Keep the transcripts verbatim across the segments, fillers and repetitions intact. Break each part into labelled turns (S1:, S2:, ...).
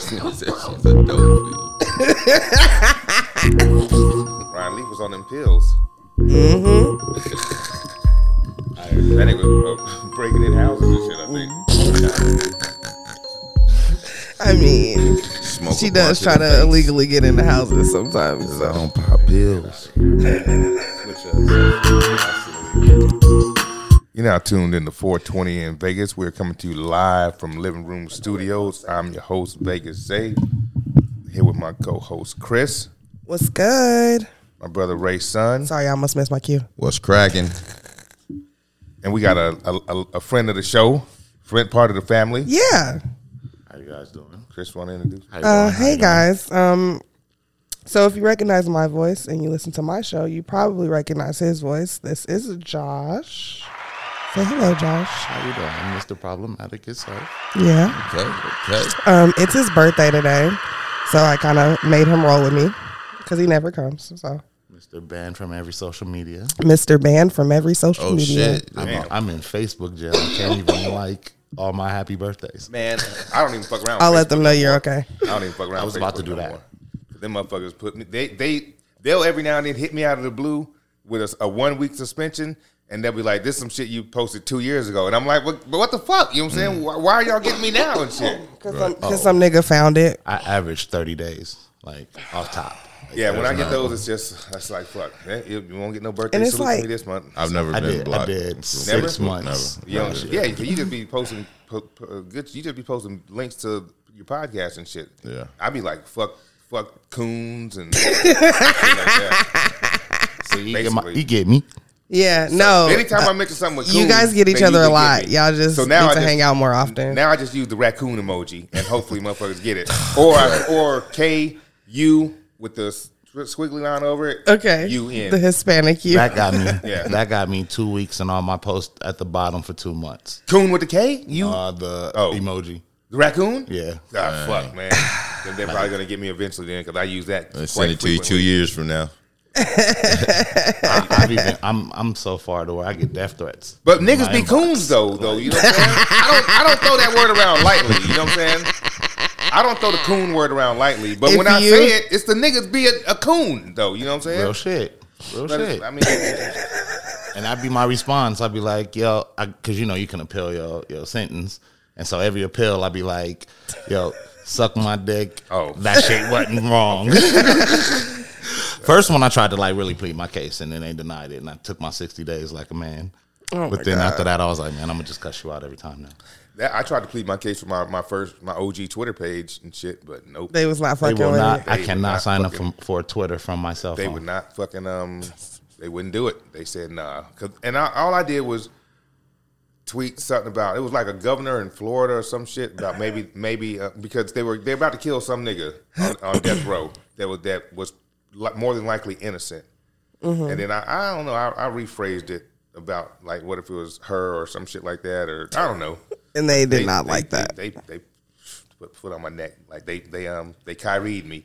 S1: She's a dope.
S2: Ryan Leaf was on them pills.
S3: Mm-hmm.
S2: That nigga was uh, breaking in houses and shit, I think.
S3: I mean,
S1: Smoke
S3: she
S1: a
S3: does
S1: bunch
S3: try
S1: of
S3: to
S1: the face.
S3: illegally get into houses sometimes.
S1: I
S3: So.
S1: don't pop pills.
S2: You're now tuned in to four twenty in Vegas. We're coming to you live from Living Room Studios. I'm your host, Vegas Zay. Here with my co-host, Chris.
S3: What's good?
S2: My brother, Ray Sun.
S3: Sorry, I almost missed my cue.
S1: What's cracking?
S2: And we got a, a, a friend of the show, friend part of the family.
S3: Yeah.
S4: How you guys doing?
S2: Chris, want to introduce?
S4: How you
S3: Uh,
S4: doing? How
S3: hey
S4: you doing?
S3: guys. Um, so if you recognize my voice and you listen to my show, you probably recognize his voice. This is Josh. Say hello, Josh.
S4: How you doing, Mister Problematic yourself?
S3: Yeah.
S1: Okay, okay.
S3: Um, it's his birthday today, so I kind of made him roll with me because he never comes. So,
S4: Mister Banned from every social media.
S3: Mister Banned from every social
S1: Oh
S3: media.
S1: shit.
S4: I'm, I'm in Facebook jail. I can't even like all my happy birthdays.
S2: Man, I don't even fuck around.
S3: I'll
S2: with
S3: let
S2: Facebook
S3: them know
S2: no
S3: you're
S2: more.
S3: okay.
S2: I don't even fuck around.
S4: I was
S2: with
S4: about to
S2: Facebook
S4: do
S2: no
S4: that.
S2: more. Them motherfuckers put me. They they they'll every now and then hit me out of the blue with a, a one week suspension, and they'll be like, "This is some shit you posted two years ago," and I'm like, "But what the fuck?" You know what I'm saying? Why, why are y'all getting me now and shit?
S3: Because some, some nigga found it.
S4: I averaged thirty days, like off top. Like,
S2: Yeah, when I
S4: there's
S2: get
S4: no-
S2: those, it's just that's like fuck. Man, you, you won't get no birthday
S3: And it's
S2: salute
S3: like-
S2: from me this month.
S1: I've never
S4: I
S1: been
S4: did. I
S1: blocked.
S4: did six
S2: Never?
S4: months.
S2: You know,
S4: No shit.
S2: yeah, you just be posting po, po, good. You just be posting links to your podcast and shit.
S1: Yeah.
S2: I be like fuck, fuck coons and shit like that.
S4: So you get, my,
S2: Basically.
S4: you get me.
S3: Yeah, no.
S2: Anytime I mention something with coons,
S3: You guys get each
S2: then
S3: other
S2: you
S3: a
S2: can
S3: lot.
S2: get me.
S3: Y'all just
S2: So now
S3: need
S2: I
S3: to
S2: just-
S3: hang out more often.
S2: Now I just use the raccoon emoji, and hopefully motherfuckers get it. Or or K U with the squiggly line over it.
S3: Okay.
S2: U N.
S3: The Hispanic you.
S4: That got me.
S2: Yeah.
S4: That got me two weeks and all my posts at the bottom for two months.
S2: Coon with the K. You
S4: Uh, the
S2: Oh.
S4: emoji.
S2: the raccoon.
S4: Yeah.
S2: Ah, fuck, man. Then they're probably gonna get me eventually then because I use that.
S1: Let's
S2: quite
S1: send it to you two
S2: frequently.
S1: years from now.
S4: I, I've even, I'm I'm so far to where I get death threats.
S2: But niggas
S4: My
S2: be
S4: inbox.
S2: coons though, though. You know what I'm saying? I don't I don't throw that word around lightly. You know what I'm saying? I don't throw the coon word around lightly. But
S3: If
S2: when I
S3: you-
S2: say it, it's the niggas be a, a coon though. You know what I'm saying?
S4: Real shit. Real
S2: But,
S4: shit.
S2: I mean,
S4: And that'd be my response. I'd be like, yo, because you know you can appeal your your sentence, and so every appeal, I'd be like, yo, suck my dick.
S2: Oh.
S4: That shit wasn't wrong. First one, I tried to like really plead my case, and then they denied it, and I took my sixty days like a man.
S3: Oh
S4: but
S3: my
S4: then
S3: God.
S4: after that, I was like, man, I'm gonna just cuss you out every time now.
S2: that, I tried to plead my case for my, my first my O G Twitter page and shit, but nope.
S3: They was not
S4: They
S3: fucking
S4: will
S3: with
S4: not.
S3: it.
S4: I
S2: They
S4: cannot
S2: will not
S4: sign up
S2: fucking-
S4: from, for Twitter from my cell
S2: They
S4: phone.
S2: would not fucking um. They wouldn't do it. They said nah. 'Cause- and I, all I did was tweet something about it was like a governor in Florida or some shit about maybe maybe uh, because they were they're about to kill some nigga on, on death row that was that was li- more than likely innocent. And then I I don't know I, I rephrased it about like what if it was her or some shit like that or I don't know.
S3: And they did
S2: They-
S3: not
S2: they-
S3: like
S2: they-
S3: that.
S2: They they, put foot on my neck like they they um they Kyrie'd me.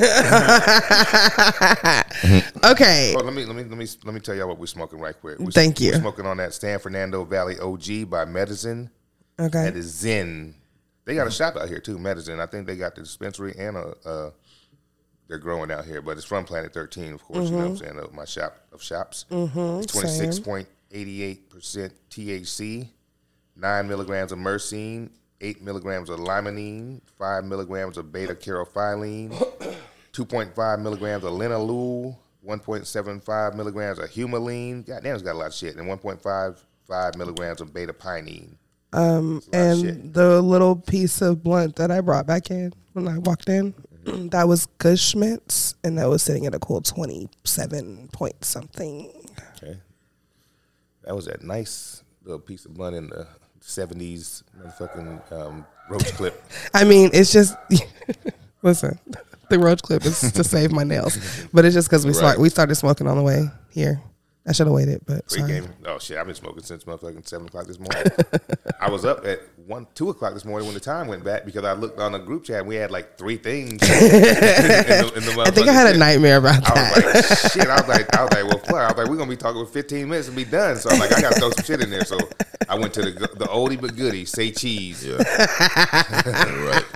S3: Okay.
S2: Well, let me let me let me let me tell y'all what we're smoking right quick. We're,
S3: Thank you.
S2: We're smoking on that San Fernando Valley O G by Medicine.
S3: Okay.
S2: That is Zen. They got a shop out here too, Medicine. I think they got the dispensary and a uh, they're growing out here, but it's from Planet thirteen, of course. You know what I'm saying? Of my shop of shops. Mm-hmm, twenty-six point eight eight percent T H C, nine milligrams of myrcene, eight milligrams of limonene, five milligrams of beta carotene, two point five milligrams of linalool, one point seven five milligrams of humulene. Goddamn, it's got a lot of shit. And one point five five milligrams of beta pinene.
S3: Um,
S2: That's a lot of
S3: and
S2: shit.
S3: the little piece of blunt that I brought back in when I walked in, that was Gushmint's, and that was sitting at a cool twenty-seven point something.
S2: Okay. That was that nice little piece of blunt in the seventies motherfucking um, roach clip.
S3: I mean, it's just listen. The roach clip is to save my nails, but it's just because we
S1: Right.
S3: start we started smoking on the way here. I should have waited, but
S2: Great
S3: sorry.
S2: game. Oh shit, I've been smoking since motherfucking seven o'clock this morning. I was up at one, two o'clock this morning when the time went back because I looked on the group chat and we had like three things. in the, in the
S3: I think I had a
S2: motherfucking shit.
S3: nightmare about
S2: I was
S3: that.
S2: like, shit. I was like, I was like, well, fuck. I was like, we're gonna be talking for fifteen minutes and be done. So I'm like, I gotta throw some shit in there. So I went to the the oldie but goodie, say cheese.
S1: Yeah. Right.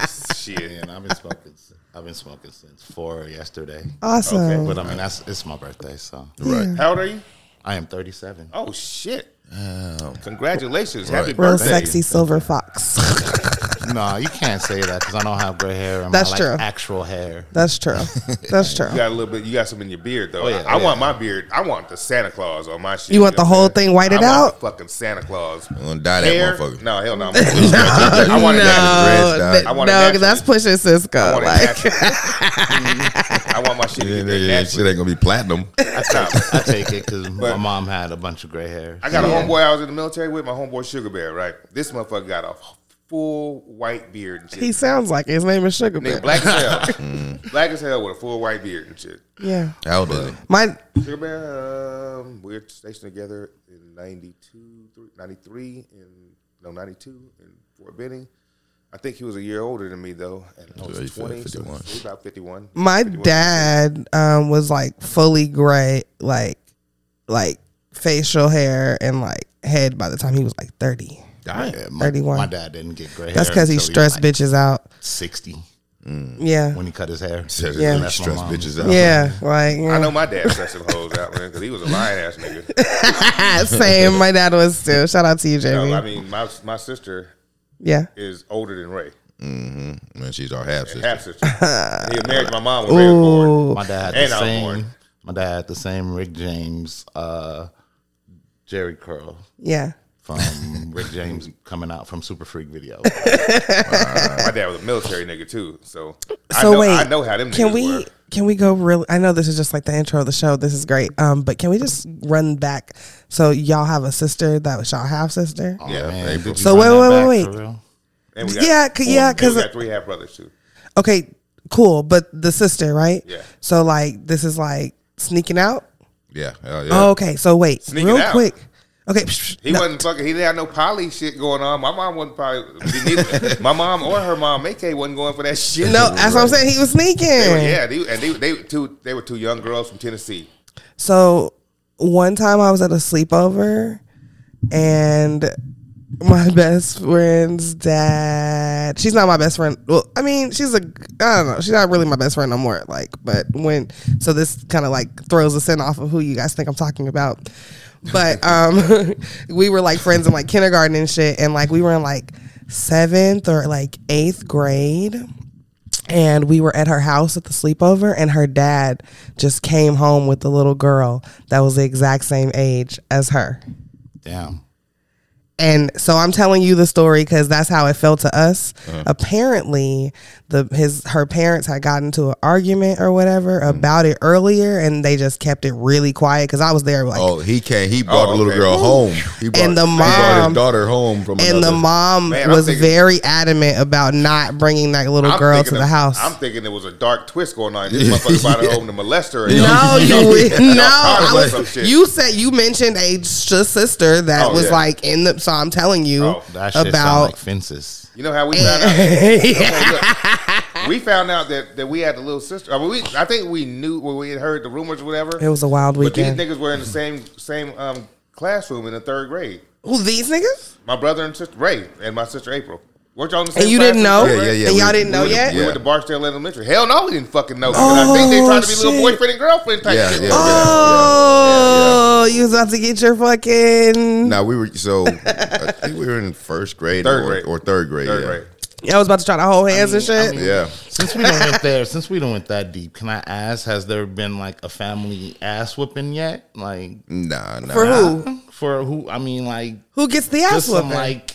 S2: Shit.
S4: And I've been smoking. I've been smoking since four yesterday.
S3: Awesome.
S2: Okay.
S4: But I mean, that's it's my birthday, so
S1: Right.
S2: How old are you?
S4: I am thirty-seven.
S2: Oh shit!
S1: Damn.
S2: Congratulations,
S1: Right.
S2: happy
S3: Real
S2: birthday!
S3: sexy silver fox.
S4: No, you can't say that because I don't have gray hair and
S3: That's
S4: my,
S3: true.
S4: like, actual hair.
S3: That's true. That's true.
S2: You got a little bit. You got some in your beard though.
S4: Oh, yeah,
S2: I, I
S4: yeah.
S2: want my beard. I want the Santa Claus on my shit.
S3: You want the
S2: know what
S3: whole
S2: I'm saying?
S3: thing whited
S2: I want
S3: out?
S2: the fucking Santa Claus.
S1: I'm gonna die that
S2: Hair?
S1: motherfucker.
S2: No, hell no.
S3: no,
S2: I want it
S1: dreads
S3: no,
S1: dyed.
S2: I want it
S3: no,
S2: natural.
S3: that's pushing Cisco.
S2: I want it
S3: Like,
S2: natural. I want my shit to
S1: Yeah,
S2: get there
S1: yeah,
S2: natural.
S1: shit ain't gonna be platinum.
S4: I take, I take it because my
S2: But-
S4: mom had a bunch of gray hair.
S2: I got a homeboy I was in the military with, my homeboy Sugar Bear, right? This motherfucker got a full white beard and shit.
S3: he sounds like his name is Sugar Bear.
S2: Nigga, black as hell. Black as hell with a full white beard and shit.
S3: Yeah.
S1: How old is he?
S3: My
S2: Sugar Bear, um, we were stationed together in ninety-two, ninety-three, in, no, ninety-two in Fort Benning. I think he was a year older than me, though. And I
S1: So
S2: was
S1: he's
S2: twenty, so
S1: fifty-one.
S2: he's about fifty-one.
S3: my
S2: fifty-one.
S3: dad um, was like fully gray, like like facial hair and like head by the time he was like thirty.
S1: Damn.
S4: Yeah, my,
S3: thirty-one.
S4: my dad didn't get gray hair.
S3: That's because he
S4: until
S3: stressed
S4: was, like,
S3: bitches out.
S4: sixty
S3: Yeah.
S4: when he cut his hair.
S1: Said
S3: Yeah.
S1: yeah.
S4: That's
S1: Stress
S4: my mom.
S1: bitches out.
S3: Yeah, like
S2: I
S3: yeah.
S2: know my dad stressed some hoes out, man, because he was a lying ass nigga.
S3: Same. My dad was too. Shout out to you, Jamie.
S2: No, I mean, my my sister
S3: yeah.
S2: is older than Ray,
S1: Mm-hmm. Man, she's our half sister.
S2: half sister. He was married to my mom when Ray was born.
S3: Ooh.
S4: My dad had
S2: And
S4: the
S2: I was
S4: same.
S2: born.
S4: My dad had the same Rick James, uh, Jerry curl
S3: Yeah.
S4: from Rick James coming out from Super Freak video.
S2: My dad was a military nigga too, so I
S3: So
S2: know,
S3: wait,
S2: I know how them
S3: can
S2: niggas
S3: we
S2: were.
S3: can we go really? I know this is just like the intro of the show. This is great. Um, but can we just run back? So y'all have a sister that was y'all half sister.
S4: Oh,
S2: Yeah,
S4: man,
S1: April.
S4: did you
S3: So
S4: run
S3: wait,
S4: that
S3: wait,
S4: back
S3: wait,
S4: for
S3: wait.
S4: real?
S2: And we
S3: Yeah, c- yeah,
S2: and
S3: 'cause
S2: we
S3: it-
S2: got three half brothers too.
S3: Okay, cool. But the sister, right?
S2: Yeah.
S3: So like this is like sneaking out.
S1: Yeah, hell yeah.
S3: Oh, okay. So wait,
S2: Sneaking
S3: real
S2: out.
S3: quick. Okay. psh,
S2: He
S3: no.
S2: wasn't fucking. He didn't have no poly shit going on. My mom wasn't probably. be neither- my mom or her mom, A K, wasn't going for that shit.
S3: No, that's what I'm saying. He was sneaking.
S2: They were, yeah, they, and they they two they were two young girls from Tennessee.
S3: So one time I was at a sleepover and my best friend's dad, she's not my best friend. Well, I mean, she's a, I don't know. She's not really my best friend no more. Like, but when, so this kind of like throws us in off of who you guys think I'm talking about. But um, we were like friends in like kindergarten and shit. And like we were in like seventh or like eighth grade. And we were at her house at the sleepover, and her dad just came home with the little girl that was the exact same age as her.
S4: Damn.
S3: And so I'm telling you the story because that's how it felt to us.
S1: Uh-huh.
S3: Apparently, the his her parents had gotten into an argument or whatever
S1: Mm.
S3: about it earlier, and they just kept it really quiet because I was there. Like,
S1: Oh, he can't. He brought
S2: Oh,
S1: the little
S2: okay.
S1: girl home. He brought,
S3: And the
S1: he brought
S3: mom-
S1: his daughter home from
S3: and the
S1: another.
S3: mom
S2: Man, I'm
S3: was
S2: thinking-
S3: very adamant about not bringing that little
S2: I'm
S3: girl to
S2: thinking
S3: the
S2: of-
S3: house.
S2: I'm thinking there was a dark twist going on. This motherfucker brought her home to molest her. and
S3: No,
S2: y'all-
S3: you
S2: y'all
S3: no.
S2: caught her
S3: I
S2: with some
S3: was,
S2: shit.
S3: you said you mentioned a sh- sister that
S2: Oh,
S3: was
S2: yeah.
S3: like in the. So I'm telling you
S2: Oh,
S4: That shit sound
S3: about.
S4: like fences.
S2: You know how we found out? Okay, look. We found out that, that we had a little sister. I, mean, we, I think we knew when we had heard the rumors or whatever.
S3: It was a wild
S2: But these
S3: weekend.
S2: niggas were in the same same um, classroom in the third grade.
S3: Who these niggas?
S2: My brother and sister Ray and my sister April. Weren't y'all in the same
S3: And you
S2: class
S3: didn't
S2: in
S3: know?
S2: third
S1: Yeah, yeah,
S2: grade?
S1: yeah.
S3: And
S1: we-
S3: y'all didn't know
S1: we-
S3: yet?
S2: We
S1: Yeah.
S2: went to Barksdale Elementary. Hell no, we didn't fucking know. I think they tried to be
S3: Oh,
S2: little
S3: shit.
S2: boyfriend and girlfriend type
S1: Yeah,
S2: shit.
S1: yeah,
S3: Oh, you was about to get your fucking.
S1: Now we were so I think we were in first grade,
S2: Third
S1: or,
S2: grade.
S1: or third grade.
S2: Third
S1: yeah.
S2: grade.
S3: I was about to try to hold hands and shit.
S1: Yeah.
S4: Since we don't went there, since we don't went that deep, can I ask? Has there been like a family ass whooping yet? Like
S1: Nah, nah.
S3: For who?
S4: for who? I mean, like
S3: Who gets the ass
S4: just some
S3: whooping?
S4: like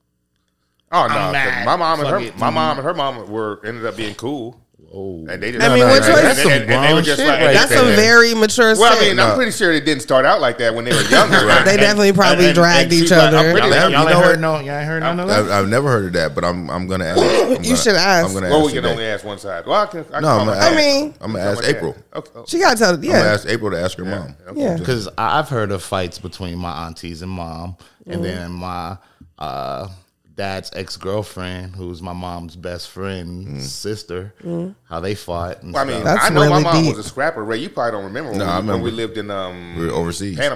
S2: Oh no,
S4: I'm
S2: 'cause
S4: mad.
S2: my mom and
S4: Fuck
S2: her,
S4: it.
S2: my mom and her mom were ended up being cool,
S4: oh,
S2: and they just.
S3: I mean,
S2: and,
S3: what
S2: and,
S3: choice-
S2: and,
S4: That's some
S2: and, and they were
S4: grown
S2: just
S4: shit
S2: like
S4: right
S3: That's
S4: there.
S3: some very mature
S2: Well, I
S3: shit.
S2: mean, I'm pretty sure it didn't start out like that when they were younger.
S1: Right.
S3: They definitely probably dragged
S2: she's
S3: each
S2: like,
S3: other.
S2: I'm pretty
S4: y'all,
S2: sure-
S4: ain't- y'all
S1: you
S4: ain't
S1: know
S4: heard
S1: what?
S4: no, y'all ain't heard none of that.
S1: I've, I've never heard of that, but I'm I'm gonna ask. I'm
S3: You
S1: gonna-
S3: should ask.
S1: I'm gonna
S2: Well,
S1: ask
S2: we can
S1: today.
S2: only ask one side. Well, I can. I can
S1: No,
S2: call
S1: I'm
S2: my
S1: gonna
S2: dad.
S3: I mean,
S1: I'm gonna
S2: Call
S1: ask
S2: my dad.
S1: April.
S2: Okay. oh,
S3: she gotta tell.
S1: I'm gonna
S3: Yeah,
S1: ask April to ask her mom.
S2: okay.
S3: yeah.
S4: Because I've heard of fights between my aunties and mom, and
S3: Mm-hmm.
S4: then my uh, dad's ex girlfriend, who's my mom's best friend's sister, how they fought. And
S2: Well, I mean,
S4: stuff.
S3: That's
S2: I know my
S3: really
S2: mom
S3: deep.
S2: was a scrapper. Ray, you probably don't remember when,
S1: No,
S2: we,
S1: I
S2: when
S1: remember.
S2: we lived in um,
S1: We were overseas.
S2: Panama.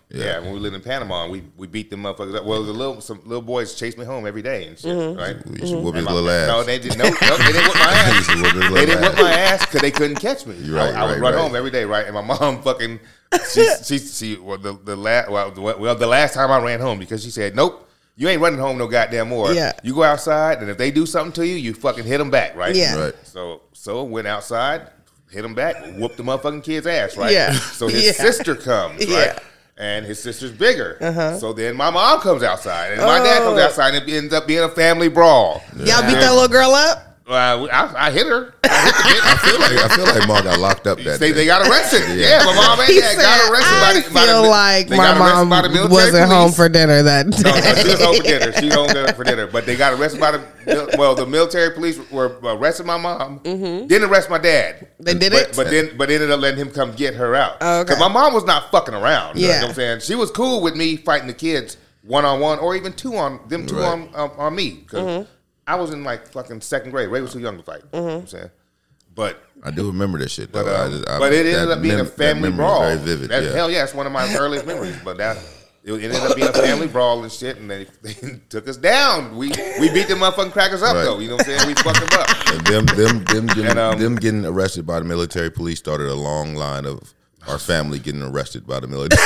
S2: Yeah. yeah, when we lived in Panama, we we beat them motherfuckers up. Well, the little some little boys chased me home every day and shit, mm-hmm. right?
S1: We used to whoop his little ass.
S2: No, they didn't. No, no, they didn't whoop my ass. They didn't whoop my ass because they couldn't catch me.
S1: Right,
S2: I, I would
S1: right,
S2: run
S1: right.
S2: home every day, right? And my mom fucking she she she well the the last well, the, well the last time I ran home because she said nope. You ain't running home no goddamn more.
S3: Yeah.
S2: You go outside, and if they do something to you, you fucking hit them back, right?
S3: Yeah.
S1: Right.
S2: So so went outside, hit them back, whooped the motherfucking kid's ass, right?
S3: Yeah.
S2: So his
S3: Yeah.
S2: sister comes, right?
S3: Yeah.
S2: And his sister's bigger.
S3: Uh-huh.
S2: So then my mom comes outside, and my
S3: Oh.
S2: dad comes outside, and it ends up being a family brawl.
S3: Y'all beat that little girl up?
S2: Uh, I, I hit her. I hit the bitch.
S1: I feel like I feel like Ma got locked up that
S2: They,
S1: day.
S2: they got arrested.
S1: Yeah.
S2: Yeah, my mom and
S3: He
S2: dad
S3: said,
S2: got arrested by
S3: I
S2: the, by
S3: feel
S2: the,
S3: like
S2: they
S3: my
S2: got arrested
S3: mom
S2: by the military
S3: wasn't
S2: police.
S3: home for dinner that day.
S2: No, no, she was home for dinner. She was home for dinner. But they got arrested by the well, the military police were arresting my mom. Mm-hmm. Didn't arrest my dad.
S3: They did
S2: but,
S3: it?
S2: but then but ended up letting him come get her out.
S3: Oh, okay.
S2: Because my mom was not fucking around. You know
S3: Yeah.
S2: what I'm saying? She was cool with me fighting the kids one on one or even two on them two
S1: Right.
S2: on um, on me. Because
S3: Mm-hmm.
S2: I was in like fucking second grade. Ray was too young to fight. You know what I'm saying? But
S1: I do remember this shit though.
S2: but, um,
S1: I just, I,
S2: but it ended
S1: that
S2: up being
S1: mem-
S2: a family
S1: that memory is
S2: brawl.
S1: Very vivid.
S2: That,
S1: yeah.
S2: Hell yeah, it's one of my earliest memories. But that it ended up being a family brawl and shit, and they, they took us down. We we beat them motherfucking crackers up
S1: Right.
S2: though. You know what I'm saying? We fucked them up.
S1: And them, them, them, getting,
S2: And, um,
S1: them getting arrested by the military police started a long line of our family getting arrested by the military.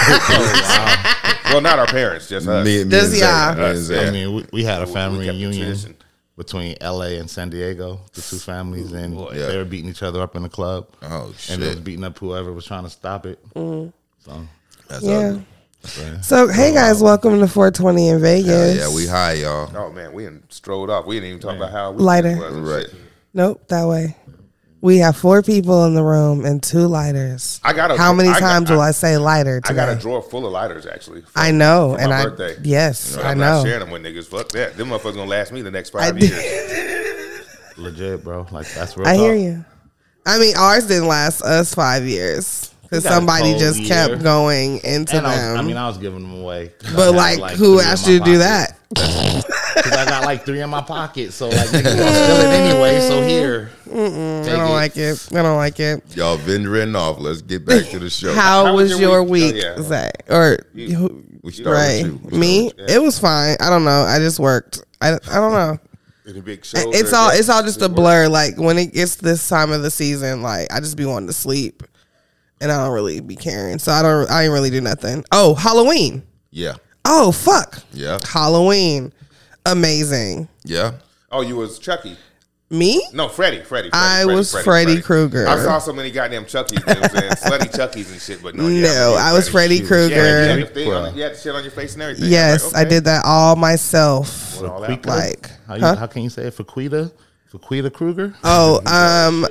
S2: Well, not our parents, just us.
S1: me, me
S3: Does
S1: and
S3: y'all?
S1: Zay, me and Zay.
S4: I mean, we, we had a
S2: We-
S4: family
S2: we kept the
S4: reunion
S2: tradition.
S4: between L A and San Diego, the two families, and
S1: Yeah.
S4: they were beating each other up in the club.
S1: Oh
S4: And they was
S1: shit!
S4: beating up whoever was trying to stop it.
S3: Mm-hmm.
S4: So,
S1: That's
S3: Yeah.
S1: ugly.
S3: So, hey guys, welcome to four twenty in
S1: Yeah,
S3: Vegas.
S1: yeah, we high, y'all.
S2: Oh man, we didn't strolled off. We didn't even talk about how we
S3: Lighter.
S2: was and
S1: Right.
S2: shit.
S3: Nope, that way. We have four people in the room and two lighters.
S2: I got a-
S3: How many
S2: I got-
S3: times will
S2: I-
S3: I say lighter
S2: I
S3: today?
S2: got a drawer full of lighters actually. for-
S3: I know,
S2: for
S3: and
S2: my
S3: I
S2: birthday.
S3: yes,
S2: But
S3: I
S2: I'm
S3: know.
S2: not sharing them with niggas. Fuck that. Them motherfuckers gonna last me the next
S3: I
S2: five
S3: did.
S2: years.
S4: legit, bro. Like, that's real
S3: I hear
S4: talk.
S3: you. I mean, ours didn't last us five years because
S4: We got a
S3: somebody
S4: whole
S3: just
S4: year.
S3: kept going into
S4: And I, was,
S3: them.
S4: I mean, I was giving them away. 'Cause I
S3: but
S4: had,
S3: like,
S4: like,
S3: who
S4: three in
S3: asked
S4: my
S3: you to do
S4: pocket.
S3: that?
S4: Because I got like three in my pocket. So, like, niggas gonna steal it anyway. So, here.
S3: I don't like it. I don't like it.
S1: Y'all venturing off. Let's get back to the show.
S3: How,
S2: How
S3: was,
S2: was
S3: your
S2: your
S3: week,
S2: week? Oh, yeah.
S3: Zay? Or
S2: You-
S1: we start
S3: Ray?
S1: with you. We
S3: Me?
S1: start
S2: yeah.
S3: It was fine. I don't know. I just worked. I, I don't know.
S2: Any big shows
S3: It's
S2: or
S3: all
S2: just-
S3: it's all just a blur. Like when it gets this time of the season, like I just be wanting to sleep, and I don't really be caring. So I don't. I ain't really do nothing. Oh, Halloween.
S1: Yeah,
S3: Oh fuck.
S1: yeah,
S3: Halloween. Amazing.
S1: yeah.
S2: Oh, you was Chucky.
S3: Me?
S2: No, Freddy. Freddy. Freddy
S3: I
S2: Freddy,
S3: was
S2: Freddy,
S3: Freddy
S2: Freddy.
S3: Krueger.
S2: I saw so many goddamn Chuckies. You know what I'm saying? Slutty Chuckies and shit. But no, yeah,
S3: No, I was Freddy Krueger.
S2: Yeah, you had, the
S3: Yes,
S2: thing on, you had the shit on your face and everything.
S3: I,
S2: okay.
S3: did that all myself.
S2: All that.
S4: Quick,
S3: Like,
S4: how, you,
S3: huh?
S4: how can you say it? Faquita? Faquita Kruger?
S3: Oh, um,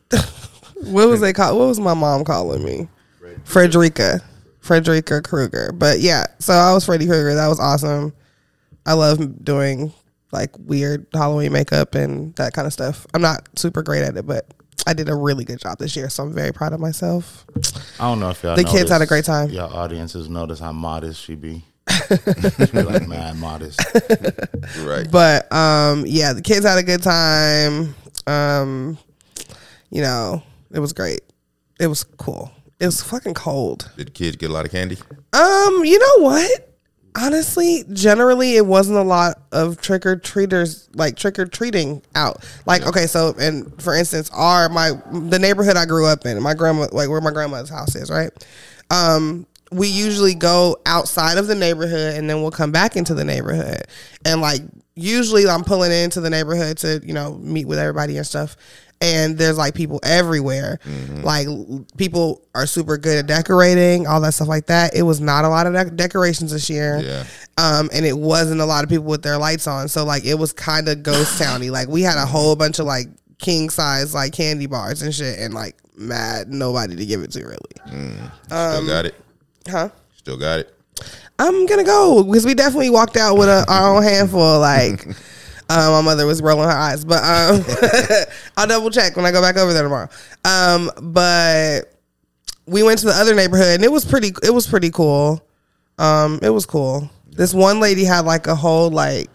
S3: what was they call? What was my mom calling me? Frederica, Frederica Krueger. But yeah, so I was Freddy Krueger. That was awesome. I love doing like weird Halloween makeup and that kind of stuff. I'm not super great at it, but I did a really good job this year, so I'm very proud of myself.
S4: I don't know if y'all
S3: The kids had a
S4: notice-
S3: great time.
S4: Y'all audiences notice how modest she be. she be like mad modest.
S1: Right.
S3: But um, yeah, the kids had a good time. Um, you know, it was great. It was cool. It was fucking cold.
S1: Did the kids get a lot of candy?
S3: Um, you know what? Honestly, generally, it wasn't a lot of trick or treaters, like trick or treating out. Like, okay, so and for instance, our my the neighborhood I grew up in, my grandma, like where my grandmother's house is, right? Um, we usually go outside of the neighborhood and then we'll come back into the neighborhood, and like usually I'm pulling into the neighborhood to you know meet with everybody and stuff. And there's like people everywhere.
S1: Mm-hmm.
S3: Like l- people are super good at decorating, all that stuff like that. It was not a lot of de- decorations this year.
S1: Yeah.
S3: Um, and it wasn't a lot of people with their lights on. So like it was kind of ghost towny. Like we had a whole bunch of like king size like candy bars and shit, and like mad nobody to give it to really.
S1: Still got it.
S3: Huh?
S1: Still got it.
S3: I'm gonna go because we definitely walked out with a, our own handful. Like, um, my mother was rolling her eyes, but um, I'll double check when I go back over there tomorrow. Um, but we went to the other neighborhood and it was pretty. It was pretty cool. Um, it was cool. This one lady had like a whole like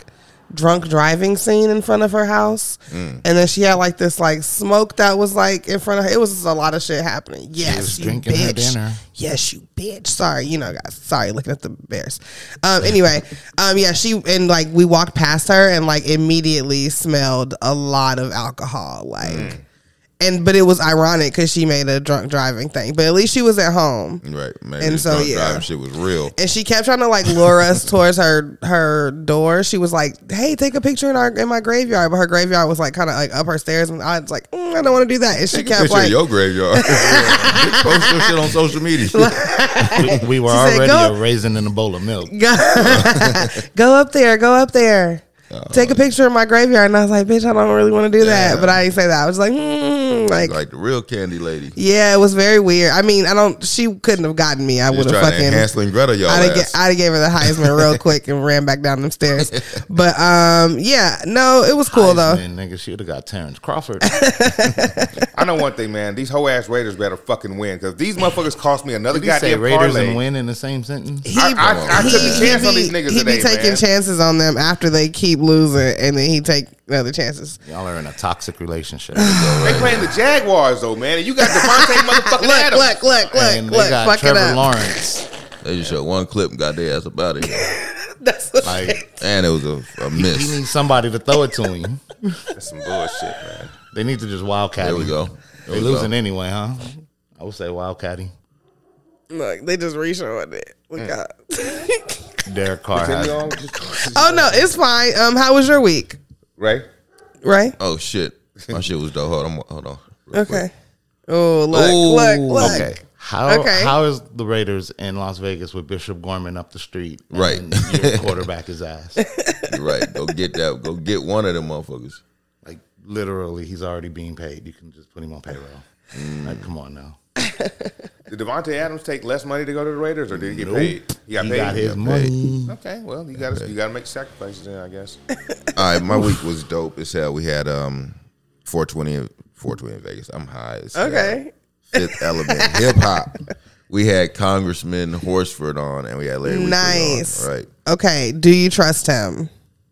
S3: drunk driving scene in front of her house,
S1: Mm.
S3: and then she had like this like smoke that was like in front of her. It was just a lot of shit happening. Yes,
S4: was
S3: you
S4: drinking her
S3: bitch.
S4: dinner.
S3: Yes, you bitch. Sorry, you know, guys. Sorry, looking at the Bears. Um, anyway, um, yeah, she and like we walked past her and like immediately smelled a lot of alcohol, like.
S1: Mm.
S3: And but it was ironic because she made a drunk driving thing. But at least she was at home.
S1: Right, man.
S3: And
S1: this
S3: so,
S1: drunk
S3: yeah.
S1: driving shit was real.
S3: And she kept trying to like lure us towards her her door. She was like, "Hey, take a picture in our in my graveyard." But her graveyard was like kind of like up her stairs, and I was like, mm, "I don't want to do that." And she
S1: Take a
S3: kept
S1: picture
S3: like,
S1: of your graveyard. Post your shit on social media.
S4: We, we were
S3: She said,
S4: already
S3: "Go."
S4: a raisin in a bowl of milk.
S3: "Go, go up there, go up there, take a picture of my graveyard." And I was like, "Bitch, I don't really want to do that."
S1: Yeah.
S3: But I didn't say that. I was like, mm, like,
S1: Like the real candy lady.
S3: yeah, it was very weird. I mean, I don't. She couldn't have gotten me. I would
S1: Just
S3: have
S1: trying to
S3: fucking.
S1: Hansel and Gretel y'all
S3: I'd have,
S1: ass.
S3: I'd have gave her the Heisman real quick and ran back down them stairs. But um, yeah, no, it was cool though.
S4: Heisman, nigga, she would have got Terrence Crawford.
S2: I know one thing, man. These hoe ass Raiders better fucking win because these motherfuckers cost me another
S4: Did he say
S2: goddamn
S4: Raiders
S2: parlay.
S4: and win in the same sentence?
S3: He,
S2: I- I- I took a chance on
S3: be-
S2: these niggas
S3: he
S2: today,
S3: be taking
S2: man.
S3: chances on them after they keep losing, and then he take other chances.
S4: Y'all are in a toxic relationship.
S2: They playing the Jaguars though, man. And you got Devontae motherfucking
S3: Look,
S2: Adams.
S3: look, look, look,
S4: and they
S3: look,
S4: got
S3: fuck it
S4: Trevor
S3: up.
S4: Lawrence.
S1: They just showed one clip and got their ass up out of here.
S3: That's the
S4: Like,
S3: shit.
S1: And it was a, a
S4: he
S1: miss.
S4: needs somebody to throw it to him.
S2: That's some bullshit, man.
S4: They need to just wildcat
S1: There we
S4: him.
S1: go.
S4: They
S1: There we
S4: losing
S1: go.
S4: anyway, huh? I would say wildcatting.
S3: Look, they just reached on it. Look
S2: Mm.
S3: out.
S4: Derek Carr
S2: Continue
S4: has.
S2: on. Just-
S3: Oh no, it's fine. Um, how was your week?
S2: Right?
S3: Right?
S1: Oh shit. My shit was dope. Hold on. Hold on. real quick.
S3: Okay. Oh look,
S1: Ooh,
S3: look, look.
S4: Okay. How
S3: Okay.
S4: how is the Raiders in Las Vegas with Bishop Gorman up the street? And
S1: Right.
S4: your quarterback his ass.
S1: You're right. Go get that. Go get one of them motherfuckers.
S4: Like literally, he's already being paid. You can just put him on payroll. Like, come on now.
S2: Did Devontae Adams take less money to go to the Raiders, or did he get
S4: Nope.
S2: paid? He got
S4: He
S2: paid.
S4: got his money.
S2: Okay, well, you got to you got to make sacrifices then, I guess.
S1: All right. My week was dope as hell. We had um four twenty, four twenty in Vegas. I'm high as hell.
S3: Okay.
S1: Fifth Element hip hop. We had Congressman Horsford on, and we had Larry Weasley
S3: Nice.
S1: on. Right.
S3: Okay. Do you trust him?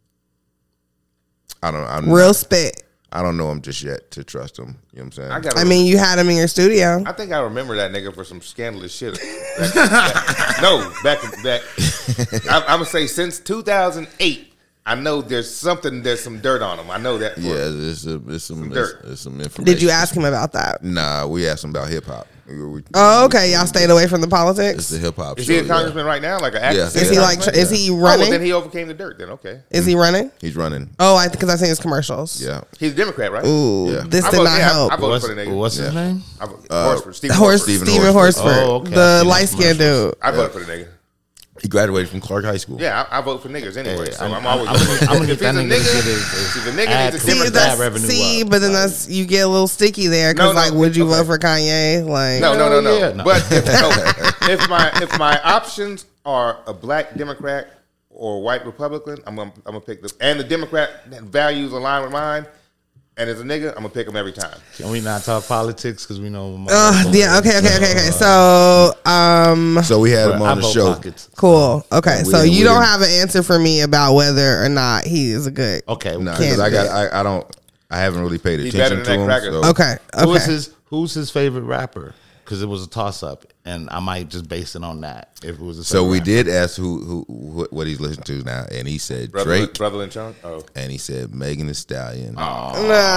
S1: I don't. I'm
S3: Real
S1: not-
S3: spit.
S1: I don't know him just yet to trust him. You know what I'm saying?
S2: I got.
S3: I mean, you had him in your studio.
S2: I think I remember that nigga for some scandalous shit. Back, back, no, back back. I, I'm gonna say since two thousand eight. I know there's something. There's some dirt on him. I know that. For,
S1: yeah, it's, a, it's some,
S2: Some
S1: it's,
S2: dirt.
S1: it's some information.
S3: Did you ask him about that?
S1: Nah, we asked him about hip hop. We- we-
S3: Oh, okay. Y'all stayed away from the
S1: It's
S3: politics.
S1: the hip hop.
S2: Is
S1: show,
S2: he a
S1: yeah.
S2: congressman right now? Like an actor?
S1: Yeah.
S3: Is he like? Is he
S2: Oh, well, then
S3: running?
S2: he overcame the dirt. Then okay.
S3: Is he running?
S1: He's running.
S3: Oh, I because I seen his commercials.
S1: Yeah.
S2: He's a Democrat, right?
S3: Ooh,
S1: Yeah.
S3: this
S2: I
S3: did
S2: vote-
S3: not
S2: yeah, I-
S3: help.
S2: I voted
S4: What's,
S2: for the nigga.
S4: what's his
S1: Yeah.
S4: name?
S2: I vote, Horsford, Stephen
S3: Horse,
S2: Horsford.
S1: Stephen
S3: Stephen
S1: Horsford.
S3: Horsford,
S4: Oh, okay. I've
S3: the
S4: seen
S3: light
S4: those
S3: skinned
S4: commercials.
S3: dude.
S2: I voted for the nigga.
S1: He graduated from Clark High School.
S2: Yeah, I, I vote for niggas anyway.
S4: Hey,
S2: so
S4: I'm-
S2: I'm,
S4: I'm-
S2: always.
S4: I'm gonna- I'm gonna get
S2: if
S4: that
S2: he's a
S4: nigga to
S2: nigga,
S4: get his- his
S2: if a nigga
S4: ad
S2: needs a
S4: to
S3: See,
S4: Democrat
S2: Democrat.
S3: that's,
S4: revenue
S3: see,
S4: up.
S3: but then that's you get a little sticky there because
S2: No, no,
S3: like, would you
S2: okay.
S3: vote for Kanye? Like,
S2: No, no, no, no.
S4: yeah, no.
S2: But if, no, if my if my options are a black Democrat or a white Republican, I'm gonna, I'm gonna pick this. And the Democrat values align with mine. And as a nigga, I'm gonna pick them every time.
S4: Can we not talk politics? Because we know. my-
S3: Uh, yeah. Okay. Okay. Okay. Okay. So, um,
S1: So we had him
S4: I
S1: on the
S4: vote
S1: show.
S4: pockets.
S3: cool. Okay.
S1: We
S3: So
S1: didn't-
S3: you
S1: we
S3: don't
S1: didn't-
S3: have an answer for me about whether or not he is a good.
S4: Okay.
S1: Nah,
S4: okay.
S1: 'cause I got.
S3: Candidate.
S1: I, I don't. I haven't really paid
S2: He's better
S1: attention to
S2: than
S1: him.
S2: that cracker.
S1: So.
S3: Okay.
S4: Who is
S3: Okay.
S4: his Who's his favorite rapper? Because it was a toss up, and I might just base it on that. If it was a
S1: So
S4: favorite
S1: we
S4: rapper.
S1: did ask who who what, what he's listening to now, and he said
S2: Brother,
S1: Drake,
S2: brother and Chunk. Oh,
S1: and he said Megan Thee Stallion.
S3: Nah.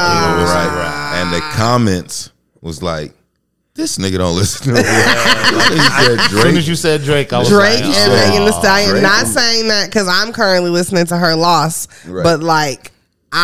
S1: Right. And the comments was like, "This nigga don't listen to him." He said
S4: As soon
S1: Drake.
S4: as you said Drake, I was
S3: Drake
S4: like,
S3: and
S4: oh.
S3: Megan Thee Stallion.
S1: Drake
S3: Not
S1: and-
S3: saying that because I'm currently listening to her loss,
S1: Right.
S3: but like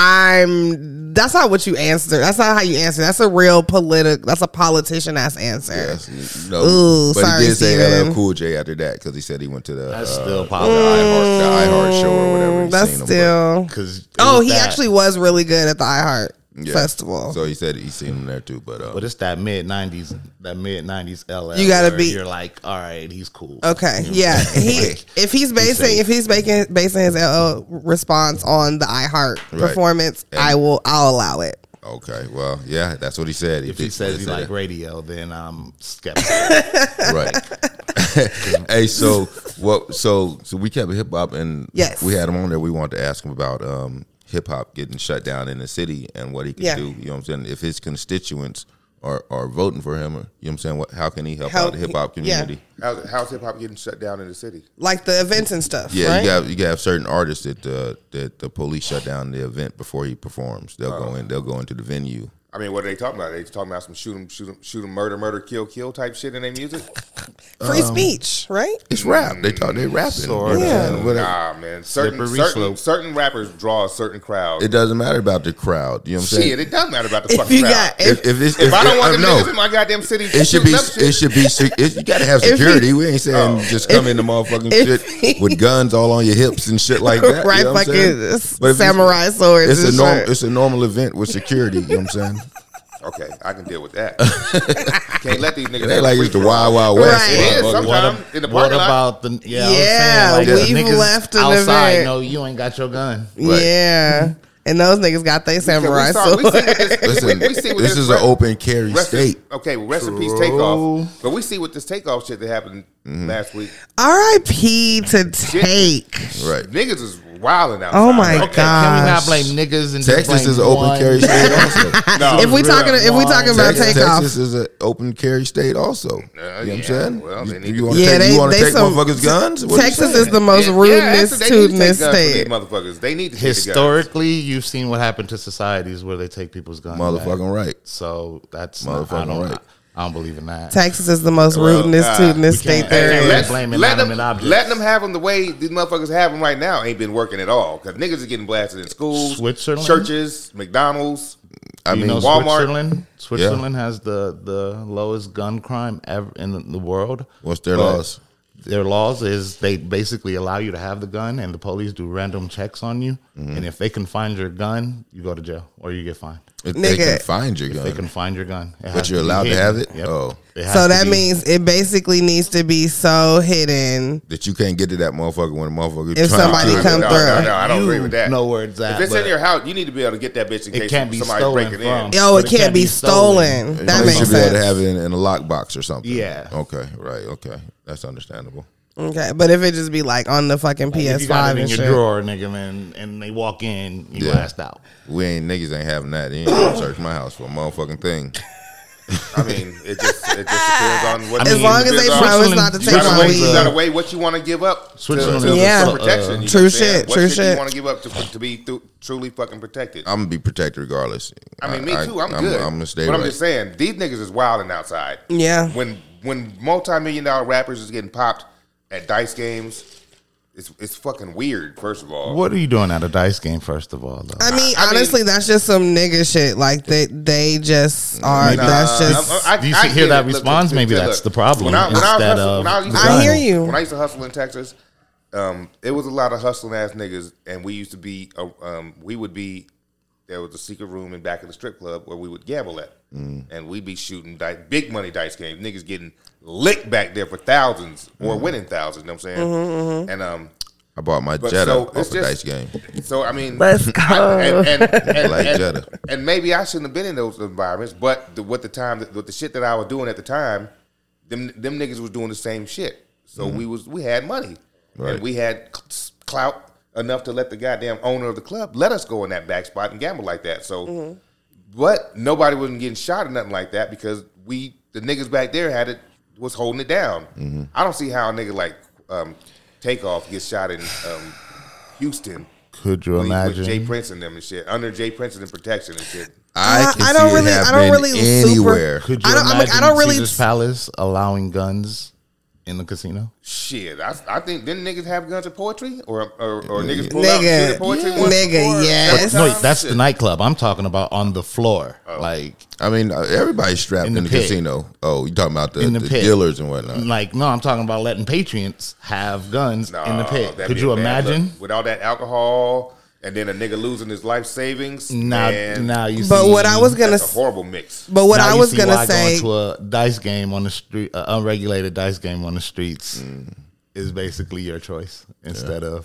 S3: I'm. That's not what you answer. That's not how you answer. That's a real political. That's a politician ass answer.
S1: Yes, no,
S3: Ooh,
S1: but
S3: sorry,
S1: he did say
S3: Steven.
S1: L L Cool J after that because he said he went to the
S4: That's
S1: uh,
S4: still
S1: the
S4: popular.
S1: iHeart, the iHeart show or whatever. He's
S3: That's
S1: seen him,
S3: still.
S4: Because
S3: Oh, he actually was really good at the iHeart
S1: but- yeah.
S3: Festival.
S1: So he said he's seen him there too. But, uh,
S4: But it's that mid nineties, that mid nineties L L.
S3: You gotta
S4: where
S3: be-
S4: You're like, all right, he's cool.
S3: Okay,
S4: You know
S3: yeah.
S4: what I'm saying?
S3: He
S4: Like,
S3: if he's basing
S4: safe.
S3: if he's making basing his L L response on the iHeart
S1: Right.
S3: performance,
S1: And-
S3: I will. I'll allow it.
S1: okay, well, yeah, that's what he said.
S4: if
S1: did-
S4: he says he
S1: said
S4: like
S1: it.
S4: radio, then I'm skeptical.
S1: right, Hey, so what? So so we kept hip hop, and
S3: Yes.
S1: we had him on there. We wanted to ask him about um, hip hop getting shut down in the city and what he could
S3: Yeah.
S1: do. You know what I'm saying? If his constituents are, are voting for him, or, you know what I'm saying? What? How can he help
S3: Help-
S1: out the hip hop
S3: yeah.
S1: community?
S2: How's, how's hip hop getting shut down in the city?
S3: Like the events and stuff.
S1: Yeah,
S3: right?
S1: you got you got to have certain artists that uh, that the police shut down the event before he performs. They'll go in. They'll go into the venue.
S2: I mean, what are they talking about? Are they talking about some shoot 'em, shoot 'em, shoot 'em, murder, murder, kill, kill type shit in their music?
S3: Free speech, right?
S1: It's rap. They talk. They rapping.
S4: Sort
S1: You know what I'm
S3: Yeah.
S1: saying? Whatever.
S2: Nah, man. Certain
S4: Slippery
S2: certain,
S4: slope.
S2: certain rappers draw a certain crowd.
S1: It doesn't matter about the crowd. You know what I'm saying?
S2: Shit, it doesn't matter about the
S3: If
S2: fucking
S3: you
S2: crowd.
S3: got,
S2: if,
S3: if,
S1: If, if, it's,
S2: if I don't want
S1: uh,
S2: them
S1: no,
S2: niggas in my goddamn city,
S1: it should be.
S2: shooting up shit,
S1: It should be. sec- It, you got to have
S3: If he-
S1: security. we ain't saying
S2: Oh.
S1: just come in the motherfucking
S3: If
S1: shit
S3: he-
S1: with guns all on your hips and shit like that.
S3: right,
S1: you know what I'm
S3: fucking
S1: saying? But if it's-
S3: samurai swords.
S1: It's a
S3: and
S1: normal.
S3: shit.
S1: It's a normal event with security. You know what I'm saying?
S2: okay, I can deal with that. Can't let these niggas.
S1: It
S2: have
S1: ain't like
S2: free
S1: it's the
S2: for all.
S1: Wild Wild West.
S3: Right.
S2: It is
S1: motherfucker.
S2: sometimes.
S4: What,
S2: Um,
S4: ab-
S2: in the
S4: what
S2: parking lot.
S4: about the yeah?
S3: Yeah,
S4: I was saying, like,
S3: we've
S4: the niggas
S3: left an
S4: outside.
S3: event.
S4: No, you ain't got your gun.
S1: Right.
S3: Yeah. And those niggas got their samurai
S2: we saw, we see
S3: swords.
S2: what this,
S1: Listen,
S2: we, we see what
S1: this is an
S2: rest-
S1: open carry
S2: rest in-
S1: state.
S2: Okay, well, rest in peace,
S4: True.
S2: takeoff. But we see what this takeoff shit that happened last week.
S3: R I P to take.
S1: Right.
S2: Niggas is wilding out.
S3: Oh my
S4: Okay, can we not
S3: gosh.
S4: blame niggas and just
S1: Texas
S4: blame
S1: is an open
S4: one?
S1: carry state also.
S2: No,
S3: If we
S2: for real.
S3: talking, if we talking about
S1: Texas,
S3: takeoff,
S1: Texas is an open carry state also. you know what
S2: yeah,
S1: I'm saying?
S2: well, they
S1: you
S2: need
S1: you
S2: to-
S1: want to
S3: Yeah,
S1: take,
S3: they-
S1: you want to
S3: they
S1: take
S3: some-
S1: motherfuckers' guns? What you
S3: Texas
S1: saying?
S3: is the most
S2: Yeah,
S3: rudeness
S2: that's- they need to
S3: to
S2: take
S3: this
S2: guns from these
S3: state.
S2: motherfuckers. They need to take the guns.
S4: Historically, you've seen what happened to societies where they take people's guns.
S1: Motherfucking
S4: back.
S1: right.
S4: So that's not, I
S1: Motherfucking
S4: don't.
S1: right.
S4: I don't believe in that.
S3: Texas is the most
S2: Well,
S3: rudeness
S2: uh,
S3: to this
S4: we
S3: state
S4: can't-
S3: there
S4: Hey,
S3: is.
S4: let-
S2: Let,
S4: blame
S2: let them,
S4: inanimate objects.
S2: let them have them the way these motherfuckers have them right now ain't been working at all. Because niggas are getting blasted in schools,
S4: Switzerland?
S2: churches, McDonald's.
S1: I
S4: you
S1: mean,
S4: know,
S2: Walmart.
S4: Switzerland. Switzerland has the the lowest gun crime ever in the, the world.
S1: what's their
S4: But
S1: laws?
S4: Their laws is they basically allow you to have the gun, and the police do random checks on you.
S1: Mm-hmm.
S4: And if they can find your gun, you go to jail or you get fined.
S1: If they
S3: Nigga.
S1: can find your
S4: If they
S1: gun,
S4: can find your gun, It has
S1: but you're
S4: to be
S1: allowed to
S4: hidden.
S1: have it.
S4: Yep.
S1: Oh,
S4: It has
S3: So
S4: to
S3: that
S4: be-
S3: means it basically needs to be so hidden.
S1: that you can't get to that motherfucker when a motherfucker.
S3: If
S1: trying
S3: somebody
S1: to
S3: come
S2: no,
S3: through.
S2: No, no, I don't
S4: You
S2: agree with that.
S4: know where it's at,
S2: If it's
S4: but
S2: in your house, you need to be able to get that bitch in
S4: it
S2: case
S4: can't be
S2: somebody
S4: stolen
S2: breaking
S4: from.
S2: in.
S3: Yo, it, can't, be stolen. That
S1: you
S3: makes
S1: should be able
S3: sense.
S1: to have it in, in a lockbox or something.
S4: Yeah.
S1: Okay. Right. Okay. That's understandable.
S3: Okay, but if it just be like on the fucking P
S4: If
S3: S
S4: you got
S3: five
S4: it in
S3: and
S4: your
S3: shit.
S4: drawer, nigga, man, and they walk in, you
S1: Yeah.
S4: blast out.
S1: We ain't niggas ain't having that. You ain't gonna search my house for a motherfucking thing.
S2: I mean, it just it just depends on what.
S4: I
S3: As
S4: mean,
S3: long as they
S2: depends on-
S3: promise not to
S2: You
S3: take
S2: gotta,
S3: my
S2: weigh,
S3: weed.
S2: you gotta weigh what you want to give up to,
S4: Switzerland
S2: to,
S4: is
S3: Yeah.
S2: for protection. You
S3: True
S2: know what I'm saying?
S3: shit,
S2: What
S3: true
S2: shit.
S3: shit.
S2: You want to give up to, to be th- truly fucking protected.
S1: I'm gonna be protected regardless.
S2: I mean, me
S1: I-
S2: too. I'm,
S1: I'm,
S2: good.
S1: I'm gonna stay
S2: but
S1: right.
S2: I'm just saying, these niggas is wilding outside.
S3: Yeah.
S2: When when multi-million dollar rappers is getting popped at dice games, it's it's fucking weird. First of all,
S4: What are you doing at a dice game, first of all, though?
S3: I mean,
S2: I mean-
S3: honestly, that's just some nigga shit. Like they, they just are.
S2: Nah,
S3: that's just.
S2: I'm- I-
S4: Do you
S2: I
S4: see- hear
S2: get
S4: that
S2: it. Look,
S4: response?
S2: look,
S4: Maybe
S2: look,
S4: that's
S2: look.
S4: the problem
S2: When I, when I was
S4: instead
S2: hustling-
S4: of
S2: when I used to
S3: I
S2: hustle-
S3: hear you.
S2: When I used to hustle in Texas, um, it was a lot of hustling ass niggas, and we used to be. Uh, um, we would be. There was a secret room in back of the strip club where we would gamble at,
S1: Mm.
S2: and we'd be shooting dice, big money dice games. Niggas getting licked back there for thousands or
S1: Mm.
S2: winning thousands. You know what I'm saying?
S3: Mm-hmm,
S2: And um,
S1: I bought my
S2: But
S1: Jetta
S2: so,
S1: off
S2: it's
S1: a
S2: just-
S1: dice game.
S2: so I mean,
S3: Let's go.
S2: I- and, and, and,
S1: Like
S2: and-
S1: Jetta.
S2: and maybe I shouldn't have been in those environments, but the, with the time, with the shit that I was doing at the time, them them niggas was doing the same shit. So we was we had money,
S1: Right.
S2: and we had cl- clout enough to let the goddamn owner of the club let us go in that back spot and gamble like that. So, but nobody wasn't getting shot or nothing like that because we the niggas back there had it was holding it down. I don't see how a nigga like um, Takeoff gets shot in um, Houston.
S4: Could you
S2: With, with
S4: imagine?
S2: Jay Prince and them and shit under Jay Prince and protection and shit.
S1: I
S3: I-
S1: can
S3: I don't
S1: see
S3: really-
S1: it
S3: I don't
S1: happening
S3: really super-
S1: anywhere.
S4: Could you
S3: I don't- I'm
S4: imagine
S3: like, I don't really-
S4: Caesar's Palace allowing guns in the casino?
S2: Shit, I, I think didn't niggas have guns at poetry or or, or niggas pulled out
S3: Nigga,
S2: shit at poetry?
S3: yeah.
S2: once
S3: Nigga,
S2: before?
S3: yes.
S2: Several
S4: No,
S2: times?
S4: that's
S2: Shit.
S4: the nightclub. I'm talking about on the floor. Like,
S1: I mean, uh, everybody's strapped
S4: In
S1: in
S4: the
S1: the,
S4: pit.
S1: casino. Oh, you talking about the,
S4: In the
S1: the
S4: pit.
S1: dealers and whatnot?
S4: like no, I'm talking about letting patriots have guns
S2: Nah,
S4: in the pit.
S2: that'd
S4: Could
S2: be
S4: you
S2: a bad
S4: imagine?
S2: look. With all that alcohol and then a nigga losing his life savings?
S4: Now,
S2: man,
S4: now you.
S3: But
S4: see,
S3: what I was gonna,
S2: that's a
S3: s-
S2: horrible mix.
S3: but what
S4: now
S3: I
S4: you
S3: was
S4: see
S3: gonna
S4: why
S3: say,
S4: going to a dice game on the street, uh, unregulated dice game on the streets, is basically your choice instead of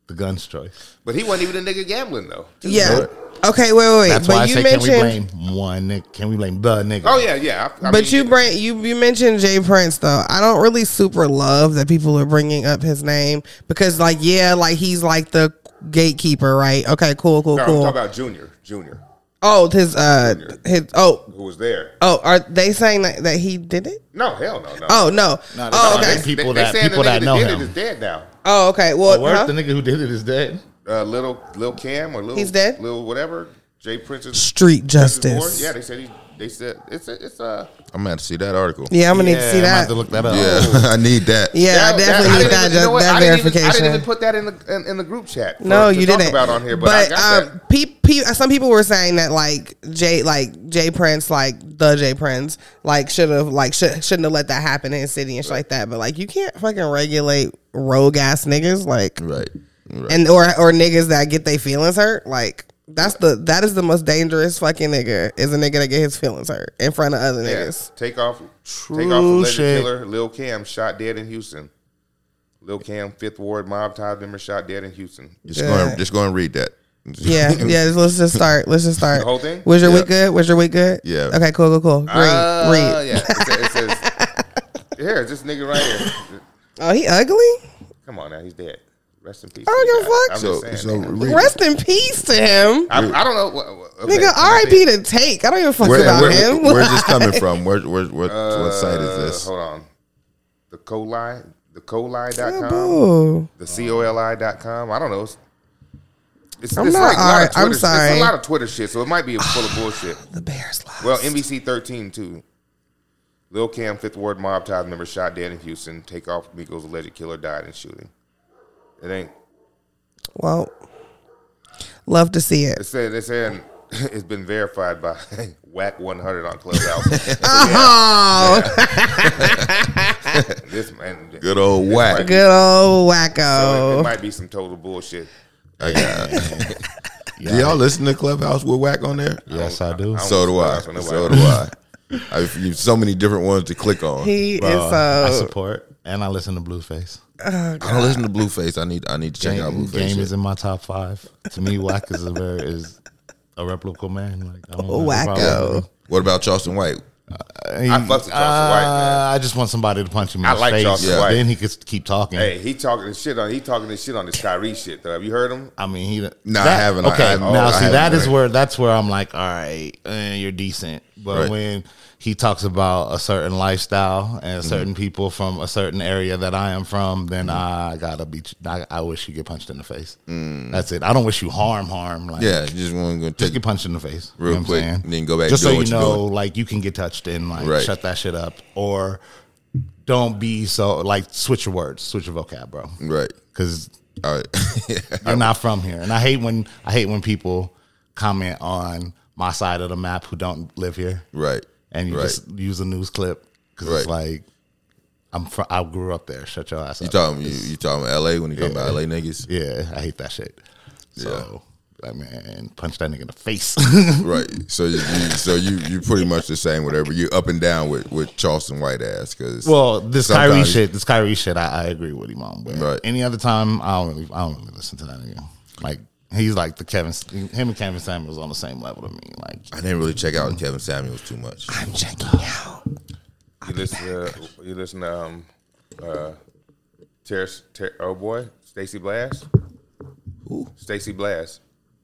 S4: the gun's choice.
S2: But he wasn't even a nigga gambling though.
S3: Yeah. Okay, wait, wait, wait.
S4: That's
S3: but
S4: why I
S3: you
S4: say,
S3: mentioned,
S4: can we blame one nigga? Can we blame the nigga?
S2: Oh yeah, yeah. I, I
S3: but
S2: mean,
S3: you bring you you mentioned Jay Prince though. I don't really super love that people are bringing up his name because, like, yeah, like he's like the gatekeeper, right? Okay, cool, cool,
S2: no,
S3: cool.
S2: I'm talking about Junior. Junior.
S3: Oh, his uh,
S2: Junior.
S3: his oh,
S2: Who was there?
S3: oh, are they saying that, that he did it?
S2: No, hell no, no.
S3: Oh no.
S4: No,
S3: Oh,
S4: they-
S3: okay.
S4: People
S2: they,
S4: that-
S2: they saying
S4: people
S2: the
S4: that
S2: nigga
S4: know
S2: did
S4: him.
S2: it is dead now.
S3: Oh, okay. Well,
S4: Oh, word,
S3: huh?
S4: the nigga who did it is dead.
S2: Uh, little Lil Cam or Lil
S3: He's dead?
S2: Lil whatever. Jay Prince's
S3: Street
S2: Prince's
S3: justice.
S2: boy. Yeah, they said he. They said it's a, it's a.
S1: I'm gonna have to see that article.
S3: Yeah, I'm gonna need to
S4: Yeah,
S3: see
S4: I'm gonna have
S3: that.
S4: to look that up.
S1: Yeah, I need that.
S3: Yeah, I
S2: That-
S3: definitely
S2: I
S3: need
S2: didn't
S3: that,
S2: even- you know
S3: just,
S2: what?
S3: that
S2: I didn't even-
S3: verification.
S2: I didn't even put that in the in, in the group chat. For,
S3: No,
S2: to
S3: you
S2: talk
S3: didn't.
S2: about on here, but, I got
S3: um,
S2: that.
S3: pe- pe- some people were saying that like Jay, like Jay Prince, like the Jay Prince, like should have like should shouldn't have let that happen in his city and shit like that. But like you can't fucking regulate rogue ass niggas like
S1: Right. right.
S3: and or or niggas that get their feelings hurt. Like that's the that is the most dangerous fucking nigga is a nigga that get his feelings hurt in front of other
S2: Yeah.
S3: niggas.
S2: Take off.
S4: True
S2: take off. Alleged
S4: shit.
S2: killer Lil Cam shot dead in Houston. Lil Cam, Fifth Ward mob tie member shot dead in Houston.
S1: just
S3: Yeah.
S1: go and, just go and read that.
S3: Yeah, yeah. Let's just start. Let's just start.
S2: The whole thing?
S3: Was your
S1: Yeah.
S3: week good? Was your week good?
S1: Yeah.
S3: Okay. Cool. Cool. Cool. Read.
S2: Uh,
S3: read.
S2: Yeah. It says, it says here, this nigga right here.
S3: Oh, he ugly.
S2: Come on now, he's dead. Rest in peace.
S3: I don't give a fuck.
S2: I'm
S1: So,
S2: just saying,
S1: so
S2: man.
S1: read
S3: Rest in peace to him.
S2: I, I don't know. what- what- okay,
S3: Nigga,
S2: let me
S3: R I
S2: see.
S3: P to Take. I don't even fuck
S1: Where,
S3: about
S1: where,
S3: him.
S1: where's this coming from? Where, where, where, what site is
S2: Uh,
S1: this?
S2: Hold on. The Coli, the coli dot com,
S3: Boo.
S2: the coli dot com. I don't know. It's, it's,
S3: I'm
S2: it's
S3: not
S2: like a lot
S3: alright.
S2: of
S3: I'm
S2: Twitter.
S3: sorry.
S2: It's a lot of Twitter shit, so it might be full of bullshit.
S3: The Bears lost.
S2: Well, N B C thirteen too. Lil Cam, Fifth Ward mob ties member shot dead in Houston. Takeoff Migos alleged killer died in shooting. It ain't.
S3: Well, love to see it.
S2: They said they saying it's been verified by Whack one hundred on Clubhouse.
S3: Oh,
S2: This man,
S1: Good old
S2: this
S1: whack.
S2: might be-
S3: good old
S2: so it, it
S3: wacko.
S2: might be some total bullshit.
S1: I got. Do y'all listen to Clubhouse with Whack on there?
S4: Yes, I do.
S2: I don't
S1: So do I.
S2: subscribe to
S1: So
S2: nobody.
S1: do I. I've used so many different ones to click on.
S3: He
S4: Bro,
S3: is
S4: I
S3: so.
S4: support and I listen to Blueface.
S1: I don't listen to Blueface. I need. I need to check out
S4: Game,
S1: Blueface.
S4: game
S1: shit.
S4: is in my top five. To me, Wack is a very is a replicable man. Like I don't have a problem
S3: Wacko.
S4: with him.
S1: What about Charleston White?
S4: He-
S2: I fuck with Charleston
S4: uh,
S2: White, man.
S4: I just want somebody to punch him in
S2: I
S4: the
S2: like
S4: face.
S2: Charleston
S1: Yeah.
S2: White.
S4: Then he could keep talking.
S2: Hey, he talking this shit on. He talking this shit on this Kyrie shit though. Have you heard him?
S4: I mean, he.
S1: Nah, I
S4: that-
S1: haven't. I
S4: Okay,
S1: haven't.
S4: now
S1: I
S4: see
S1: haven't
S4: that is
S1: heard.
S4: where that's where I'm like, all right, eh, you're decent. But
S1: Right.
S4: when he talks about a certain lifestyle and certain people from a certain area that I am from, then I gotta be. I, I wish you get punched in the face. That's it. I don't wish you harm, harm. Like,
S1: Yeah, just want to
S4: just
S1: take
S4: get punched in the face
S1: real
S4: you know
S1: quick,
S4: what I'm saying?
S1: and then go back
S4: Just so
S1: doing
S4: you
S1: what you're
S4: know,
S1: doing.
S4: like you can get touched and like
S1: Right.
S4: shut that shit up, or don't be so like switch your words, switch your vocab, bro.
S1: right.
S4: Because
S1: All right. Yeah.
S4: you're not from here, and I hate when I hate when people comment on my side of the map who don't live here,
S1: Right.
S4: and you
S1: right.
S4: just use a news clip because it's
S1: Right.
S4: like I'm fr- I grew up there. Shut your ass
S1: You
S4: up.
S1: talking? You, you talking about L A when you talking about L A niggas?
S4: Yeah, I hate that shit. So, like, man, punch that nigga in the face.
S1: Right. So you, you so you you pretty much the same. Whatever you up and down with with Charleston White ass because
S4: Well, this Kyrie
S1: sometimes-
S4: shit, this Kyrie shit, I, I agree with him on. But
S1: Right.
S4: any other time, I don't really, I don't really listen to that nigga. Like he's like the Kevin, him and Kevin Samuels on the same level to me. Like
S1: I didn't really check out Kevin Samuels too much.
S3: I'm checking out.
S2: You listen to you listen to um, uh, Terrace, Ter- oh boy, Stacey Blast.
S1: Who?
S2: Stacey Blast.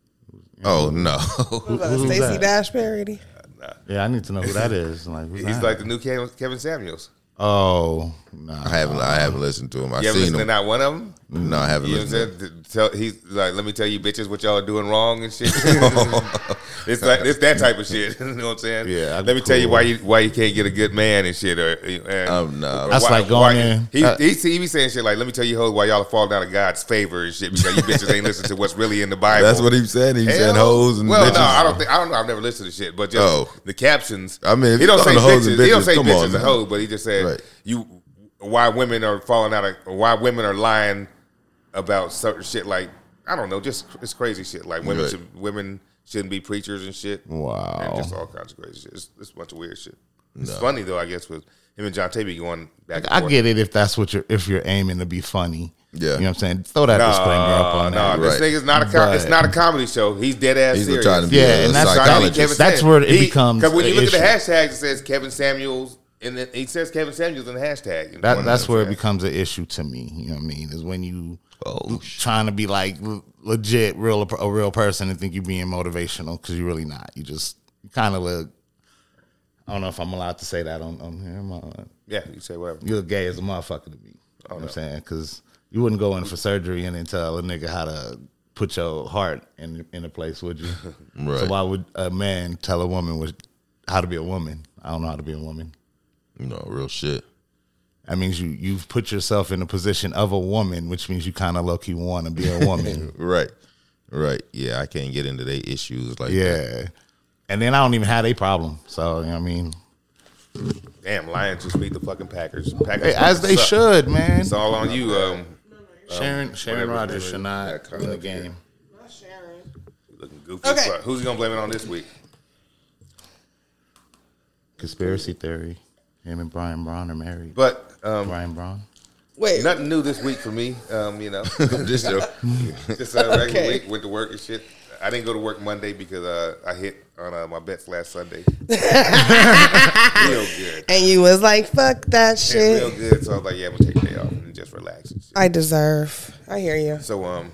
S1: Oh no.
S3: What about
S4: who's
S3: Stacey
S4: that?
S3: Dash parody?
S4: yeah, I need to know who that is. Like who's
S2: He's
S4: that?
S2: like the new Kevin, Kevin Samuels.
S4: oh, nah.
S1: I haven't I haven't listened to him. I've
S2: You ever
S1: seen
S2: listen to
S1: him.
S2: not one of them?
S1: No, I haven't
S2: You know what I'm
S1: listened. To him.
S2: saying? Tell, he's like, let me tell you, bitches, what y'all are doing wrong and shit. it's like it's that type of shit. You know what I'm saying?
S4: Yeah, I'd
S2: Let
S4: be
S2: me tell you
S4: cool.
S2: why you why you can't get a good man and shit. Or and,
S1: Um, no.
S2: or
S4: That's
S2: why-
S4: like going
S2: why-
S4: in-
S2: He,
S4: uh,
S2: he, he be saying shit like, let me tell you, hoes, why y'all are falling out of God's favor and shit because you bitches ain't listening to what's really in the Bible.
S1: That's what he said. He said
S2: Hell,
S1: hoes and
S2: well,
S1: bitches.
S2: no, I don't think I don't know. I've never listened to shit, but just
S1: Oh.
S2: the captions.
S1: I mean, if
S2: he don't
S1: you
S2: say
S1: calling hoes
S2: bitches.
S1: and
S2: He don't
S1: bitches,
S2: say
S1: come
S2: bitches
S1: on
S2: and
S1: now.
S2: hoes, but he just said
S1: Right.
S2: you why women are falling out of why women are lying about certain shit. Like I don't know, just it's crazy shit. Like women
S1: Right.
S2: should women shouldn't be preachers and shit.
S4: Wow.
S2: and just all kinds of crazy shit. It's, it's a bunch of weird shit. It's funny though, I guess, with him and John Tabby going back. And
S4: I
S2: forth.
S4: get it if that's what you're if you're aiming to be funny.
S1: Yeah.
S4: You know what I'm saying? Throw that disclaimer up on
S2: no,
S4: that.
S2: this
S1: Right.
S2: nigga's not a com-
S4: But-
S2: it's not a comedy show. He's dead ass
S1: He's
S2: serious.
S1: trying to be
S4: Yeah,
S1: a
S4: and that's-
S1: psychologist.
S2: Kevin
S4: That's
S2: Sam-
S4: where it
S2: he-
S4: becomes
S2: Because when you
S4: an
S2: look at the
S4: issue.
S2: hashtags, it says Kevin Samuels, and then he says Kevin Samuels in the hashtag.
S4: That,
S2: One
S4: that's
S2: of them
S4: where it
S2: says.
S4: becomes an issue to me. You know what I mean? Is when you
S1: Oh, shit.
S4: trying to be like l- legit, real a real person and think you're being motivational because you're really not. You just kind of look. I don't know if I'm allowed to say that on, on here. Am I-
S2: Yeah, you say whatever.
S4: You look gay as a motherfucker to me. You know what I'm saying? Because you wouldn't go in for surgery and then tell a nigga how to put your heart in in a place, would you?
S1: Right.
S4: So why would a man tell a woman was how to be a woman? I don't know how to be a woman.
S1: You know, real shit.
S4: That means you you've put yourself in a position of a woman, which means you kind of low key want to be a woman.
S1: Right. Right. Yeah, I can't get into their issues like that.
S4: Yeah. And then I don't even have a problem. So, you know what I mean?
S2: Damn, Lions just beat the fucking Packers. Packers
S4: Hey, as they
S2: suck.
S4: should, man.
S2: It's all on you. Um,
S4: Sharon Sharon
S2: whatever
S4: Rodgers
S2: they
S4: should
S2: were-
S4: not
S2: yeah,
S4: win the
S2: correct.
S4: game.
S2: looking goofy.
S3: Okay.
S2: as fuck. Who's he gonna blame it on this week?
S4: Conspiracy theory. Him and Brian Braun are married.
S2: But um,
S4: Brian Braun.
S3: Wait,
S2: nothing new this week for me. Um, you know,
S1: Just a,
S2: just a regular
S3: Okay.
S2: week. Went to work and shit. I didn't go to work Monday because uh, I hit on uh, my bets last Sunday. Real good.
S3: and you was like, "Fuck that
S2: Yeah, real
S3: shit."
S2: good. So I was like, yeah, I'm gonna take a day off and just relax. And shit.
S3: I deserve. I hear you.
S2: So um,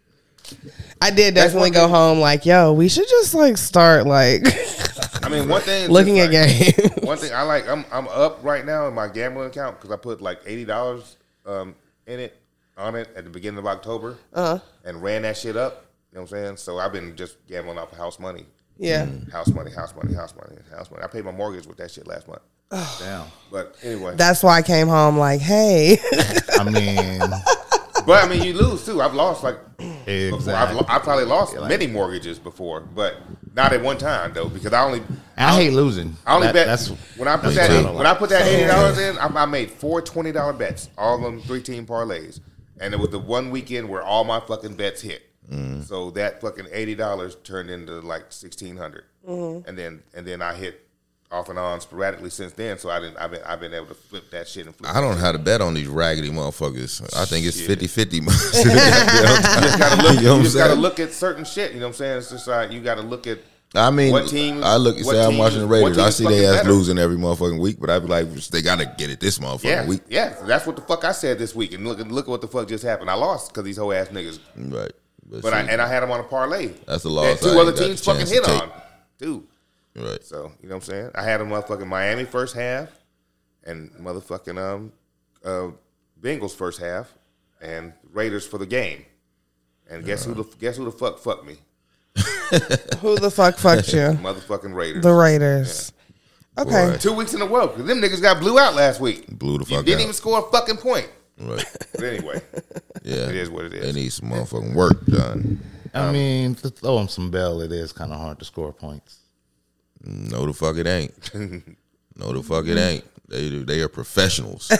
S3: I did
S2: That's
S3: definitely
S2: one
S3: go
S2: thing-
S3: home like, "Yo, we should just like start like
S2: I mean, one thing. is
S3: looking
S2: just
S3: at
S2: like-
S3: games."
S2: One thing I like, I'm I'm up right now in my gambling account because I put like eighty dollars um, in it on it at the beginning of October
S3: Uh-huh.
S2: and ran that shit up. You know what I'm saying? So I've been just gambling off of house money,
S3: Yeah.
S2: house money, house money, house money, house money. I paid my mortgage with that shit last month.
S4: Damn.
S2: But anyway,
S3: That's why I came home like, "Hey,
S4: I mean,
S2: but I mean, you lose too. I've lost like before. I've,
S4: exactly.
S2: lo- I've probably lost many mortgages before, but not at one time though because I only
S4: I hate losing.
S2: I only
S4: That-
S2: bet
S4: That's
S2: when I put
S4: that's
S2: that
S4: what I
S2: in,
S4: don't
S2: when I
S4: like.
S2: put that eighty dollars in. I, I made four twenty dollar bets, all of them three team parlays, and it was the one weekend where all my fucking bets hit. So that fucking eighty dollars turned into like sixteen hundred, and then and then I hit off and on sporadically since then. So I didn't. I've been I've been able to flip that shit and flip.
S1: I don't know how to bet on these raggedy motherfuckers. I think it's
S2: Shit.
S1: fifty-fifty.
S2: You just gotta look.
S1: You know what
S2: you
S1: I'm
S2: just gotta
S1: saying?
S2: look at certain shit. You know what I'm saying? It's just like you gotta look at.
S1: I mean,
S2: What team-
S1: I look,
S2: what
S1: say I'm
S2: team-
S1: watching the
S2: what
S1: Raiders.
S2: team
S1: I
S2: is
S1: see they
S2: fucking
S1: ass
S2: better?
S1: losing every motherfucking week, but I be like, they got to get it this motherfucking
S2: Yeah,
S1: week.
S2: yeah. That's what the fuck I said this week, and look look at what the fuck just happened. I lost because these whole ass niggas.
S1: Right. But,
S2: But
S1: see,
S2: I and I had them on a parlay.
S1: That's the
S2: that
S1: loss.
S2: two
S1: I ain't
S2: other
S1: got the
S2: teams fucking
S1: chance
S2: hit
S1: to take.
S2: on, too.
S1: Right.
S2: So you know what I'm saying? I had them motherfucking Miami first half, and motherfucking um, uh, Bengals first half, and Raiders for the game. And guess who the guess who the fuck fucked me?
S3: who the fuck fucked you?"
S2: Motherfucking Raiders.
S3: The Raiders. Okay.
S1: Boy.
S2: Two weeks in a row because them niggas got blew out last week.
S1: Blew the
S2: You
S1: fuck
S2: didn't
S1: out.
S2: even score a fucking point.
S1: Right.
S2: But anyway,
S1: Yeah.
S2: It is what it is.
S1: They need some motherfucking work done.
S4: I mean, to throw them some bell, it is kind of hard to score points.
S1: No, the fuck it ain't. No, the fuck it ain't. They they are professionals.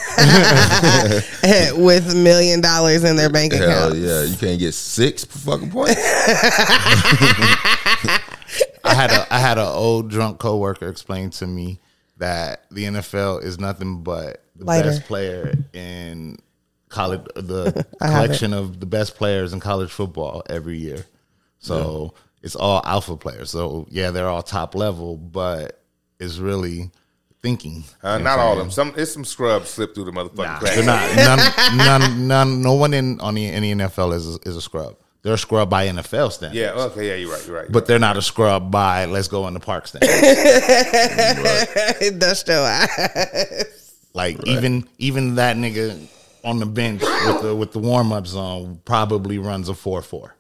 S3: With million dollars in their bank
S1: Hell
S3: account.
S1: yeah. You can't get six fucking points.
S4: I had a I had an old drunk coworker explain to me that the N F L is nothing but the
S3: Lighter.
S4: best player in college, the
S3: I have
S4: collection of the best players in college football every year. So it's all alpha players. So yeah, they're all top level, but it's really thinking.
S2: Uh,
S4: You know
S2: not
S4: what I'm
S2: all of
S4: saying?
S2: them. Some it's some scrubs slip through the motherfucking
S4: Nah,
S2: cracks.
S4: they're not. None, none, none. No one in on the in the N F L is a, is a scrub. They're a scrub by N F L standards.
S2: Yeah. Okay. Yeah. You're right. You're right.
S4: But they're not a scrub by let's go in the park standards.
S3: Dust your eyes.
S4: Like even even that nigga on the bench with the with the warm up zone probably runs a four four.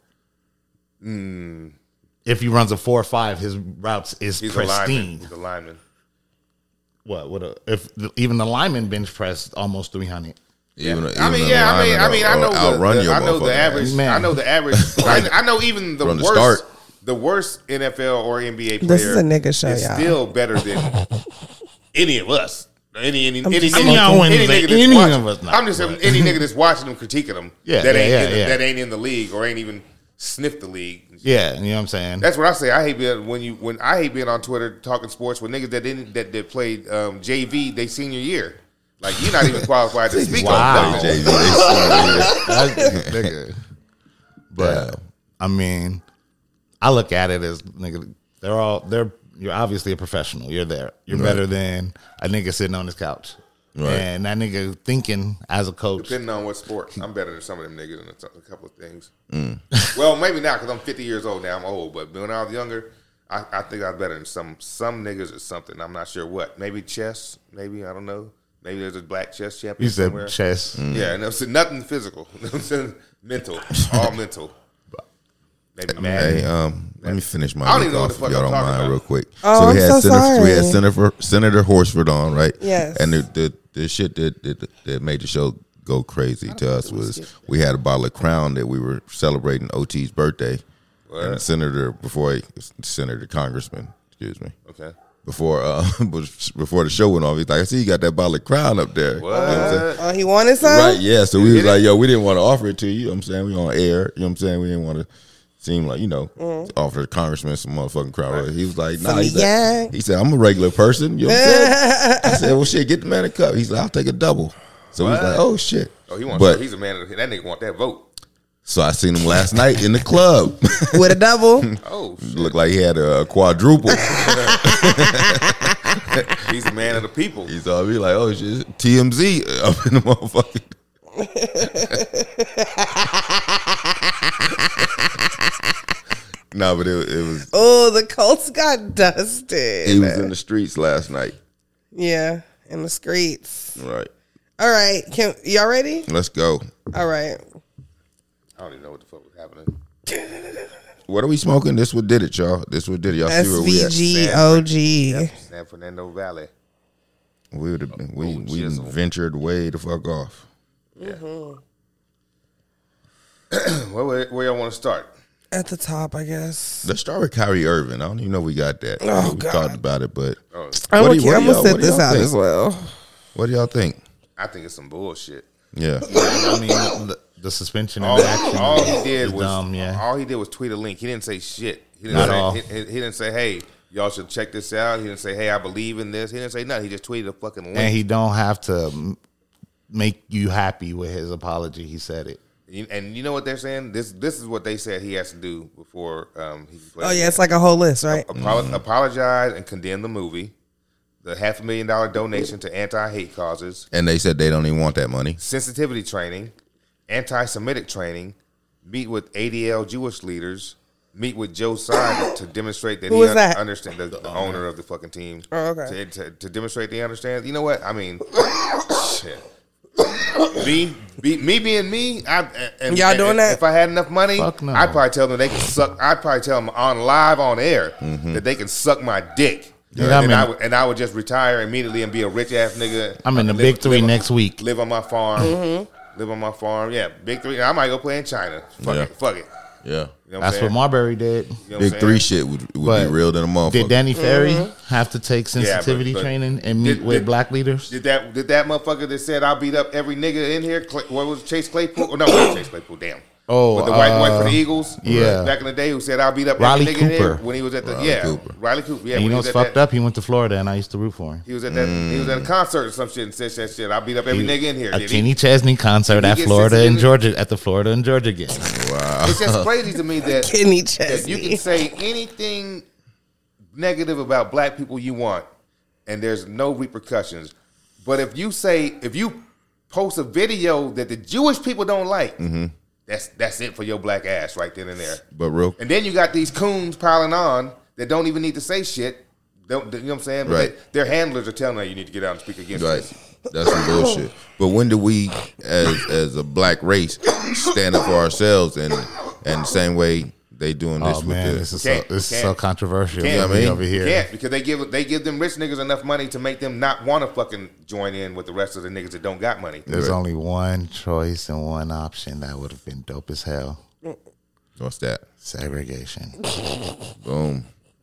S4: If he runs a four five, his routes is
S2: He's a lineman.
S4: pristine.
S2: He's a lineman.
S4: What what a, if the, even the lineman bench pressed almost three hundred.
S1: Even,
S2: I
S1: even
S2: mean,
S1: the
S2: yeah. I mean, I
S1: linemen
S2: mean,
S1: will-
S2: I know
S1: will
S2: the,
S1: outrun
S2: the
S1: your
S2: I know the
S1: motherfucking
S2: average.
S1: ass.
S4: Man.
S2: I know the average. I, I know even the
S1: From the
S2: worst.
S1: start.
S2: The worst N F L or N B A player.
S3: This is a nigga show,
S2: is
S3: y'all.
S2: still better than any of us. Any any any,
S3: just
S2: nigga,
S3: smoking.
S4: I wouldn't
S2: any
S4: say
S2: nigga that's
S4: any
S2: watching,
S4: of us not,
S2: I'm just saying
S4: but-
S2: any nigga that's watching them, critiquing them.
S4: Yeah,
S2: that
S4: yeah,
S2: ain't
S4: yeah,
S2: in the,
S4: yeah.
S2: that ain't in the league or ain't even sniffed the league.
S4: Yeah, you know what I'm saying?
S2: That's what I say. I hate being when you when I hate being on Twitter talking sports with niggas that didn't that, that played um, J V they senior year. Like you're not even qualified to speak
S4: Wow.
S2: on
S1: Jay-Z,
S2: that.
S1: they
S4: That's- nigga. But I mean, I look at it as nigga. They're all they're. You're obviously a professional. You're there. You're
S1: Right.
S4: better than a nigga sitting on his couch.
S1: Right.
S4: And that nigga thinking as a coach.
S2: Depending on what sport, I'm better than some of them niggas in a, a couple of things.
S1: Mm.
S2: Well, maybe not because I'm fifty years old now. I'm old, but when I was younger, I, I think I was better than some some niggas or something. I'm not sure what. Maybe chess. Maybe I don't know. Maybe there's a black chess champion
S4: You said
S2: somewhere.
S4: chess.
S2: Yeah, and it's nothing physical. mental, all mental. Maybe math.
S1: Hey, um, let me finish my
S2: I don't
S1: week
S2: even know what
S1: off
S2: the
S1: if
S2: fuck
S1: y'all
S2: I'm
S1: don't
S2: talking
S1: mind
S2: about.
S1: real quick.
S3: Oh,
S1: we
S3: I'm
S1: had
S3: so
S1: Senator, we had
S3: sorry.
S1: Senator Senator Horsford on, right?
S3: Yes.
S1: And the the, the shit that, that that made the show go crazy to us was we had a bottle of Crown that we were celebrating O T's birthday, and the senator before he, Senator Congressman, excuse me.
S2: Okay.
S1: Before uh before the show went off, he's like, I see you got that bottle of Crown up there.
S2: What?
S1: You know what I'm saying?
S3: Oh, he wanted some?
S1: Right, yeah. So we was
S2: did
S1: like, yo, we didn't want to offer it to you. You know what I'm saying? We on air. You know what I'm saying? We didn't want to seem like, you know,
S3: Mm.
S1: offer the congressman some motherfucking crowd. Right. He was like, nah.
S3: Some
S1: He said,
S3: yang.
S1: he said, I'm a regular person. You know what I'm saying? I said, well, shit, get the man a cup. He's like, I'll take a double. So we was
S2: What?
S1: like, oh, shit.
S2: Oh, he wants.
S1: But
S2: He's a man. Of, that nigga want that vote.
S1: so I seen him last night in the club.
S3: With a double.
S2: Oh, shit.
S1: Looked like he had a, a quadruple.
S2: He's a man of the people.
S1: He's all be like, oh, shit, T M Z up in the motherfucking. No, but it, it was
S3: Oh, the Colts got dusted.
S1: he was in the streets last night.
S3: Yeah, in the streets.
S1: Right.
S3: All right. Can y'all ready?
S1: Let's go.
S3: All right.
S2: I don't even know what the fuck was happening.
S1: What are we smoking? This what did it, y'all. This what did it. Y'all see where we at.
S3: S V G O G.
S2: San Fernando Valley.
S1: We would have been we
S2: Oh,
S1: we
S2: jizzle.
S1: ventured way the fuck off.
S2: Where, where, where y'all want to start?
S3: At the top, I guess.
S1: Let's start with Kyrie Irving. I don't even know we got that.
S3: Oh,
S1: we
S3: God.
S1: talked about it, but
S2: Oh,
S3: I'm
S1: What do
S3: gonna,
S1: you- what
S3: I'm
S1: do
S3: gonna
S1: y'all-
S3: set
S1: what do
S3: this
S1: y'all
S3: out
S1: think?
S3: as well.
S1: what do y'all think?
S2: I think it's some bullshit.
S1: Yeah.
S4: I mean, the, the suspension and
S2: All,
S4: the action.
S2: all he did
S4: is
S2: was
S4: dumb, yeah.
S2: all he did was tweet a link. He didn't say shit. He didn't
S4: Not
S2: say
S4: at all.
S2: He, he- he didn't say, "Hey, y'all should check this out." He didn't say, "Hey, I believe in this." He didn't say nothing. He just tweeted a fucking link.
S4: And he don't have to m- make you happy with his apology. He said it.
S2: You- and you know what they're saying? This this is what they said he has to do before um, he can play.
S3: Oh yeah, it's like a whole list, right?
S2: Apolo- apologize and condemn the movie. The half a million dollar donation to anti-hate causes,
S1: And they said they don't even want that money.
S2: sensitivity training, anti-Semitic training, meet with A D L Jewish leaders, meet with Joe Tsai to demonstrate that
S3: Who
S2: he
S3: is that?
S2: understands the, the owner of the fucking team.
S3: Oh, okay.
S2: To, to, to demonstrate they understand. You know what? I mean, shit. Me, be, me being me, I, and,
S3: Y'all doing
S2: and
S3: that?
S2: If I had enough money,
S4: Fuck no.
S2: I'd probably tell them they can suck. I'd probably tell them on live on air that they can suck my dick.
S4: Yeah,
S2: and,
S4: I mean-
S2: I would, and I would just retire immediately and be a rich ass nigga.
S4: I'm in the
S2: Live-
S4: big three
S2: live on-
S4: next week.
S2: Live on my farm.
S3: Mm-hmm.
S2: Live on my farm. Yeah, big three. I might go play in China. Fuck
S1: Yeah.
S2: it. Fuck it.
S1: Yeah.
S2: You know what
S4: That's
S2: I'm
S4: what
S2: saying?
S4: Marbury did.
S2: You know what I'm
S1: Big
S2: saying?
S1: three shit would, would
S4: But
S1: be real than a motherfucker.
S4: Did Danny Ferry
S3: Mm-hmm.
S4: have to take
S2: Yeah, but-
S4: sensitivity
S2: but
S4: training and meet
S2: did-
S4: with
S2: did-
S4: black leaders?
S2: Did that did that motherfucker that said I'll beat up every nigga in here? Clay, what was it, Chase Claypool? Oh, no, not Chase Claypool. Damn.
S4: Oh,
S2: But the white boy
S4: uh,
S2: for the Eagles,
S4: yeah.
S2: back in the day, who said I'll beat up
S4: Riley
S2: every nigga in here
S4: Cooper.
S2: when he was at the
S1: Riley
S2: yeah
S1: Cooper.
S2: Riley Cooper. Yeah,
S4: And you
S2: when
S4: know
S2: he
S4: what's
S2: was at
S4: fucked
S2: that,
S4: up? He went to Florida, and I used to root for him.
S2: He was at that. He was at a concert or some shit and said that shit. I'll beat up every nigga in here.
S4: A
S2: Did he?
S4: Kenny Chesney concert
S2: Did he
S4: at
S2: get
S4: Florida and
S2: sensitivity?
S4: Georgia at the Florida and Georgia game.
S1: Wow.
S2: It's just crazy to me that,
S3: Kenny
S2: that
S3: Chesney.
S2: you can say anything negative about black people you want, and there's no repercussions. But if you say if you post a video that the Jewish people don't like, that's that's it for your black ass right then and there.
S1: But real
S2: And then you got these coons piling on that don't even need to say shit. Don't, you know what I'm saying? But
S1: Right.
S2: they, their handlers are telling them you need to get out and speak against
S1: Right.
S2: this.
S1: That's some bullshit. But when do we, as as a black race, stand up for ourselves and and the same way they doing this
S4: Oh
S1: with
S4: man,
S1: the
S4: this is so,
S2: Can't,
S4: this is
S2: can't.
S4: so controversial.
S2: Can't.
S1: You know what I mean?
S4: over here.
S2: Can't because they give they give them rich niggas enough money to make them not want to fucking join in with the rest of the niggas that don't got money.
S4: There's
S1: Right.
S4: only one choice and one option that would have been dope as hell:
S1: what's that?
S4: segregation.
S1: Boom.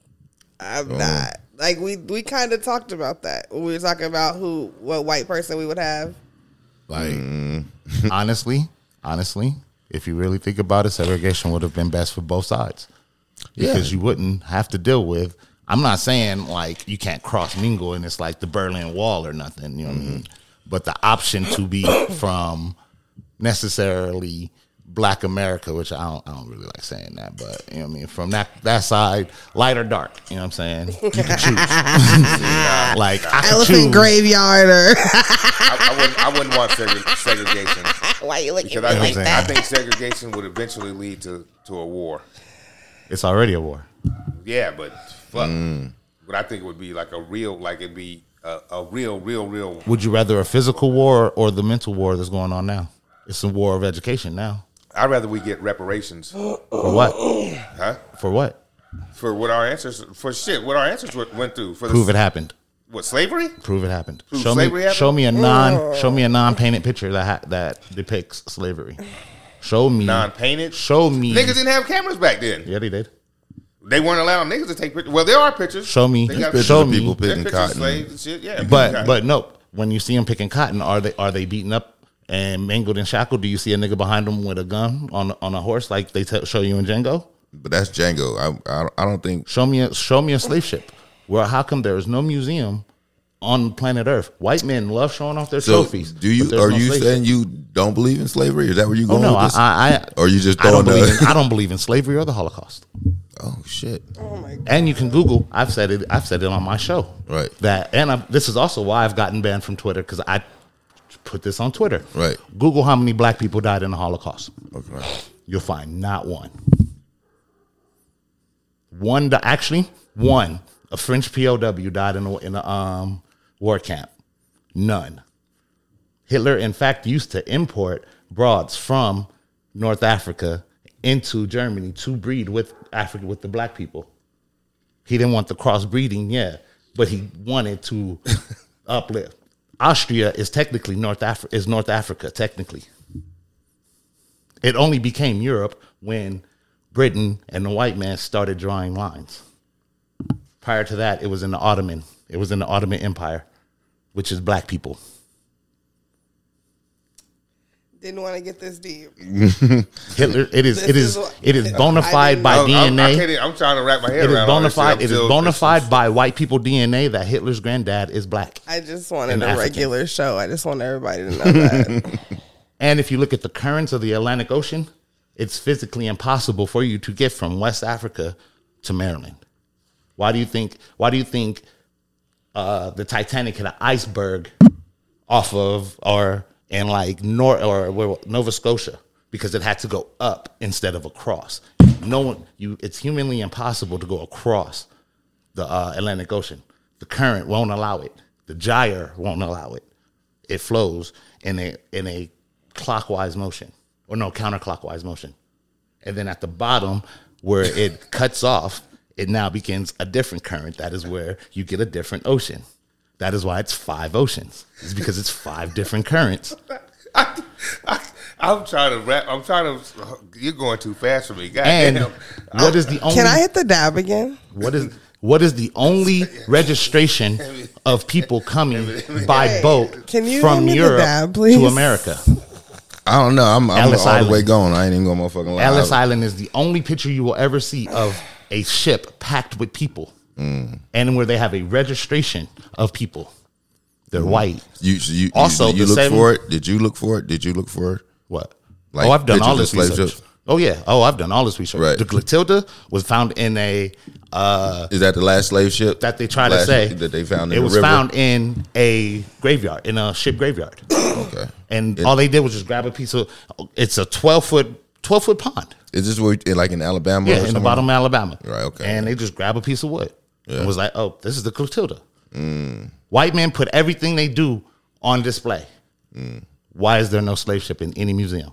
S3: I'm not. Like we we kind of talked about that when we were talking about who what white person we would have.
S4: Like, honestly, honestly, if you really think about it, segregation would have been best for both sides because
S1: Yeah.
S4: you wouldn't have to deal with. I'm not saying like you can't cross mingle and it's like the Berlin Wall or nothing. You know what I mean? but the option to be from necessarily Black America, which I don't, I don't really like saying that, but you know what I mean, from that that side, light or dark, you know what I'm saying? You can choose. Like I can
S3: Elephant
S4: choose.
S3: graveyard or
S2: I, I wouldn't. I wouldn't want segre- segregation.
S3: why you looking
S2: Because
S3: at
S2: I
S3: me like
S2: think I
S3: that?
S2: think segregation would eventually lead to, to a war.
S4: It's already a war.
S2: Yeah, but fuck. But I think it would be like a real, like it'd be a, a real, real, real.
S4: Would you rather a physical war or the mental war that's going on now? It's a war of education now.
S2: I'd rather we get reparations.
S4: For what?
S2: Huh?
S4: For what?
S2: For what our ancestors, for shit, what our ancestors went through. For the,
S4: Prove it happened.
S2: What, slavery?
S4: Prove it happened.
S2: Prove
S4: show
S2: slavery
S4: me,
S2: happened?
S4: show me a non, show me a non-painted picture that ha- that depicts slavery. Show me
S2: Non-painted?
S4: Show me.
S2: Niggas didn't have cameras back then.
S4: Yeah, they did.
S2: They weren't allowing niggas to take pictures. Well, there are pictures.
S4: Show me.
S2: They got
S1: Pictures
S4: Show
S1: of
S4: me.
S1: people
S2: There's
S1: picking
S2: pictures of
S1: cotton.
S2: slaves and shit. Yeah,
S4: But
S2: picking
S4: but no, when you see them picking cotton, are they are they beaten up and mangled and shackled? Do you see a nigga behind them with a gun on on a horse like they t- show you in Django?
S1: But that's Django. I, I I don't think.
S4: Show me a show me a slave ship. Well, how come there is no museum on planet Earth? White men love showing off their
S1: So
S4: trophies.
S1: do you?
S4: but there's
S1: Are
S4: no
S1: you
S4: slave
S1: saying
S4: ship.
S1: you don't believe in slavery? Is that where you
S4: Oh
S1: going
S4: no,
S1: with
S4: I,
S1: this?
S4: I, I
S1: or you just
S4: I don't
S1: throwing
S4: believe
S1: the?
S4: in, I don't believe in slavery or the Holocaust.
S1: Oh shit!
S3: Oh my god.
S4: And you can Google. I've said it. I've said it on my show.
S1: Right.
S4: That and I, this is also why I've gotten banned from Twitter because I put this on Twitter.
S1: Right.
S4: Google how many black people died in the Holocaust.
S1: Okay.
S4: You'll find not one. One di- actually one a French P O W died in a, in a um, war camp. None. Hitler, in fact, used to import broads from North Africa into Germany to breed with Africa with the black people. He didn't want the crossbreeding, yeah, but he wanted to uplift. Austria is technically North Africa is North Africa technically. It only became Europe when Britain and the white man started drawing lines. Prior to that, it was in the Ottoman. It was in the Ottoman Empire, which is black people.
S3: Didn't want to get this deep.
S4: Hitler. It is.
S3: This
S4: It is.
S3: is what-
S4: It is bona
S3: I
S4: fide
S3: didn't
S4: by
S2: I'm,
S4: D N
S2: I'm, I
S4: A.
S2: can't even- I'm trying to wrap my head
S4: It is
S2: around all
S4: bona
S2: this shit.
S4: fide.
S2: I'm
S4: It is
S2: still-
S4: bona fide by white people D N A that Hitler's granddad is black.
S3: I just wanted
S4: And
S3: a
S4: African.
S3: regular show. I just want everybody to know that.
S4: And if you look at the currents of the Atlantic Ocean, it's physically impossible for you to get from West Africa to Maryland. Why do you think? Why do you think uh, the Titanic hit an iceberg off of or in like Nor or where- Nova Scotia? Because it had to go up instead of across. No one, you. It's humanly impossible to go across the uh, Atlantic Ocean. The current won't allow it. The gyre won't allow it. It flows in a in a clockwise motion, or no, counterclockwise motion. And then at the bottom, where it cuts off, it now begins a different current. That is where you get a different ocean. That is why it's five oceans. It's because it's five different currents.
S2: I, I, I'm trying to wrap. I'm trying to. You're going too fast for me. God
S4: And
S2: damn.
S4: what is the only?
S3: Can I hit the dab again?
S4: What is what is the only registration of people coming by boat
S3: Can you
S4: from
S3: hand me the
S4: Europe
S3: dab, please?
S4: to America?
S1: I don't know. I'm, I'm
S4: Ellis
S1: all
S4: Island.
S1: the way gone. I ain't even gonna motherfucking lie.
S4: Ellis
S1: I-
S4: Island is the only picture you will ever see of a ship packed with people,
S1: Mm.
S4: and where they have a registration of people. They're white.
S1: You, so you
S4: Also,
S1: you, did you
S4: the
S1: look
S4: same-
S1: for it? Did you look for it? Did you look for it?
S4: What?
S1: Like
S4: oh, I've done
S1: pictures
S4: all
S1: of
S4: this
S1: slave
S4: research.
S1: ships?
S4: Oh yeah. Oh, I've done all this research.
S1: Right.
S4: The Clotilda was found in a uh,
S1: Is that the last slave ship
S4: that they try to
S1: Last-
S4: say
S1: that they found in
S4: it
S1: the
S4: was
S1: river?
S4: found in a graveyard, in a ship graveyard.
S1: Okay.
S4: And
S1: It-
S4: all they did was just grab a piece of. It's a twelve foot, twelve foot pond.
S1: Is this where, like in Alabama?
S4: Yeah,
S1: or
S4: in the
S1: somewhere?
S4: bottom of Alabama.
S1: Right, okay.
S4: And they just grab a piece of wood.
S1: Yeah.
S4: And was like, oh, this is the Clotilda. White men put everything they do on display. Why is there no slave ship in any museum?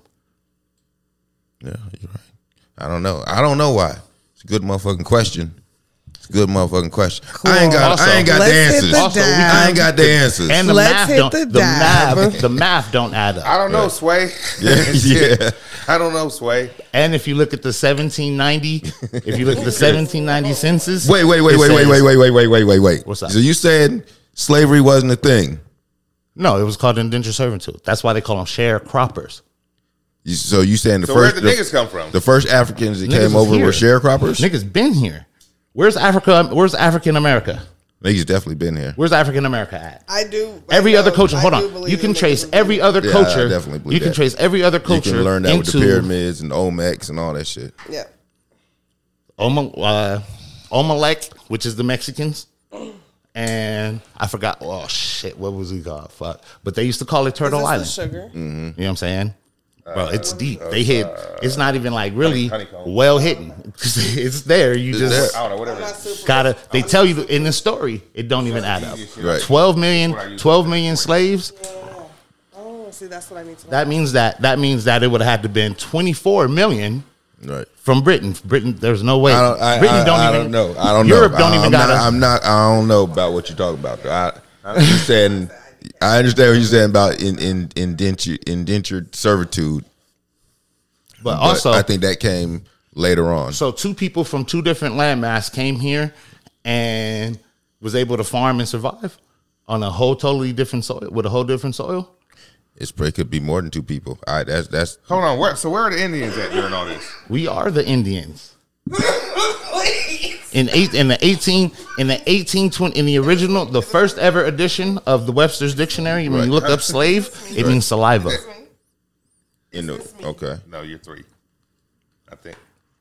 S1: Yeah, you're right. I don't know. I don't know why. It's a good motherfucking question. It's a good motherfucking question. I ain't got.
S4: Also,
S1: I ain't got the
S3: let's hit
S1: answers.
S3: the
S4: Also, we
S3: dab.
S1: I ain't got the answers.
S4: And the
S3: Let's
S4: math
S3: hit
S4: don't.
S3: the
S4: The,
S3: dab.
S4: math. The math don't add up.
S2: I don't know, Sway.
S1: Yeah, yeah.
S2: I don't know, Sway.
S4: And if you look at the seventeen ninety, if you look at the seventeen ninety census,
S1: Wait, wait, wait,
S4: it
S1: wait, wait,
S4: says-
S1: wait, wait, wait, wait, wait, wait, wait.
S4: What's that?
S1: So you said slavery wasn't a thing.
S4: No, it was called indentured servitude. That's why they call them sharecroppers.
S1: You, so you saying the
S2: So
S1: first
S2: where'd the
S1: the,
S2: niggas come from?
S1: the first Africans that
S4: Niggas
S1: came
S4: was
S1: over
S4: here.
S1: were sharecroppers?
S4: Niggas been here. Where's Africa? Where's African America?
S1: He's definitely been here.
S4: Where's African America at?
S3: I do.
S4: Every
S3: I
S4: other
S3: know,
S4: culture. Hold
S3: I do
S4: on.
S3: believe
S4: You can
S3: in
S4: trace
S3: niggas
S4: every other
S1: Yeah, I
S4: culture.
S1: definitely believe
S4: you can
S1: that.
S4: trace every other culture.
S1: You can learn that
S4: into
S1: with the pyramids and Olmecs and all that shit.
S3: Yeah.
S4: Oma, uh, Omelec, which is the Mexicans. And I forgot. Oh, shit. What was he called? Fuck. But they used to call it Turtle
S3: Is this
S4: Island.
S3: the sugar?
S4: You know what I'm saying? Bro, it's deep.
S2: uh,
S4: They hit. It's not even like really
S2: honeycomb.
S4: well hidden. It's there. You just
S2: I don't know, whatever.
S3: I'm
S2: it
S3: not
S2: is.
S3: super.
S4: gotta. They tell you in the story. It don't even add up.
S1: Right.
S4: twelve million, twelve million slaves.
S3: Oh, see, that's what I need to know.
S4: That means that that means that it would have had to been twenty-four million
S1: Right.
S4: from Britain. Britain, there's no way.
S1: I don't, I,
S4: Britain
S1: I,
S4: don't
S1: I
S4: even
S1: don't know. I don't
S4: Europe
S1: know.
S4: don't
S1: I,
S4: even
S1: I'm
S4: got.
S1: not,
S4: a-
S1: I'm not. I don't know about what you're talking about. Though. I, I'm just saying. I understand what you're saying about in, in, indentured, indentured servitude.
S4: But
S1: But
S4: also,
S1: I think that came later on.
S4: so two people from two different landmass came here and was able to farm and survive on a whole totally different soil with a whole different soil.
S1: It's it could be more than two people. All right, that's that's
S2: Hold on. Where, so where are the Indians at during all this?
S4: We are the Indians. In eight in the eighteen in the eighteen twenty in the original the first ever edition of the Webster's Dictionary, when you look up slave, it means saliva.
S1: in the okay.
S2: No, you're three. I think.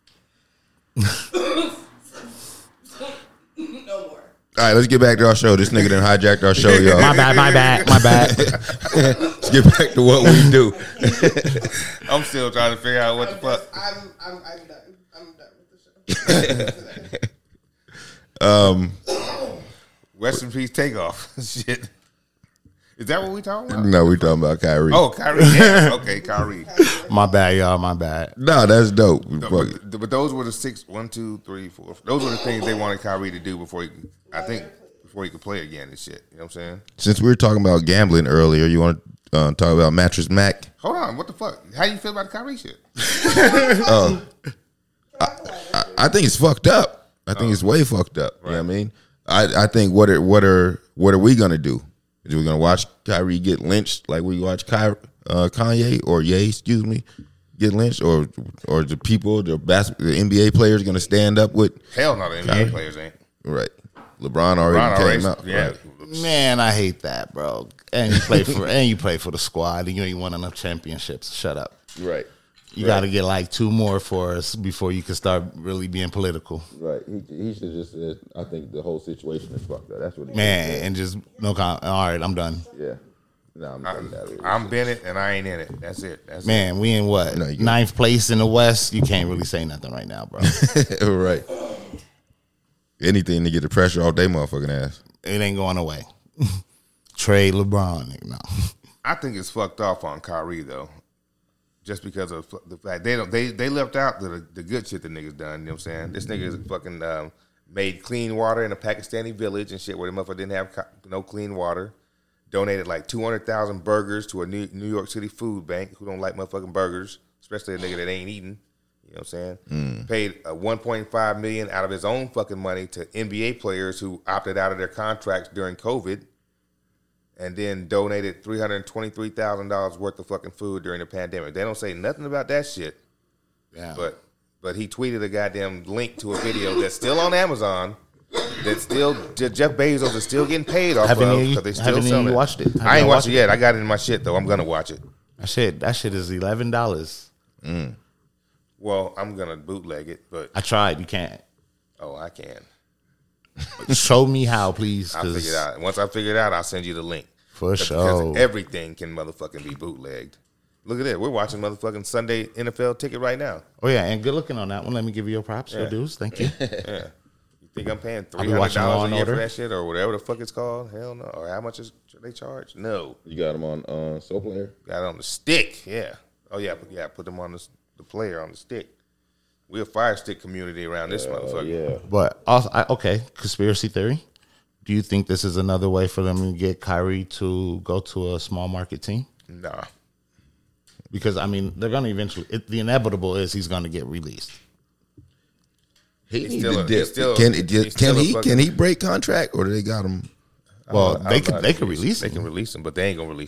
S3: No more.
S1: All right, let's get back to our show. This nigga done hijacked our show, y'all.
S4: My bad, my bad, my bad.
S1: Let's get back to what we do.
S2: I'm still trying to figure out what the fuck.
S3: I'm, I'm, I'm done. I'm done with the show.
S1: Um,
S2: Western Peace takeoff. Shit. Is that what we talking about?
S1: no, we talking about Kyrie.
S2: Oh, Kyrie. Yeah. Okay, Kyrie.
S4: My bad, y'all, my bad.
S1: no, that's dope.
S2: No,
S1: Fuck it.
S2: but, but those were the six, one, two, three, four. Those were the things they wanted Kyrie to do before he, I think, before he could play again and shit. You know what I'm saying?
S1: Since we were talking about gambling earlier, you want to uh, talk about Mattress Mac?
S2: Hold on. What the fuck? How you feel about the Kyrie shit?
S1: I, I think it's fucked up. I think it's way fucked up. You know what I mean? I, I think what are what are what are we gonna do? Is we gonna watch Kyrie get lynched like we watch Ky, uh, Kanye or Ye, excuse me, get lynched, or or the people, the bas- the N B A players gonna stand up with
S2: Hell no, the N B A
S1: Kyrie?
S2: players ain't.
S1: right? LeBron already
S2: Ron
S1: came
S2: already,
S1: out.
S2: yeah.
S1: Right.
S4: Man, I hate that, bro. And you play for and you play for the squad and you ain't won enough championships. Shut up.
S1: Right.
S4: You
S1: Right.
S4: got to get like two more for us before you can start really being political.
S1: Right. He, he should just said, I think the whole situation is fucked up. That's what he
S4: Man, and just no com- all right, I'm done.
S1: Yeah. No, I'm,
S2: I'm, I'm Bennett and I ain't in it. That's it. That's
S4: Man, we in what?
S1: No, you good.
S4: Ninth place in the West. You can't really say nothing right now, bro.
S1: it. right. Anything to get the pressure off their motherfucking ass.
S4: It ain't going away. Trade LeBron. No.
S2: I think it's fucked off on Kyrie though, just because of the fact they don't they they left out the the good shit the niggas done. You know what I'm saying? This nigga is fucking um, made clean water in a Pakistani village and shit where the motherfucker didn't have co- no clean water. Donated like two hundred thousand burgers to a New New York City food bank who don't like motherfucking burgers, especially a nigga that ain't eating. You know what I'm saying?
S1: Mm.
S2: Paid a one point five million dollars out of his own fucking money to N B A players who opted out of their contracts during COVID. And then donated three hundred twenty-three thousand dollars worth of fucking food during the pandemic. They don't say nothing about that shit.
S4: Yeah.
S2: But but he tweeted a goddamn link to a video that's still on Amazon. That still Jeff Bezos is still getting paid off
S4: Haven't
S2: of
S4: you-
S2: because they still
S4: haven't
S2: selling
S4: you
S2: it.
S4: watched it? Have
S2: I ain't
S4: you
S2: watched
S4: watched
S2: it
S4: it?
S2: yet. I got it in my shit though. I'm gonna watch it.
S4: That shit, that shit is eleven dollars.
S2: Well, I'm gonna bootleg it, but
S4: I tried. You can't.
S2: oh, I can.
S4: Show me how, please.
S2: I'll
S4: 'cause
S2: figure it out. Once I figure it out, I'll send you the link.
S4: For
S2: Because
S4: sure.
S2: everything can motherfucking be bootlegged. Look at that. We're watching motherfucking Sunday N F L ticket right now.
S4: Oh yeah, and good looking on that one. Let me give you your props, your dues. Thank you.
S2: Yeah. You think I'm paying
S4: I'll
S2: three
S4: be
S2: hundred
S4: watching Law
S2: dollars a
S4: and
S2: year for
S4: Order.
S2: that shit or whatever the fuck it's called? Hell no. Or how much is they charge? No.
S1: You got him on uh, Soul Player?
S2: Got it on the stick. Yeah. Oh yeah. Put, yeah. Put them on the, the player on the stick. We're a fire stick community around this motherfucker.
S1: Yeah.
S4: But also, I, okay, conspiracy theory. Do you think this is another way for them to get Kyrie to go to a small market team?
S2: Nah.
S4: Because I mean, they're going to eventually. It, the inevitable is he's going to get released.
S1: He
S2: He's
S1: needs
S2: still
S1: to
S2: a-
S1: dip.
S2: he's still-
S1: can
S2: he's
S1: can
S2: still a
S1: he
S2: fucking-
S1: can he break contract or do they got him?
S4: Well,
S2: I don't
S4: they
S2: know
S4: could
S2: how
S4: they
S2: to
S4: could release
S2: They
S4: him.
S2: can release him, but they ain't gonna release him.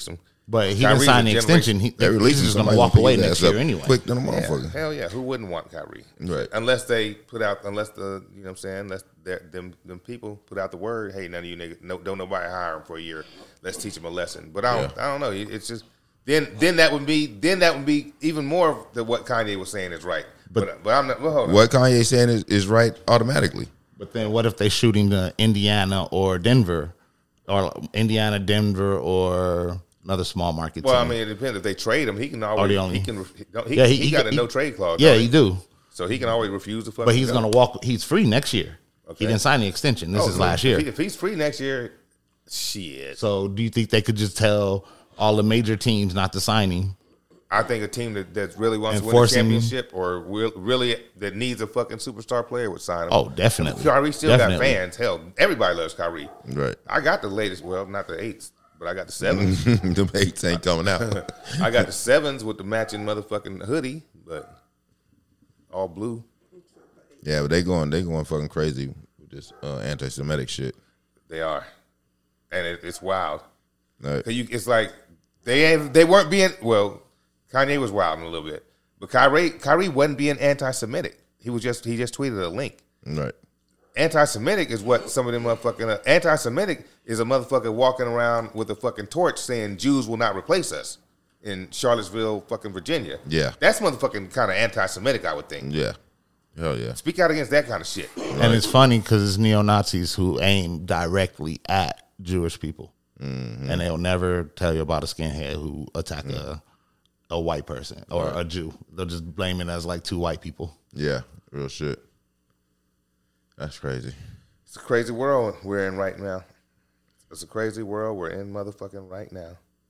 S4: But he
S2: Kyrie's
S4: didn't sign
S2: a
S4: the extension. He,
S1: They
S4: he's
S1: released
S4: just
S1: him,
S4: going to
S1: somebody
S4: walk
S1: gonna
S4: away
S1: pick his
S4: next
S1: ass
S4: year
S1: up
S4: anyway.
S1: Quick than a
S2: Yeah,
S1: motherfucker.
S2: hell yeah, who wouldn't want Kyrie?
S1: Right.
S2: Unless they put out, unless the you know what I'm saying, unless them them people put out the word, hey, none of you niggas, no, don't nobody hire him for a year. Let's teach him a lesson. But I don't,
S1: Yeah.
S2: I don't know. It's just then then that would be then that would be even more of the, what Kanye was saying is right. But but, but I'm not. Well, hold on.
S1: What Kanye saying is, is right automatically.
S4: But then what if they shooting to Indiana or Denver, or Indiana, Denver, or another small market
S2: Well,
S4: team?
S2: I mean, it depends. If they trade him, he can
S4: Or
S2: always
S4: the only-
S2: he can he,
S4: Yeah,
S2: he,
S4: he-
S2: he got
S4: he-
S2: a no trade clause.
S4: yeah,
S2: don't
S4: he do.
S2: So he can always refuse to fucking.
S4: But he's
S2: go.
S4: going to walk. He's free next year.
S2: Okay.
S4: He didn't sign the extension. This
S2: Oh,
S4: is
S2: so
S4: last
S2: if
S4: year.
S2: he- If he's free next year, shit.
S4: So do you think they could just tell all the major teams not to sign him?
S2: I think a team that, that really wants
S4: Enforcing-
S2: to win a championship or will, really that needs a fucking superstar player would sign him.
S4: Oh, definitely.
S2: Kyrie still
S4: Definitely.
S2: got fans. Hell, everybody loves Kyrie.
S1: Right.
S2: I got the latest. Well, not the eights, but I got the sevens.
S1: Them eights ain't coming out.
S2: I got the sevens with the matching motherfucking hoodie, but all blue.
S1: Yeah, but they going they going fucking crazy with this uh, anti-Semitic shit.
S2: They are, and it, it's wild.
S1: Like,
S2: 'Cause you, it's like they ain't, they weren't being well. Kanye was wilding a little bit, but Kyrie Kyrie wasn't being anti-Semitic. He was just he just tweeted a link.
S1: right.
S2: Anti-Semitic is what some of them motherfucking uh, anti-Semitic is a motherfucker walking around with a fucking torch saying Jews will not replace us in Charlottesville, fucking Virginia.
S1: Yeah.
S2: That's motherfucking kind of anti-Semitic, I would think.
S1: Yeah. Hell yeah.
S2: Speak out against that kind of shit.
S4: And it's funny because it's neo-Nazis who aim directly at Jewish people.
S1: Mm-hmm.
S4: And they'll never tell you about a skinhead who attacked a, a white person or a Jew. They'll just blame it as like two white people.
S1: Yeah. Real shit. That's crazy.
S2: It's a crazy world we're in right now. It's a crazy world we're in motherfucking right now.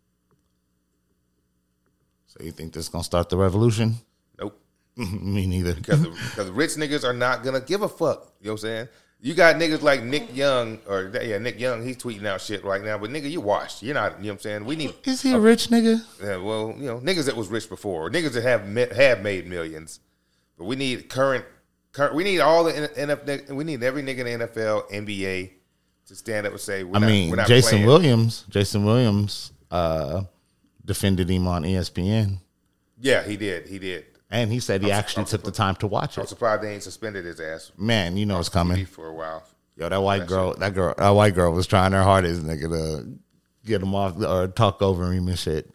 S4: So you think this is going to start the revolution?
S2: Nope.
S4: Me neither.
S2: Because the, because the rich niggas are not going to give a fuck. You know what I'm saying? You got niggas like Nick Young, or yeah, Nick Young, he's tweeting out shit right now. But nigga, you washed. You're not, you know what I'm saying? We need,
S4: Is he a rich nigga?
S2: yeah, well, you know, niggas that was rich before, or niggas that have ma- have made millions. But we need current, current we need all the N F L, we need every nigga in the N F L, N B A to stand up and say, we're
S4: I
S2: not,
S4: mean,
S2: we're not
S4: Jason
S2: playing.
S4: Williams, Jason Williams uh, defended him on E S P N.
S2: Yeah, he did. He did.
S4: And he said he
S2: I'm-
S4: actually
S2: I'm
S4: took the time to watch
S2: I'm
S4: it.
S2: surprised they ain't suspended his ass
S4: Man, you know it's coming.
S2: for a while.
S4: Yo, that white girl, that girl, that white girl was trying her hardest, nigga, to get him off or talk over him and shit.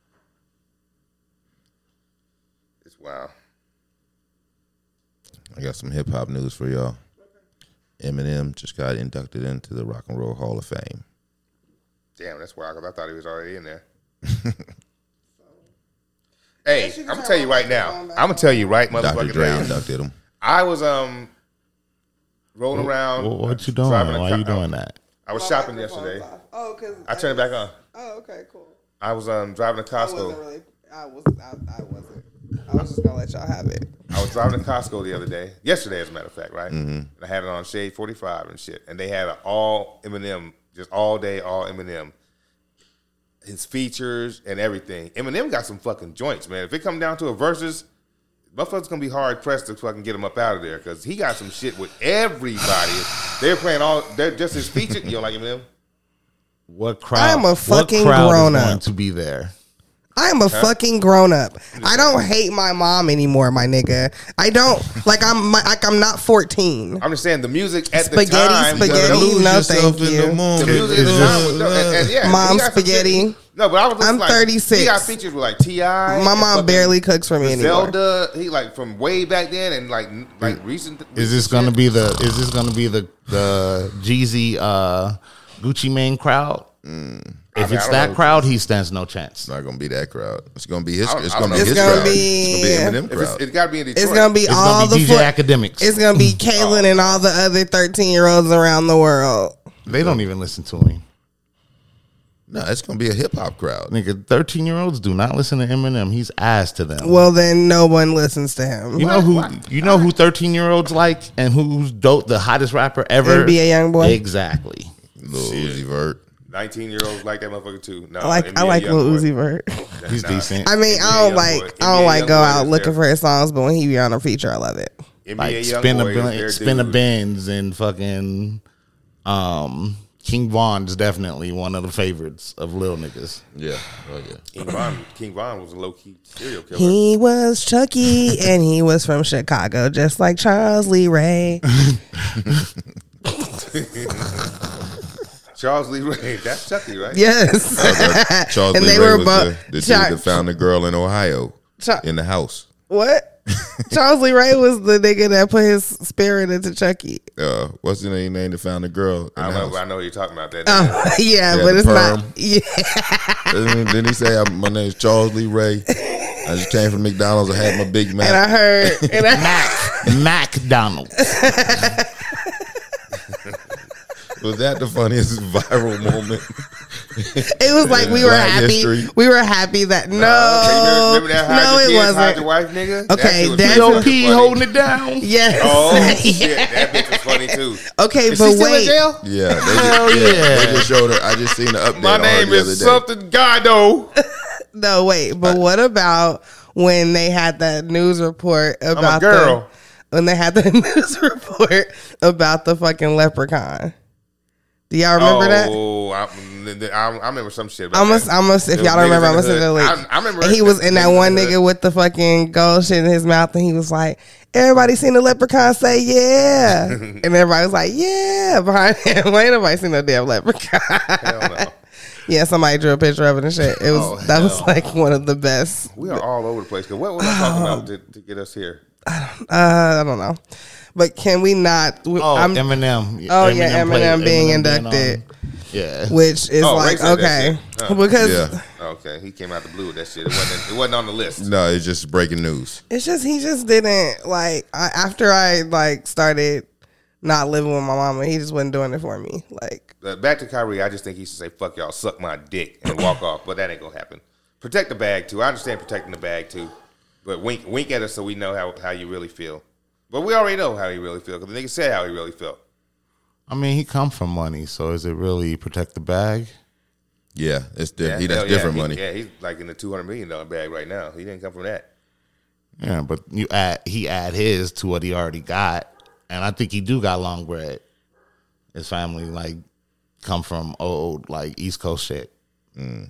S2: It's wild.
S1: I got some hip hop news for y'all. Eminem just got inducted into the Rock and Roll Hall of Fame.
S2: Damn, that's wild, because I thought he was already in there. Hey, I'm gonna tell you right now. I'm gonna tell you right,
S1: Doctor
S2: motherfucking
S1: Dre
S2: now.
S1: inducted him.
S2: I was um rolling around.
S4: What, what you doing?
S2: driving a
S4: Why
S2: car-
S4: you doing that?
S2: I was
S3: My
S2: shopping
S3: microphone's
S2: yesterday.
S3: off. Oh, because
S2: I turned it back on.
S3: Oh, okay, cool.
S2: I was um driving to
S3: I wasn't
S2: Costco.
S3: really. I was. I, I wasn't. I was just gonna let y'all have it.
S2: I was driving to Costco the other day, yesterday as a matter of fact, right? Mm-hmm. And I had it on Shade forty-five and shit, and they had an all Eminem, just all day, all Eminem. His features and everything. Eminem got some fucking joints, man. If it come down to a versus, motherfuckers gonna be hard pressed to fucking get him up out of there because he got some shit with everybody. They're playing all. They're just his features. You don't like Eminem?
S4: What crowd?
S3: I'm a fucking
S4: what crowd
S3: grown
S4: is going
S3: up.
S4: to be there?
S3: I'm a fucking grown up. I don't hate my mom anymore, my nigga. I don't like. I'm my, like I'm not fourteen.
S2: I'm just saying the music at
S3: Spaghetti,
S2: the time.
S3: spaghetti.
S2: the-
S1: Lose
S3: no,
S1: yourself
S3: thank
S1: in
S3: you.
S1: the moment.
S2: The music at the time was- no, and- and yeah,
S3: Mom
S2: he got some
S3: spaghetti.
S2: shit. No, but I was.
S3: I'm
S2: like,
S3: thirty-six.
S2: He got features with like T I
S3: My mom barely cooks for me anymore.
S2: Zelda, he like from way back then and like like recent.
S4: Is this
S2: recent
S4: going to
S2: shit.
S4: be the? Is this going to be the the Jeezy uh, Gucci Mane crowd? If
S2: I mean,
S4: it's
S2: I don't
S4: that
S2: know.
S4: crowd, he stands no chance.
S1: It's not gonna be that crowd. It's gonna be his.
S2: I don't-
S1: It's
S2: I don't
S1: gonna be
S2: know.
S1: his
S3: It's gonna
S1: crowd.
S3: be-
S1: It's gonna be Eminem
S2: If it's,
S1: crowd.
S2: it got to be in Detroit.
S3: It's gonna be
S4: It's
S3: all
S4: going to
S3: the
S4: be D J
S3: four-
S4: Academics.
S3: It's gonna be Caitlyn and all the other thirteen year olds around the world.
S4: They don't even listen to him.
S1: No, it's gonna be a hip hop crowd.
S4: Nigga, thirteen year olds do not listen to Eminem. He's ass to them.
S3: Well, then no one listens to him.
S4: You know who? You know who thirteen year olds like, and who's dope? The hottest rapper ever.
S3: N B A Youngboy?
S4: Exactly.
S1: Lil Uzi Vert.
S2: nineteen year olds like that motherfucker too. No,
S3: I like
S2: N B A
S3: I like Lil
S2: Youngboy.
S3: Uzi Vert.
S4: He's
S2: Nah.
S4: decent.
S3: I mean, I don't
S2: Youngboy.
S3: like
S2: N B A
S3: I don't like go
S2: Youngboy
S3: out
S2: is
S3: looking
S2: there.
S3: for his songs, but when he be on a feature, I love it.
S2: N B A
S4: like spin a
S2: Youngboy is
S4: bin-
S2: their
S4: spin a
S2: dude.
S4: Benz and fucking um King Von is definitely one of the favorites of little niggas.
S1: Yeah. Oh yeah.
S2: King Von, King Von was a low key serial killer.
S3: He was Chucky, and he was from Chicago, just like Charles Lee Ray.
S2: Charles Lee Ray, that's Chucky, right?
S3: Yes.
S1: Uh, Charles
S3: And
S1: Lee
S3: they
S1: Ray
S3: were
S1: was
S3: both-
S1: the, the
S3: Char-
S1: dude that found the girl in Ohio
S3: Char-
S1: in the house.
S3: What? Charles Lee Ray was the nigga that put his spirit into Chucky.
S1: Uh, what's the name name that found the girl in
S2: I
S1: the
S2: know,
S1: house?
S2: I know what you're talking about. That.
S3: Oh, yeah,
S1: Yeah,
S3: but
S1: the
S3: it's
S1: perm.
S3: not. Yeah.
S1: Didn't didn't he say, my name's Charles Lee Ray? I just came from McDonald's. I had my Big Mac.
S3: And I heard. And I,
S4: McDonald's.
S1: Was that the funniest viral moment?
S3: it was like we were
S1: Black
S3: happy.
S1: history.
S3: We were happy that no,
S2: Uh, remember, remember that hide
S3: no,
S2: your
S3: it
S2: kids, hide your
S3: wasn't.
S2: wife, nigga?
S3: Okay,
S2: That shit was
S3: that's-
S2: pretty
S3: P O
S2: fucking
S4: P
S2: funny.
S4: holding it down.
S3: Yes.
S2: Oh shit, that bitch was funny too.
S3: Okay,
S2: Is
S3: but
S2: she still in
S3: wait.
S2: jail?
S1: Yeah, they
S4: Hell
S1: just, yeah,
S4: yeah.
S1: They just showed her. I just seen the update.
S2: My
S1: on her
S2: name
S1: the other
S2: is
S1: day.
S2: something Gado.
S3: No, wait. But what about when they had that news report
S2: I'm
S3: about
S2: a girl.
S3: The, when they had the news report about the fucking leprechaun? Do y'all remember that?
S2: Oh, I, I, I remember some shit about
S3: I'm gonna,
S2: that.
S3: I'm gonna, if
S2: There
S3: y'all
S2: was
S3: don't remember,
S2: niggas
S3: I'm
S2: in
S3: gonna
S2: the
S3: send the
S2: hood.
S3: link.
S2: I, I remember.
S3: And he was in that
S2: niggas
S3: one
S2: the
S3: nigga
S2: hood.
S3: with the fucking gold shit in his mouth, and he was like, "Everybody seen the leprechaun? Say yeah!" And everybody was like, "Yeah!" Behind him, ain't nobody seen no damn leprechaun.
S2: Hell no.
S3: Yeah, somebody drew a picture of it and shit. It was
S2: Oh,
S3: that was
S2: hell.
S3: like one of the best.
S2: We are all over the place. Cause what was I talking about to, to get us here?
S3: Uh, I don't know, but can we not? we-
S4: Oh,
S3: I'm-
S4: Eminem.
S3: Oh, yeah,
S4: played-
S3: Eminem being
S4: being
S3: inducted.
S4: on- yeah.
S3: which is
S2: Oh, Ray
S3: like
S2: said that
S3: okay,
S2: shit. Huh.
S3: because
S1: Yeah.
S2: Okay, he came out the blue with that shit. It wasn't. It wasn't on the list.
S1: No, it's just breaking news.
S3: it's just he just didn't like I, after I like started not living with my mama, he just wasn't doing it for me. Like
S2: Uh, back to Kyrie, I just think he should say "fuck y'all, suck my dick" and walk off. But that ain't gonna happen. Protect the bag too. I understand protecting the bag too, but wink, wink at us so we know how, how you really feel. But we already know how he really feel because the nigga said how he really felt.
S4: I mean, he come from money, so is it really protect the bag?
S1: Yeah, it's di-
S2: Yeah,
S1: he, that's
S2: hell
S1: different
S2: yeah, he-
S1: money.
S2: Yeah, he's like in the two hundred million dollar bag right now. He didn't come from that.
S4: Yeah, but you add he add his to what he already got, and I think he do got long bread. His family like come from old like East Coast shit.
S1: Two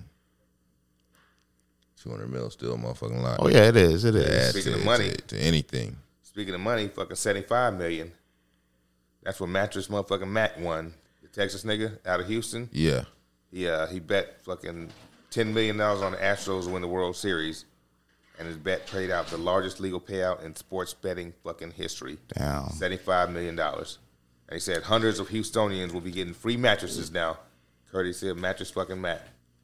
S1: hundred mil still a motherfucking lot.
S4: Oh yeah, it is. It
S1: To
S4: is.
S1: add
S2: Speaking
S1: to,
S2: of money.
S1: to, to anything.
S2: Speaking of money, fucking seventy-five million. That's what mattress motherfucking Mac won. The Texas nigga out of Houston.
S1: Yeah,
S2: He uh, he bet fucking ten million dollars on the Astros to win the World Series, and his bet paid out the largest legal payout in sports betting fucking history.
S4: Damn.
S2: seventy-five million dollars. And he said hundreds of Houstonians will be getting free mattresses now, courtesy of Mattress fucking Mac.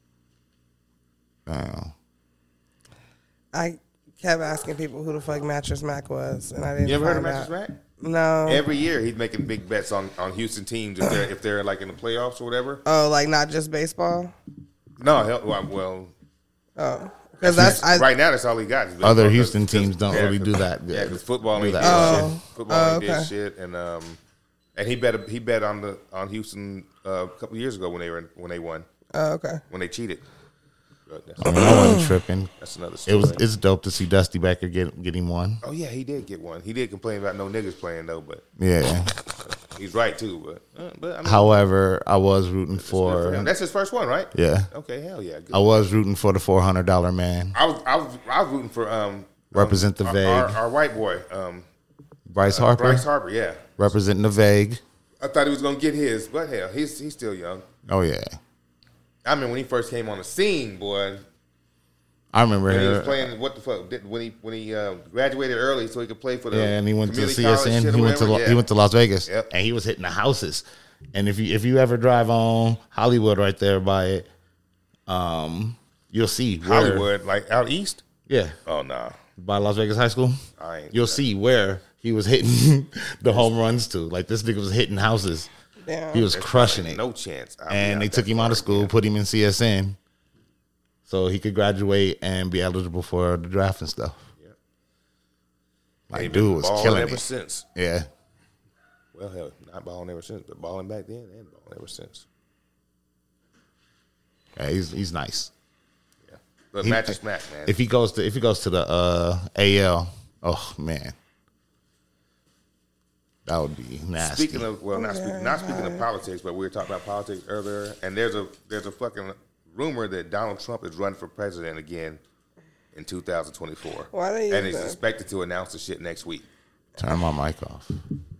S4: Damn.
S3: I kept asking people who the fuck Mattress Mac was, and I didn't.
S2: You ever heard of
S3: find
S2: Mattress
S3: out.
S2: Mac?
S3: No.
S2: Every year he's making big bets on, on Houston teams if they're if they're like in the playoffs or whatever.
S3: Oh, like not just baseball.
S2: No, hell, well, well
S3: Oh, because that's I.
S2: right now that's all he got. is baseball,
S4: Other
S2: 'cause-
S4: Houston
S2: 'cause-
S4: teams don't
S2: yeah,
S4: really
S2: 'cause-
S4: do that.
S2: Yeah, because football
S4: Do
S2: ain't
S4: that.
S2: did
S3: Oh.
S2: shit. Football ain't
S3: Oh,
S2: did
S3: okay.
S2: shit, and um, and he bet he bet on the on Houston uh, a couple years ago when they were when they won
S3: Oh, okay.
S2: when they cheated. But that's,
S4: I mean, I wasn't tripping.
S2: that's another
S4: It
S2: story.
S4: was. It's dope to see Dusty Baker get getting one.
S2: oh yeah, he did get one. He did complain about no niggas playing though, but
S4: Yeah.
S2: he's right too. But uh, but I mean,
S4: However, I was rooting
S2: good for him.
S4: for.
S2: That's his first one, right?
S4: Yeah.
S2: Okay, hell yeah. Good.
S4: I was rooting for the four hundred dollar man.
S2: I was I was I was rooting for um
S4: Represent the
S2: um,
S4: vague.
S2: Our, our white boy um
S4: Bryce Harper
S2: Bryce Harper. Yeah,
S4: representing the vague.
S2: I thought he was gonna get his, but hell, he's he's still young.
S4: Oh yeah,
S2: I mean, when he first came on the scene, boy,
S4: I remember.
S2: when he was
S4: her-
S2: playing, what the fuck? Did, when he when he uh, graduated early so he could play for the
S4: Yeah, and he went to
S2: community
S4: C S
S2: college
S4: N.
S2: shit or
S4: He went to
S2: whatever,
S4: he
S2: yeah.
S4: went to Las Vegas,
S2: Yep.
S4: and he was hitting the houses. And if you if you ever drive on Hollywood right there by it, um, you'll see where,
S2: Hollywood, like out east.
S4: Yeah,
S2: Oh nah,
S4: by Las Vegas High School.
S2: I ain't.
S4: You'll see where he was hitting the home runs to. Like this nigga was hitting houses.
S3: Damn.
S4: He was
S2: There's
S4: crushing
S2: probably
S4: it.
S2: No chance. I'll be
S4: And
S2: out
S4: they
S2: that
S4: took him out
S2: far,
S4: of school,
S2: yeah.
S4: put him in C S N, so he could graduate and be eligible for the draft and stuff.
S2: Yeah.
S4: Like,
S2: He been
S4: dude was
S2: balling
S4: killing
S2: ever
S4: it.
S2: since.
S4: Yeah,
S2: Well, hell, not balling ever since, but balling back then and balling ever since.
S4: yeah, he's he's nice.
S2: Yeah, but
S4: He-
S2: Mattress Mac, man.
S4: If he goes to if he goes to the uh, A L, oh man, That would be nasty.
S2: Speaking of, well, not speaking, not speaking of politics, but we were talking about politics earlier, and there's a there's a fucking rumor that Donald Trump is running for president again in two thousand twenty-four,
S3: Why they
S2: and
S3: use
S2: he's
S3: that?
S2: expected to announce the shit next week.
S4: Turn my mic off.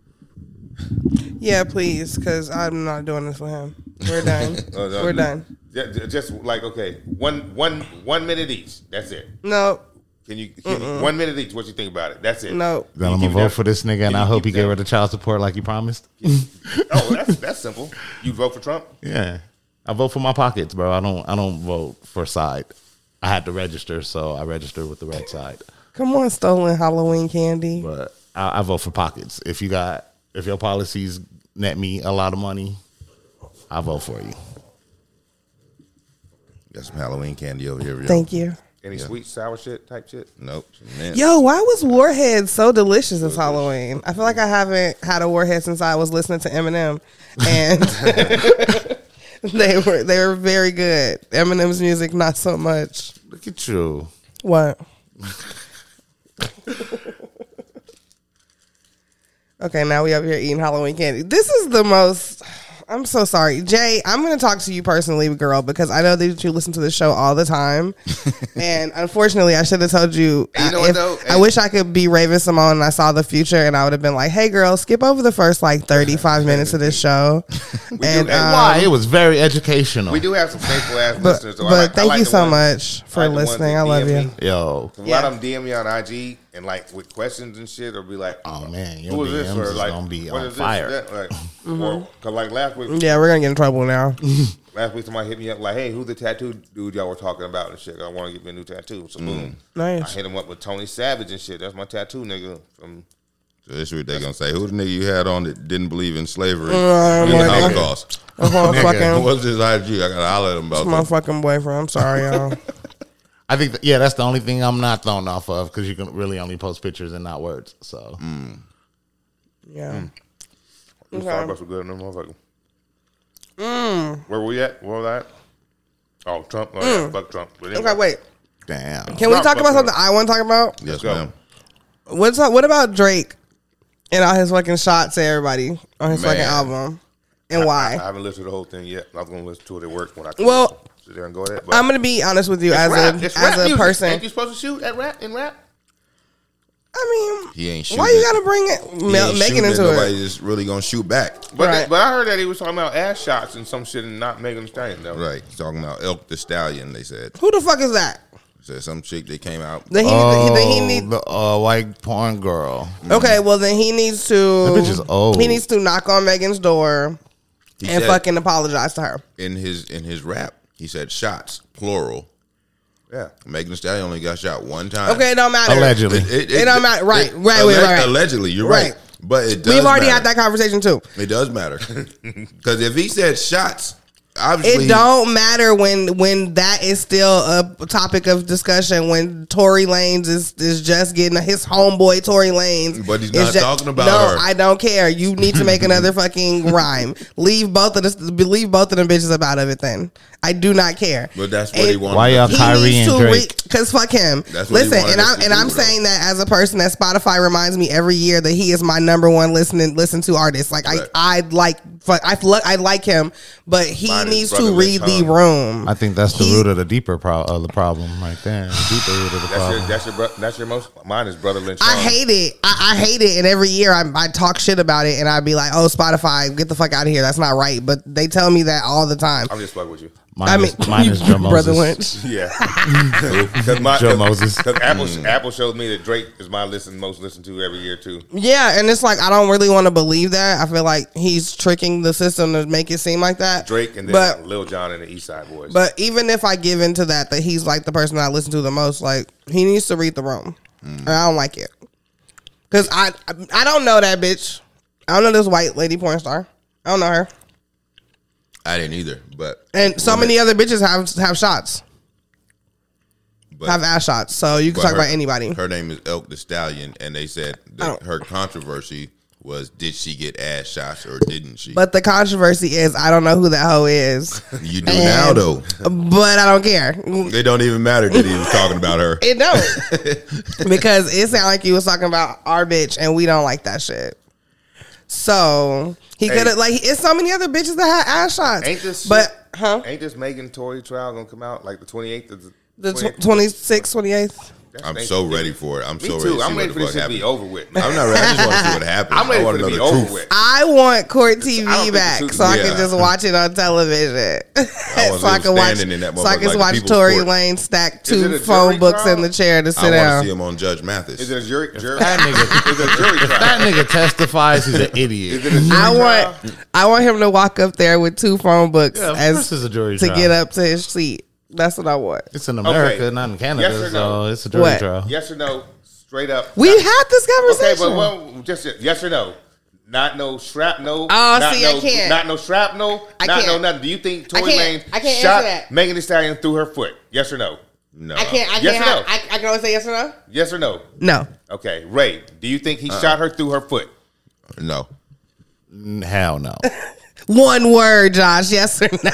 S3: Yeah, please, because I'm not doing this with him. We're done.
S2: Uh, uh,
S3: We're done.
S2: Just, just like okay, one one one minute each. That's it.
S3: No,
S2: Can you, can you one minute each? What you think about it? That's it.
S3: no.
S4: Then I'm
S2: you
S4: gonna
S2: keep
S4: vote
S2: that-
S4: for this nigga, and
S2: can
S4: I
S2: you
S4: hope
S2: keep
S4: he get
S2: that-
S4: rid of child support like he promised.
S2: Oh, that's that's simple. You vote for Trump?
S4: Yeah, I vote for my pockets, bro. I don't. I don't vote for side. I had to register, so I registered with the red side.
S3: Come on, stolen Halloween candy.
S4: But I, I vote for pockets. If you got, if your policies net me a lot of money, I vote for you.
S1: Got some Halloween candy over here. Yo.
S3: Thank you.
S2: Any sweet sour shit type shit?
S1: Nope. Man.
S3: Yo, why was Warhead so delicious this Halloween? I feel like I haven't had a Warhead since I was listening to Eminem, and they were they were very good. Eminem's music, not so much.
S4: Look at you.
S3: What? Okay, now we over here eating Halloween candy. This is the most. I'm so sorry, Jay. I'm going to talk to you personally, girl, because I know that you listen to the show all the time, and unfortunately, I should have told you.
S2: You know
S3: I,
S2: what,
S3: if-
S2: though?
S3: I wish I could be Raven Simone and I saw the future, and I would have been like, "Hey, girl, skip over the first like thirty-five minutes of this show." and
S2: do-
S3: um,
S4: Why? It was very educational.
S2: We do have some faithful ass
S3: but
S2: listeners. Though. I
S3: but
S2: like- I
S3: thank
S2: like
S3: you
S2: the
S3: so
S2: ones-
S3: much for
S2: I like the ones
S3: listening.
S2: that
S3: I love
S2: D M
S3: you.
S2: me.
S4: Yo.
S2: A
S3: Yeah.
S2: lot of them D M me on I G and like with questions and shit, or be like,
S4: Oh man, your
S2: "Who is
S4: D Ms
S2: this?" Or
S4: is
S2: like,
S4: gonna be
S2: "What
S4: on
S2: is this?"
S4: fire.
S2: That? Like, or, cause like last week,
S3: Yeah, we're gonna get in trouble now.
S2: last week somebody hit me up like, "Hey, who's the tattoo dude y'all were talking about and shit? I want to get me a new tattoo." So boom,
S3: Nice.
S2: I hit him up with Tony Savage and shit. That's my tattoo nigga from.
S1: So that's what they gonna say. Who the nigga you had on that didn't believe in slavery
S3: Uh,
S1: and the
S3: my-
S1: Holocaust?
S3: That's my fucking,
S1: What's his I G? I gotta holler at him about
S3: my
S1: that.
S3: fucking boyfriend. I'm sorry, y'all.
S4: I think, that, yeah, that's the only thing I'm not thrown off of because you can really only post pictures and not words. So
S3: Yeah.
S2: These
S3: Okay.
S2: Starbucks were good in them motherfucker. Where we at? Where was that? Oh, Trump. Oh, yeah, fuck Trump. But anyway.
S3: Okay, wait.
S4: damn.
S3: Can we
S2: Stop
S3: talk about
S2: fucking
S3: something I want to talk about?
S1: Yes,
S2: go.
S1: ma'am.
S3: What's up? What about Drake and all his fucking shots at everybody on his
S1: Man.
S3: fucking album, and
S2: I, I
S3: why?
S2: haven't listened to the whole thing yet. I was going to listen to it at work when I could
S3: Well,
S2: sit there and go at it. But
S3: I'm gonna be honest with you
S2: it's
S3: as
S2: rap.
S3: a
S2: It's
S3: as
S2: rap
S3: a
S2: music.
S3: person.
S2: Ain't you supposed to shoot at rap in rap?
S3: I mean,
S1: He ain't shooting.
S3: why you gotta bring it,
S1: He
S3: Mel-
S1: ain't
S3: Megan
S1: shooting
S3: into
S1: Nobody
S3: it?
S1: just really gonna shoot back.
S2: But
S3: Right.
S2: but I heard that he was talking about ass shots and some shit and not Megan Thee Stallion though.
S1: Right. He's talking about Elk the Stallion. They said.
S3: Who the fuck is that?
S1: Said some chick that came out.
S3: Then he,
S4: Oh,
S3: then he need.
S4: the uh, white porn girl.
S3: Okay, well then he needs to.
S4: That bitch is old.
S3: He needs to knock on Megan's door
S1: He
S3: and
S1: said
S3: fucking apologize to her.
S1: in his in his rap. He said shots plural.
S2: Yeah.
S1: Megan Thee Stallion only got shot one time.
S3: Okay, it don't matter.
S4: Allegedly.
S3: It don't matter. Right, right,
S1: alleg-
S3: right, right.
S1: Allegedly, you're
S3: Right.
S1: right. But it does
S3: We've already
S1: matter.
S3: had that conversation too.
S1: It does matter. Because if he said shots, obviously
S3: It don't matter when when that is still a topic of discussion. When Tory Lanez is is just getting his homeboy Tory Lanez,
S1: But he's
S3: is
S1: not
S3: ju-
S1: talking about
S3: no,
S1: her.
S3: I don't care. You need to make another fucking rhyme. Leave both of this. Leave both of them bitches up out of it. Then I do not care.
S1: But that's what he
S3: And
S1: wanted.
S4: Why y'all
S1: to do.
S4: Kyrie and Drake?
S3: Because fuck him.
S1: That's what he
S3: Listen,
S1: wanted
S3: and
S1: us
S3: I'm
S1: to
S3: and
S1: do,
S3: I'm
S1: though.
S3: saying that as a person that Spotify reminds me every year that he is my number one listening listen to artist. Like
S1: Right.
S3: I I like fuck, I lo- I like him, but he
S2: Mine is
S3: needs
S2: Brother
S3: to read
S2: Lynch,
S3: the
S2: huh?
S3: room.
S4: I think that's the
S3: He-
S4: root of the deeper pro- of the problem right there. The deeper root of the
S2: That's your
S4: problem.
S2: that's your bro, that's your most mine is Brother Lynch.
S3: I
S2: song.
S3: hate it. I, I hate it. And every year I, I talk shit about it and I'd be like, oh, Spotify, get the fuck out of here. That's not right. But they tell me that all the time.
S2: I'm just fucking with you.
S4: Mine
S3: I mean,
S4: is, mine is Joe
S3: Brother
S4: Moses.
S3: Lynch.
S2: Yeah. Because
S4: Joe Moses.
S2: Apple
S1: Mm.
S2: Apple showed me that Drake is my listen most listened to every year too.
S3: Yeah, and it's like I don't really want to believe that. I feel like he's tricking the system to make it seem like that.
S2: Drake and then
S3: but
S2: Lil Jon and the East Side Boys.
S3: but even if I give into that, that he's like the person I listen to the most, like he needs to read the room. And I don't like it because I I don't know that bitch. I don't know this white lady porn star. I don't know her.
S1: I didn't either. But
S3: And so many other bitches have have shots,
S1: but,
S3: have ass shots. So you can
S1: but
S3: talk
S1: her-
S3: about anybody.
S1: Her name is Elk the Stallion, and they said
S3: I
S1: that
S3: don't-
S1: her controversy was did she get ass shots or didn't she?
S3: But the controversy is I don't know who that hoe is.
S1: you do now
S3: And-
S1: though.
S3: But I don't care.
S1: It don't even matter that he was talking about her.
S3: It don't because it sounded like you was talking about our bitch, and we don't like that shit. So he
S2: Hey.
S3: could have like. It's so many other bitches that had ass shots.
S2: Ain't this
S3: But
S2: shit-
S3: huh?
S2: Ain't this Megan Tory trial gonna come out like the twenty-eighth? Of
S3: The
S2: twenty-eighth?
S3: twenty-sixth, twenty-eighth.
S2: That's
S1: I'm
S2: next
S1: so
S2: week.
S1: ready for it. I'm
S2: Me
S1: so
S2: too.
S1: ready to see
S2: I'm
S1: what
S2: ready
S1: the
S2: for this
S1: fuck
S2: shit to be
S1: happens.
S2: over with. Man.
S1: I'm not ready. I just want to see what happens.
S2: I'm ready
S1: I want
S2: for it
S1: to
S2: to
S1: know
S2: be
S1: the
S2: over
S1: truth.
S2: with.
S3: I want Court T
S2: I don't
S3: V
S2: think
S3: back
S2: the truth-
S3: so I
S1: Yeah.
S3: can just watch it on television.
S1: want
S3: so I
S1: him
S3: can watch.
S1: standing in that
S3: So I
S1: motherfucker
S3: can
S1: like a
S3: watch
S1: people's
S3: Tory
S1: court.
S3: Lane stack
S2: Is it
S3: two
S2: a
S3: phone
S2: jury
S3: books
S2: trial?
S3: in the chair to sit
S1: I want to
S3: down.
S1: see him on Judge Mathis.
S2: Is it a jury? jury
S4: That nigga,
S2: is it a jury
S4: if
S2: trial?
S4: that nigga testifies, he's an idiot.
S2: Is it a jury
S3: I
S2: trial?
S3: want. I want him to walk up there with two phone books
S4: Yeah, of
S3: as
S4: course it's a jury
S3: to
S4: trial.
S3: get up to his seat. That's what I want.
S4: It's in America,
S2: Okay.
S4: not in Canada,
S2: Yes or no?
S4: so it's a jury
S3: What?
S4: trial.
S2: Yes or no? Straight up.
S3: We had this
S2: Okay,
S3: conversation.
S2: but well, just yes or no. Not no shrapnel.
S3: Oh,
S2: not
S3: see, I
S2: no,
S3: can't.
S2: Not no shrapnel.
S3: I
S2: not no
S3: can't.
S2: nothing. Do you think
S3: I
S2: Tory
S3: can't.
S2: Lane
S3: I can't
S2: shot
S3: answer that.
S2: Megan Thee Stallion through her foot? Yes or no?
S1: No.
S3: I can't. I
S2: Yes
S3: can't.
S2: or
S3: have,
S2: no?
S3: I, I can only say yes or no.
S2: Yes or no?
S3: No.
S2: Okay, Ray. Do you think he
S1: Uh-uh.
S2: shot her through her foot?
S1: No.
S4: Mm, Hell no.
S3: One word, Josh. Yes or no?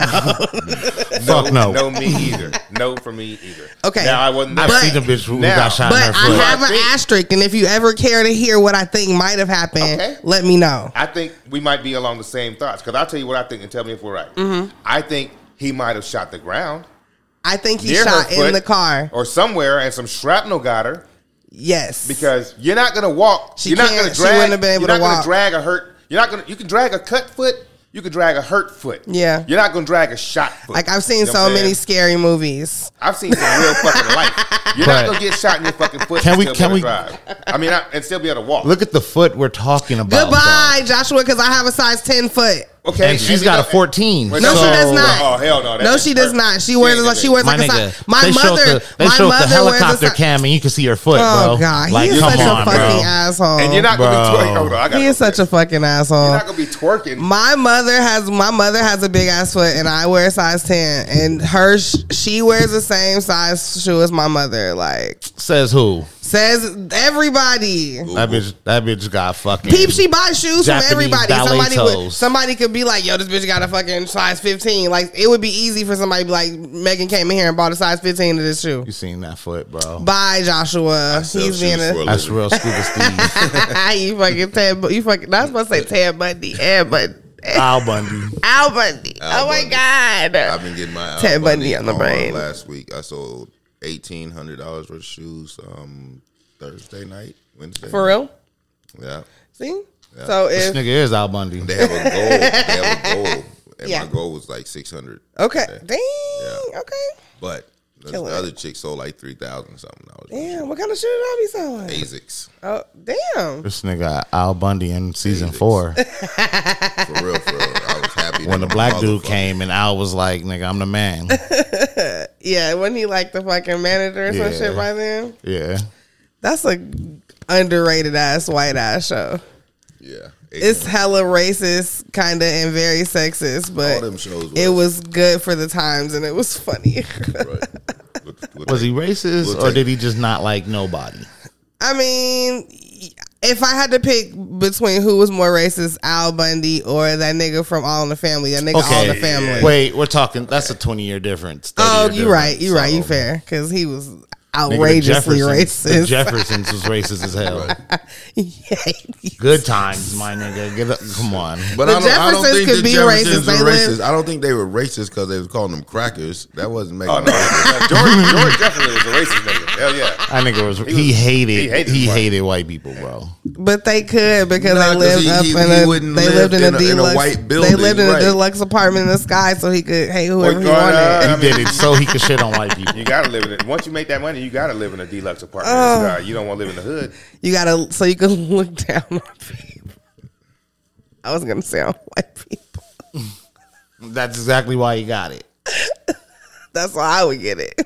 S4: Fuck no.
S2: No, me either. No for me either.
S3: Okay.
S2: Now I wasn't.
S4: I've
S3: But-
S4: seen a bitch who
S2: Now-
S4: got shot
S3: But
S4: in her
S3: I
S4: foot.
S3: have an
S2: I think-
S3: asterisk, and if you ever care to hear what I think might have happened,
S2: Okay.
S3: let me know.
S2: I think we might be along the same thoughts because I'll tell you what I think and tell me if we're right.
S3: Mm-hmm.
S2: I think he might have shot the ground
S3: I think he
S2: near her
S3: shot in
S2: foot
S3: the car.
S2: or somewhere, and some shrapnel got her
S3: Yes.
S2: because you're not gonna walk.
S3: She
S2: you're not
S3: can't-
S2: gonna
S3: she
S2: drag.
S3: wouldn't have been able
S2: you're
S3: to
S2: not gonna
S3: walk.
S2: drag a hurt. You're not gonna. You can drag a cut foot. You can drag a hurt foot.
S3: Yeah.
S2: You're not gonna drag a shot foot.
S3: Like I've seen
S2: You know
S3: so
S2: what I'm
S3: many
S2: saying?
S3: scary movies.
S2: I've seen some real fucking life. You're
S4: But-
S2: not gonna get shot in your fucking foot.
S4: Can
S2: and
S4: we-
S2: still
S4: can
S2: be
S4: we-
S2: able to drive. I mean, I, and still be able to walk.
S4: Look at the foot we're talking about.
S3: Goodbye, Joshua, because I have a size ten foot.
S2: Okay,
S4: And she's
S2: you
S4: got
S2: know-
S4: a fourteen.
S2: Well,
S3: No, she
S4: so-
S3: does not.
S2: Oh hell no!
S3: No, she does not. She wears like she wears
S4: My
S3: like a
S4: nigga,
S3: size. My
S4: they showed
S3: mother,
S4: the, they
S3: my
S4: showed
S3: mother
S4: the
S3: wears a
S4: helicopter
S3: size.
S4: cam and you can see her foot, bro.
S3: Oh god,
S4: Like,
S3: he is
S4: come
S3: such
S4: on,
S3: a fucking
S4: bro.
S3: asshole.
S2: And you're not gonna
S4: Bro.
S2: be twerking. Hold on, I gotta
S3: He is
S2: go
S3: such a fucking
S2: You're
S3: asshole.
S2: not gonna be twerking.
S3: My mother has my mother has a big ass foot, and I wear a size ten, and her sh- she wears the same size shoe as my mother. Like
S4: Says who?
S3: says everybody.
S4: That bitch. That bitch got fucking.
S3: Peep, she buys shoes
S4: Japanese
S3: from everybody.
S4: ballet
S3: Somebody would,
S4: toes.
S3: somebody could be like, "Yo, this bitch got a fucking size fifteen." Like it would be easy for somebody to be like, "Megan came in here and bought a size fifteen of this shoe."
S4: You seen that foot, bro?
S3: Bye, Joshua.
S1: Sell
S3: He's
S1: shoes
S3: being
S1: for
S3: a
S4: That's
S1: living.
S4: real scuba Steve.
S3: you fucking Ted. You fucking. I was supposed to say Ted Bundy. Ted Bundy.
S4: Al Bundy.
S3: Al Bundy.
S1: Al
S3: oh my
S1: Bundy.
S3: god.
S1: I've been getting my Al
S3: Ted Bundy on the
S1: on
S3: brain.
S1: last week. I sold eighteen hundred dollars worth of shoes. Um, Thursday night, Wednesday.
S3: For real?
S1: Yeah.
S3: See?
S1: Yeah.
S3: So
S4: This
S3: if
S4: nigga is Al Bundy.
S1: They have a goal. They have a goal, and
S3: Yeah.
S1: my goal was like six hundred.
S3: okay,
S1: Okay.
S3: dang,
S1: Yeah.
S3: okay,
S1: But the,
S3: Killing
S1: the
S3: it.
S1: other chick sold like three thousand something dollars.
S3: damn. What kind of shit did I be selling?
S1: Asics,
S3: Oh, damn.
S4: This nigga Al Bundy in season
S1: Asics.
S4: four.
S1: for real, for real. I was happy
S4: When
S1: that
S4: the
S1: a
S4: black dude
S1: motherfucker-
S4: came and Al was like, nigga, I'm the man.
S3: Yeah, wasn't he like the fucking manager or some
S4: Yeah.
S3: shit by then?
S4: Yeah.
S3: That's a underrated ass white ass show.
S1: Yeah,
S3: It's hella racist, kind of, and very sexist,
S1: all
S3: but
S1: them shows.
S3: it was good for the times and it was funny.
S1: right. What- what
S4: Was
S1: they-
S4: he racist
S1: we'll
S4: or
S1: take-
S4: did he just not like nobody?
S3: I mean, if I had to pick between who was more racist, Al Bundy or that nigga from All in the Family, that nigga All in the Family.
S4: Wait, we're talking. That's a twenty year difference.
S3: Oh,
S4: thirty year
S3: you right,
S4: difference.
S3: you right, you
S4: So,
S3: fair, because he was
S4: nigga, the
S3: outrageously
S4: Jeffersons- The
S3: racist.
S4: Jeffersons was racist as hell.
S3: Yeah.
S4: Good times, my nigga. Give up, come on.
S1: But
S3: The
S1: I don't, I don't
S3: Jeffersons
S1: think
S3: could
S1: the
S3: be
S1: Jeffersons
S3: racist. They
S1: were
S3: live-
S1: racist. I don't think they were racist because they was calling them crackers. That wasn't making.
S2: Oh no, no, George, George definitely was a racist nigga. Hell yeah.
S4: That nigga was. He,
S2: was-
S4: hated.
S2: he
S4: He
S2: hated
S4: hated,
S2: white.
S4: white people, bro.
S3: But they could because
S1: Nah,
S3: they
S1: 'cause
S3: lived
S1: he-
S3: up
S1: he-
S3: in
S1: he
S3: a
S1: wouldn't
S3: they
S1: live
S3: lived in a
S1: in a- in a
S3: deluxe
S1: white
S3: they
S1: building,
S3: lived in
S1: right.
S3: a deluxe apartment in the sky, so he could hate whoever he
S2: Well,
S3: wanted.
S2: uh,
S4: He did it so he could shit on white people.
S2: You gotta live in it. Once you make that money, you gotta live in a deluxe apartment.
S3: Oh.
S2: Uh, you don't want to live in the hood.
S3: You gotta so you can look down on people. I was gonna say on white people.
S4: That's exactly why he got it.
S3: That's why I would get it.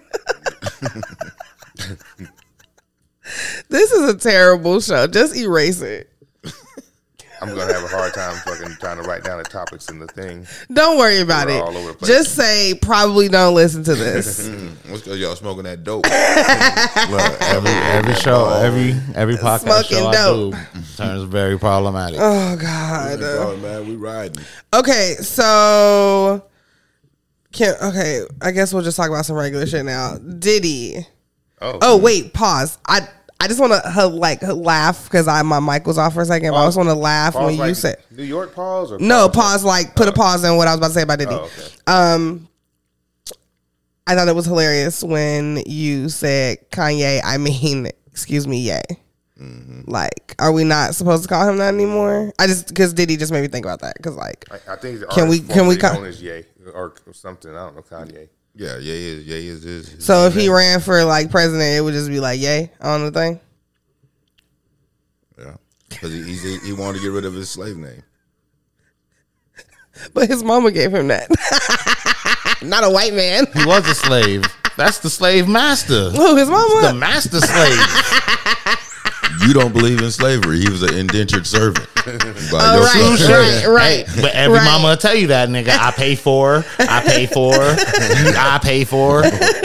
S3: This is a terrible show. Just erase it.
S2: I'm gonna have a hard time fucking trying to write down the topics in the thing.
S3: Don't worry about
S2: We're
S3: it.
S2: all over the place.
S3: Just say probably don't listen to this.
S1: What's because y'all smoking that dope?
S4: Look, every every show, every every podcast
S3: Smoking
S4: show
S3: dope.
S4: I do turns very problematic.
S3: Oh God.
S1: Oh, man, we riding.
S3: Okay, so can okay. I guess we'll just talk about some regular shit now. Diddy.
S2: Oh,
S3: Oh wait, pause. I I just want to like laugh because I my mic was off for a second. But I just want to laugh
S2: Pause
S3: when
S2: like
S3: you said
S2: New York pause or
S3: no
S2: pause,
S3: pause. Like put a pause in what I was about to say about Diddy.
S2: Oh, okay.
S3: Um, I thought it was hilarious when you said Kanye. I mean, excuse me, Ye. Mm-hmm. Like, are we not supposed to call him that anymore? I just because Diddy just made me think about that because like,
S2: I, I think
S3: can we can we
S2: call
S3: call
S2: his Ye or something? I don't know, Kanye.
S1: Yeah, yeah, is, yeah, is, is, is
S3: so if
S1: his
S3: he
S1: name.
S3: ran for like president, it would just be like Ye on the thing.
S1: Yeah, because he, he's, he wanted to get rid of his slave name.
S3: But his mama gave him that. Not a white man.
S4: He was a slave. That's the slave master.
S3: Who, his mama?
S4: The master slave.
S1: You don't believe in slavery. He was an indentured servant. By
S3: Oh,
S1: your
S3: right,
S1: son.
S3: right, right.
S4: But every
S3: Right.
S4: mama will tell you that, nigga. I pay for, I pay for, I pay for.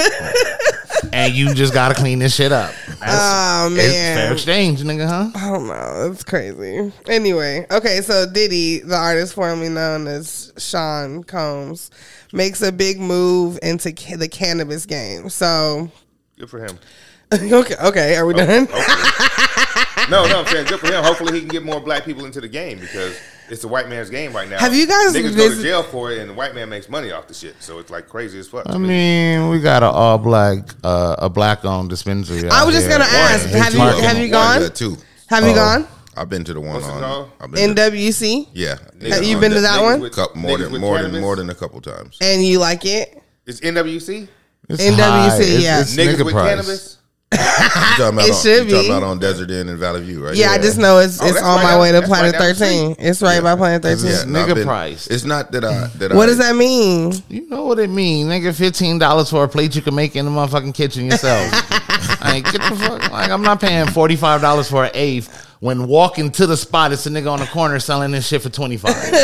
S4: And you just got to clean this shit up.
S3: Oh,
S4: It's
S3: man.
S4: fair exchange, nigga, huh?
S3: I don't know. It's crazy. Anyway, okay, so Diddy, the artist formerly known as Sean Combs, makes a big move into ca- the cannabis game. So,
S2: Good for him.
S3: okay, okay, are we done?
S2: Hopefully. no, no, I'm saying good for him. Hopefully, he can get more black people into the game because it's a white man's game right now.
S3: Have you guys
S2: niggas go
S3: visit-
S2: to jail for it, and the white man makes money off the shit? So it's like crazy as fuck.
S4: I mean, we got a all black, uh, a black owned dispensary.
S3: I
S4: out
S3: was just
S4: here.
S3: gonna ask,
S1: Hey,
S3: have you
S1: two
S3: have
S1: of them.
S3: you
S1: One
S3: gone?
S1: of that too.
S3: Have you
S1: Oh,
S3: gone?
S1: I've been to the one
S2: What's it
S1: on.
S2: called?
S1: I've been
S3: N
S1: to,
S3: W C?
S1: yeah.
S3: Have you
S1: on
S3: been to that
S2: Niggas
S3: one?
S2: with-
S1: Couple, more
S2: niggas
S1: than
S2: with
S1: more than
S2: cannabis?
S1: more than a couple times.
S3: And you like it?
S2: It's N W C.
S4: It's
S3: N W C,
S4: high. It's-
S3: yeah.
S4: it's
S2: Niggas
S4: nigga
S2: with
S4: price.
S2: cannabis.
S1: You talking about
S3: It
S1: on,
S3: should
S1: you talking
S3: be.
S1: about on Desert Inn and Valley View, right?
S3: Yeah, I
S1: Yeah.
S3: just know it's
S2: Oh,
S3: it's
S2: that's
S3: on
S2: right
S3: my
S2: down-
S3: way to
S2: that's
S3: Planet
S2: right down the
S3: thirteen.
S2: street.
S3: It's right by Planet thirteen.
S1: Yeah, no, I've
S4: Nigga
S1: been-
S4: price.
S1: It's not that I that
S3: What
S1: I,
S3: does that mean?
S4: You know what it mean, nigga? Fifteen dollars for a plate you can make in the motherfucking kitchen yourself. Like, get the fuck. Like, I'm not paying forty five dollars for an eighth. When walking to the spot, it's a nigga on the corner selling this shit for twenty five.
S1: I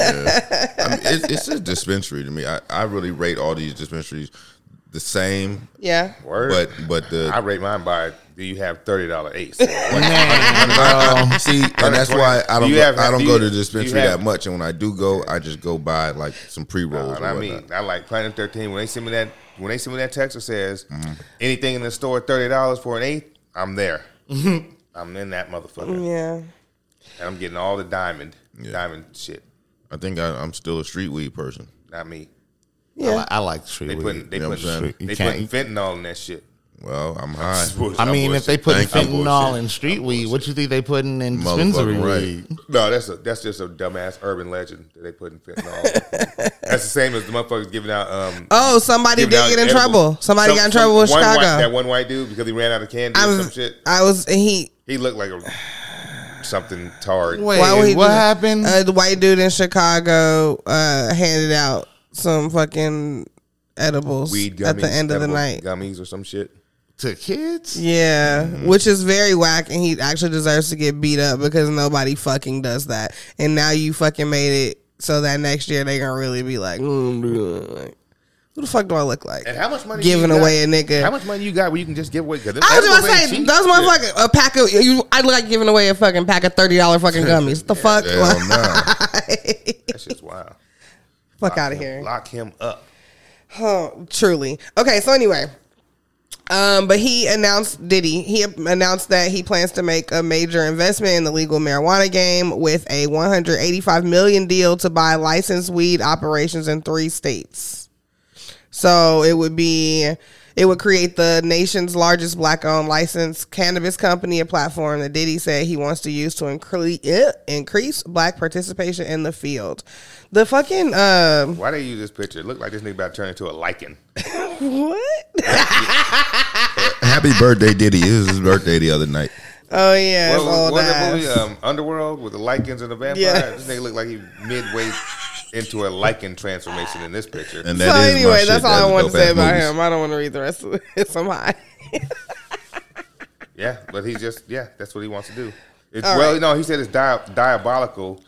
S1: mean, it's, it's a dispensary to me. I, I really rate all these dispensaries the same,
S3: Yeah.
S2: Word.
S1: but but the
S2: I rate mine by do you have thirty dollar eights?
S4: Man, bro.
S1: see, and that's why I don't
S2: Do
S1: go,
S2: you have-
S1: I don't
S2: do
S1: go
S2: you-
S1: to the
S2: do you
S1: dispensary
S2: have-
S1: that much. And when I do go, I just go buy like some pre rolls.
S2: And I mean, I like Planet thirteen. When they send me that, when they send me that text that says anything in the store thirty dollars for an eighth, I'm there. I'm in that motherfucker,
S3: Yeah.
S2: and I'm getting all the diamond,
S1: Yeah.
S2: diamond shit.
S1: I think I, I'm still a street weed person.
S2: Not me.
S4: I,
S3: Yeah.
S4: li- I like street
S2: They
S4: weed.
S2: putting, they
S1: You know what I'm
S2: putting,
S1: saying?
S4: You
S2: they
S4: can't-
S2: putting fentanyl in that shit.
S1: Well, I'm high.
S4: I mean, if they put
S1: Thank you.
S4: fentanyl in street weed, what you think they putting in dispensary
S1: Motherfucking right.
S4: weed?
S2: No, that's a that's just a dumbass urban legend that they put in fentanyl. That's the same as the motherfuckers giving out. Um,
S3: Oh, somebody did
S2: giving out
S3: get in
S2: edible-
S3: trouble. Somebody
S2: some-
S3: got in
S2: some-
S3: trouble with
S2: one
S3: Chicago.
S2: White, that one white dude because he ran out of candy
S3: I
S2: or some
S3: was,
S2: shit.
S3: I was, he.
S2: He looked like a something tard.
S4: Wait,
S3: Why would he
S4: what
S3: do that?
S4: happened?
S3: Uh, the white dude in Chicago uh, handed out some fucking edibles
S2: Weed gummies
S3: at the end of the
S2: edible
S3: night.
S2: gummies or some shit.
S4: To kids?
S3: Yeah, which is very whack, and he actually deserves to get beat up because nobody fucking does that. And now you fucking made it so that next year they gonna really be like, mm, like who the fuck do I look like?
S2: And how much money
S3: Giving
S2: you got?
S3: away a nigga.
S2: How much money you got where you can just give away? Cause
S3: I was about to
S2: edibles
S3: say,
S2: ain't cheap.
S3: those motherfuckers, a pack of, you, I'd like giving away a fucking pack of thirty dollars fucking gummies. The fuck?
S1: Hell no.
S2: That shit's wild.
S3: Fuck
S2: Lock
S3: out of
S2: him-
S3: here.
S2: Lock him up.
S3: Oh, truly. Okay, so anyway, um, but he announced Diddy. He announced that he plans to make a major investment in the legal marijuana game with a one hundred eighty-five million deal to buy licensed weed operations in three states. So it would be, it would create the nation's largest black-owned licensed cannabis company, a platform that Diddy said he wants to use to incre- eh, increase black participation in the field. The fucking uh,
S2: Why they use this picture? It looked like this nigga about to turn into a lichen.
S3: what?
S1: Happy birthday, Diddy. It was his birthday the other night.
S3: Oh yeah, it's
S2: What,
S3: old
S2: what that
S3: ass.
S2: movie? Um, Underworld with the lichens and the vampire.
S3: Yeah.
S2: This nigga look like he midway into a lichen transformation in this picture.
S1: And
S3: So
S1: that is my
S3: anyway,
S1: shit.
S3: that's all I
S1: That's
S3: wanted to
S1: dope-ass
S3: say about
S1: movies.
S3: him. I don't want to read the rest of it. I'm high.
S2: Yeah, but he's just yeah, that's what he wants to do. It's,
S3: All
S2: well,
S3: right.
S2: no, he said it's dia- diabolical.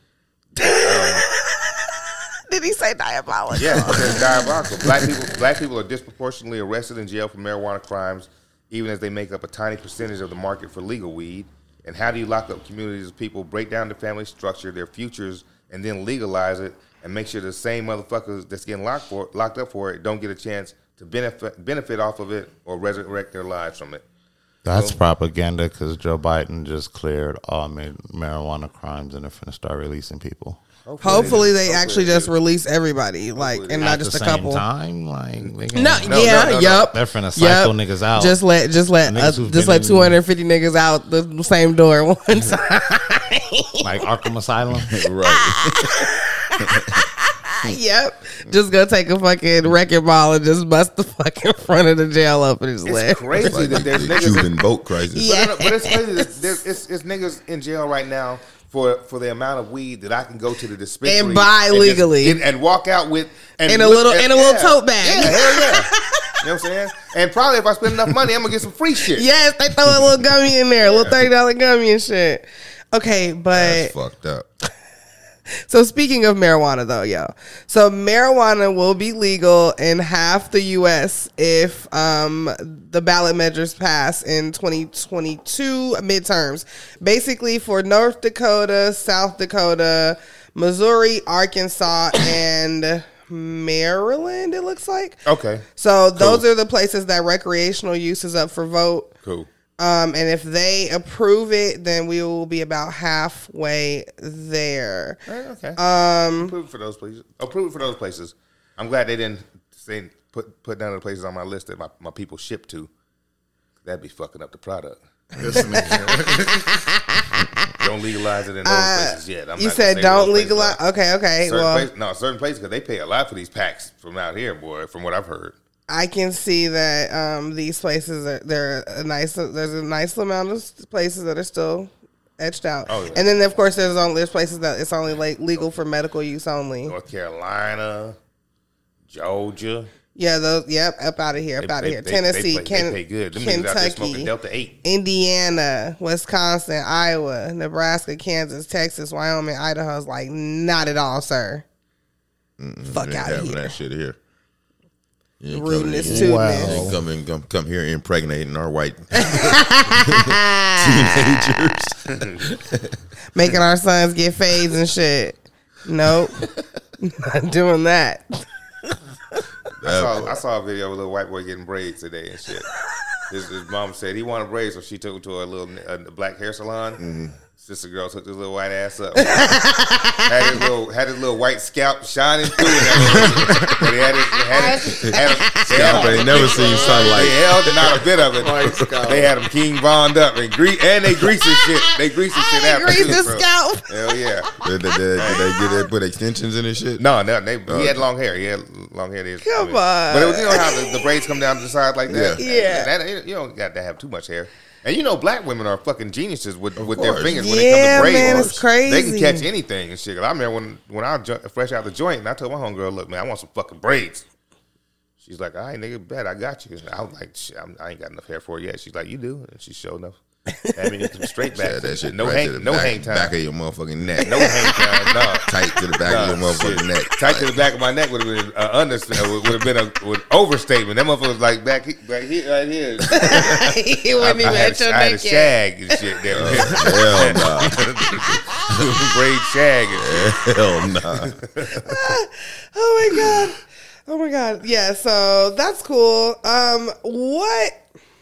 S3: Did he say diabolical?
S2: Yeah, it's diabolical. Black people, black people are disproportionately arrested in jail for marijuana crimes, even as they make up a tiny percentage of the market for legal weed. And how do you lock up communities of people, break down the family structure, their futures, and then legalize it and make sure the same motherfuckers that's getting locked for locked up for it don't get a chance to benefit benefit off of it or resurrect their lives from it?
S4: That's
S2: Boom.
S4: propaganda because Joe Biden just cleared all ma- marijuana crimes and they're finna start releasing people.
S2: Hopefully,
S3: Hopefully they
S2: hopefully
S3: actually
S2: they
S3: just
S2: do.
S3: release everybody, like, and
S4: At
S3: not
S4: the
S3: just a
S4: same
S3: couple.
S4: time, like they
S3: No,
S4: gonna-
S2: No,
S3: yeah,
S2: no, no, no.
S3: yep.
S4: They're finna cycle niggas out.
S3: Just let, just let,
S4: Niggas
S3: uh,
S4: who've
S3: just
S4: been
S3: let
S4: in-
S3: two hundred fifty niggas out the same door at one time.
S4: like Arkham Asylum.
S1: Right.
S3: Yep. Just go take a fucking wrecking ball and just bust the fucking front of the jail up and just
S2: It's
S3: let.
S2: crazy
S1: Like
S2: that there's
S1: the
S2: niggas.
S1: Cuban boat crisis.
S3: Yeah.
S2: But, but it's crazy that there's it's, it's niggas in jail right now for for the amount of weed that I can go to the dispensary
S3: And buy
S2: just
S3: legally.
S2: get- and walk out with and
S3: In a
S2: look
S3: little-
S2: at-
S3: in a little
S2: yeah.
S3: tote bag.
S2: Yeah, hell yeah. You know what I'm saying? And probably if I spend enough money, I'm gonna get some free shit.
S3: Yes, they throw a little gummy in there, a little thirty dollar gummy and shit. Okay, but
S1: That's fucked up.
S3: so speaking of marijuana though, yo. So marijuana will be legal in half the U S if um, the ballot measures pass in twenty twenty-two midterms. Basically for North Dakota, South Dakota, Missouri, Arkansas, and Maryland, it looks like.
S2: Okay.
S3: So those are the places that recreational use is up for vote.
S2: Cool.
S3: Um, and if they approve it, then we will be about halfway there.
S2: All right, okay. Um, approve it for those places. Approve it for those places. I'm glad they didn't say put put down the places on my list that my, my people ship to. That'd be fucking up the product. Don't legalize it in those
S3: Uh,
S2: places yet. I'm
S3: you
S2: not
S3: said
S2: gonna say
S3: don't
S2: those places
S3: legalize.
S2: are.
S3: Okay, okay.
S2: Certain
S3: Well,
S2: places, no, certain places because they pay a lot for these packs from out here, boy. From what I've heard.
S3: I can see that um, these places are there. A nice, there's a nice amount of places that are still etched out,
S2: Oh, yeah.
S3: and then of course there's only there's places that it's only like legal for medical use only.
S2: North Carolina, Georgia.
S3: Yeah, those. Yep, up out of here, up
S2: They-
S3: out of
S2: they-
S3: here.
S2: they-
S3: Tennessee,
S2: they, play,
S3: Ken-
S2: they pay good. Them niggas out there smoking
S3: Kentucky,
S2: Delta eight.
S3: Indiana, Wisconsin, Iowa, Nebraska, Kansas, Texas, Wyoming, Idaho is like not at all, sir. Fuck
S1: Ain't
S3: out of
S1: having
S3: here.
S1: that shit here. You ain't
S3: Rudeness
S1: coming
S3: to
S1: in-
S4: Wow.
S3: this.
S1: you ain't Come in, come, come here impregnating our white teenagers.
S3: Making our sons get fades and shit. Nope. Not doing that.
S2: I saw, I saw a video of a little white boy getting braids today and shit. His, his mom said he wanted braids, so she took him to a little a black hair salon.
S1: Mm-hmm.
S2: Sister girl took this little white ass up. had his little had his little white scalp shining through it. But he had his had his, had him,
S1: Scalp ain't never seen sunlight.
S2: They held not a bit of it. They had him King Von up and gre- and they greased his shit. They greased his shit
S3: I
S2: after.
S3: grease
S2: too,
S3: the
S2: bro.
S3: scalp.
S2: Hell yeah.
S1: Did, did, did, did they get that put extensions in his shit?
S2: No, no, they, he had long hair. He had long hair. His,
S3: Come on.
S2: But it was, you know how the, the braids come down to the side like that?
S3: Yeah. Yeah.
S2: That, you don't got to have too much hair. And you know, black women are fucking geniuses with, with their
S1: course.
S2: fingers when
S3: Yeah,
S2: it comes to braids.
S3: man, it's crazy.
S2: They can catch anything and shit. 'Cause I remember when, when I was jo- fresh out the joint, and I told my homegirl, look, man, I want some fucking braids. She's like, all right, nigga, bet I got you. And I was like, shit, I'm, I ain't got enough hair for it yet. She's like, you do? And she showed enough. I mean, it's straight back.
S1: Yeah, that shit
S2: no
S1: right
S2: hang,
S1: to the
S2: no
S1: back,
S2: hang time.
S1: back of your motherfucking neck.
S2: No hang time. No.
S1: Tight to the back of your
S2: Nah,
S1: motherfucking
S2: shit.
S1: neck.
S2: Tight to the back of my neck would have been uh, understatement. Would have been a would overstatement. That motherfucker was like back, he- back here, right here.
S3: He wouldn't even
S2: had,
S3: at your
S2: I had a
S3: neck yet.
S2: shag and shit there.
S1: Hell nah.
S2: Braid shag and shit.
S1: Hell nah.
S3: Oh my god. Oh my god. Yeah, so that's cool. Um what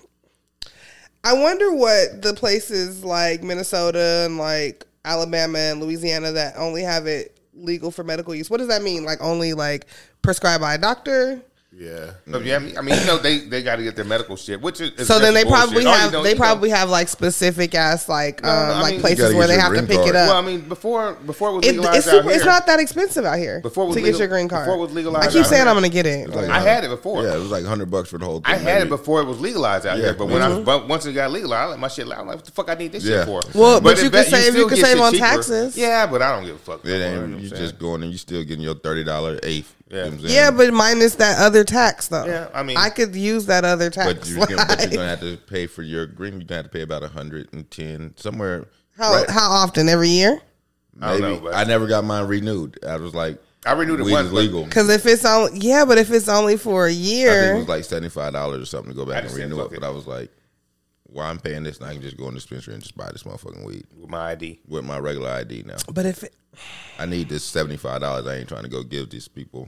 S3: I wonder what the places like Minnesota and like Alabama and Louisiana that only have it legal for medical use. What does that mean? Like only like prescribed by a doctor?
S2: Yeah. So, yeah, I mean, I mean, you know, they, they got to get their medical shit, which is, is
S3: So then
S2: just
S3: they probably
S2: bullshit. Oh, you
S3: have
S2: know,
S3: they
S2: you know.
S3: probably have like specific ass like
S2: No,
S3: um
S2: no, I
S3: like
S2: mean,
S3: places
S1: you gotta
S3: where
S1: get
S3: they
S1: your
S3: have to
S1: green
S3: pick
S1: card.
S3: it up.
S2: Well, I mean, before before it was
S3: It,
S2: legalized
S3: it's
S2: out
S3: super,
S2: here,
S3: it's not that expensive out here
S2: Before it was
S3: to
S2: legal-
S3: get your green card.
S2: before it was legalized
S3: I keep
S2: out
S3: saying
S2: here.
S3: I'm gonna get it.
S1: like-
S2: I had it before.
S1: Yeah, it was like a hundred bucks for the whole thing.
S2: I had it
S1: maybe.
S2: before it was legalized out
S1: Yeah,
S2: here, but
S1: me
S2: when I
S1: too.
S2: but once it got legalized, I let my shit out. I'm like, what the fuck I need this
S1: Yeah.
S2: shit for?
S3: Well, but you
S2: it
S3: could
S2: bet-
S3: save-
S2: still
S3: you could
S2: get
S3: save
S2: shit
S3: on
S2: cheaper.
S3: taxes.
S2: Yeah, but I don't give a fuck.
S1: It
S2: no more,
S1: ain't,
S2: you know what
S1: you
S2: I'm saying?
S1: just going and you still getting your thirty dollar eighth.
S2: Yeah.
S1: You know what I'm saying?
S3: Yeah, but minus that other tax though.
S2: Yeah, I mean-
S3: I could use that other tax.
S1: But you're, gonna, but you're gonna have to pay for your green. You're gonna have to pay about a hundred and ten somewhere.
S3: how
S1: right,
S3: how often every year?
S2: I don't
S1: maybe.
S2: know, but-
S1: I never got mine renewed. I was like,
S2: I renewed it
S1: weed
S2: once,
S1: is
S2: but-
S1: legal.
S3: Because if it's only yeah, but if it's only for a
S1: I think it
S3: year,
S1: was like seventy five dollars or something to go
S2: I
S1: back and
S2: just said
S1: renew it.
S2: fuck it.
S1: But I was like, why I'm paying this? And I can just go in the dispensary and just buy this motherfucking weed
S2: with my I D.
S1: with my regular I D now.
S3: but if it,
S1: I need this seventy five dollars. I ain't trying to go give these people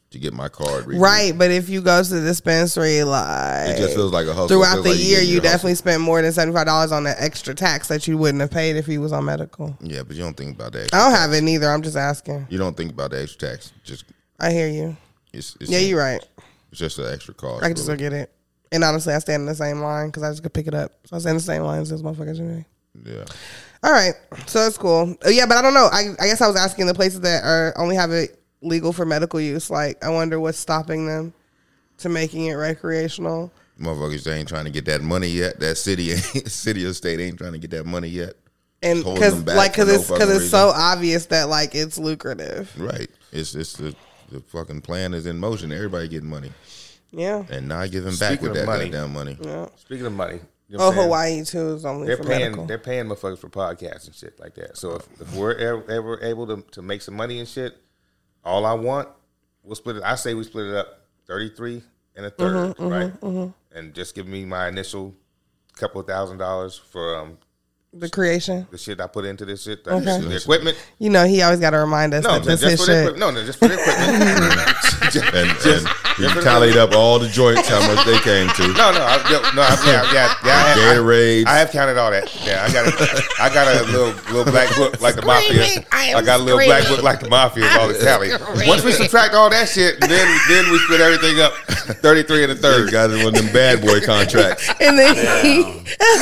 S1: to get my card renewed.
S3: Right, but if you go to the dispensary, like
S1: It just feels like a hustle. It
S3: throughout
S1: feels
S3: the
S1: like you
S3: year,
S1: getting
S3: you
S1: your
S3: definitely
S1: hustle.
S3: spent more than seventy-five dollars on that extra tax that you wouldn't have paid if you was on medical.
S1: Yeah, but you don't think about that. Extra
S3: I don't
S1: tax.
S3: have it neither. I'm just asking.
S1: You don't think about the extra tax. Just
S3: I hear you.
S1: it's, it's
S3: Yeah, you're right.
S1: It's just an extra cost.
S3: I can just go
S1: really.
S3: get it. And honestly, I stand in the same line because I just could pick it up. So I stand in the same line as this motherfucker anyway.
S1: Yeah.
S3: All right, so that's cool. Oh, yeah, but I don't know. I, I guess I was asking the places that are only have it legal for medical use. Like, I wonder what's stopping them to making it recreational.
S1: Motherfuckers they ain't trying to get that money yet. That city, city or state ain't trying to get that money yet.
S3: And
S1: It's holding
S3: because
S1: them back
S3: like
S1: for
S3: because
S1: no
S3: it's because
S1: fucking
S3: it's
S1: reason.
S3: so obvious that like it's lucrative.
S1: Right. It's it's the the fucking plan is in motion. Everybody getting money
S3: Yeah.
S1: and not giving back
S2: Speaking
S1: with
S2: of
S1: that
S2: money.
S1: goddamn money.
S3: Yeah.
S2: Speaking of money, you know
S3: Oh,
S2: what I'm saying?
S3: Hawaii too is only
S2: They're
S3: for
S2: paying.
S3: medical.
S2: They're paying motherfuckers for podcasts and shit like that. So if, if we're ever, ever able to, to make some money and shit, all I want, we'll split it. I say we split it up thirty-three and a third,
S3: Mm-hmm,
S2: right? And just give me my initial couple of thousand dollars for um
S3: The creation.
S2: the shit I put into this shit,
S3: Okay.
S2: the equipment.
S3: You know, he always got to remind us
S2: No,
S3: that this
S2: just
S3: is
S2: for the
S3: shit.
S2: equipment. No, no, just for the equipment.
S1: And,
S2: Just-
S1: and we tallied up all the joints, how much they came to.
S2: No, no, I, no, no I, yeah, yeah, yeah. I have,
S1: Gatorades.
S2: I, I have counted all that. Yeah, I got a, I got a little little black book like the mafia. I got a little black book like the mafia of all the tally. Once we subtract all that shit, then then we split everything up, thirty three and a
S1: Third
S2: third.
S1: got one of them bad boy contracts.
S3: And then he,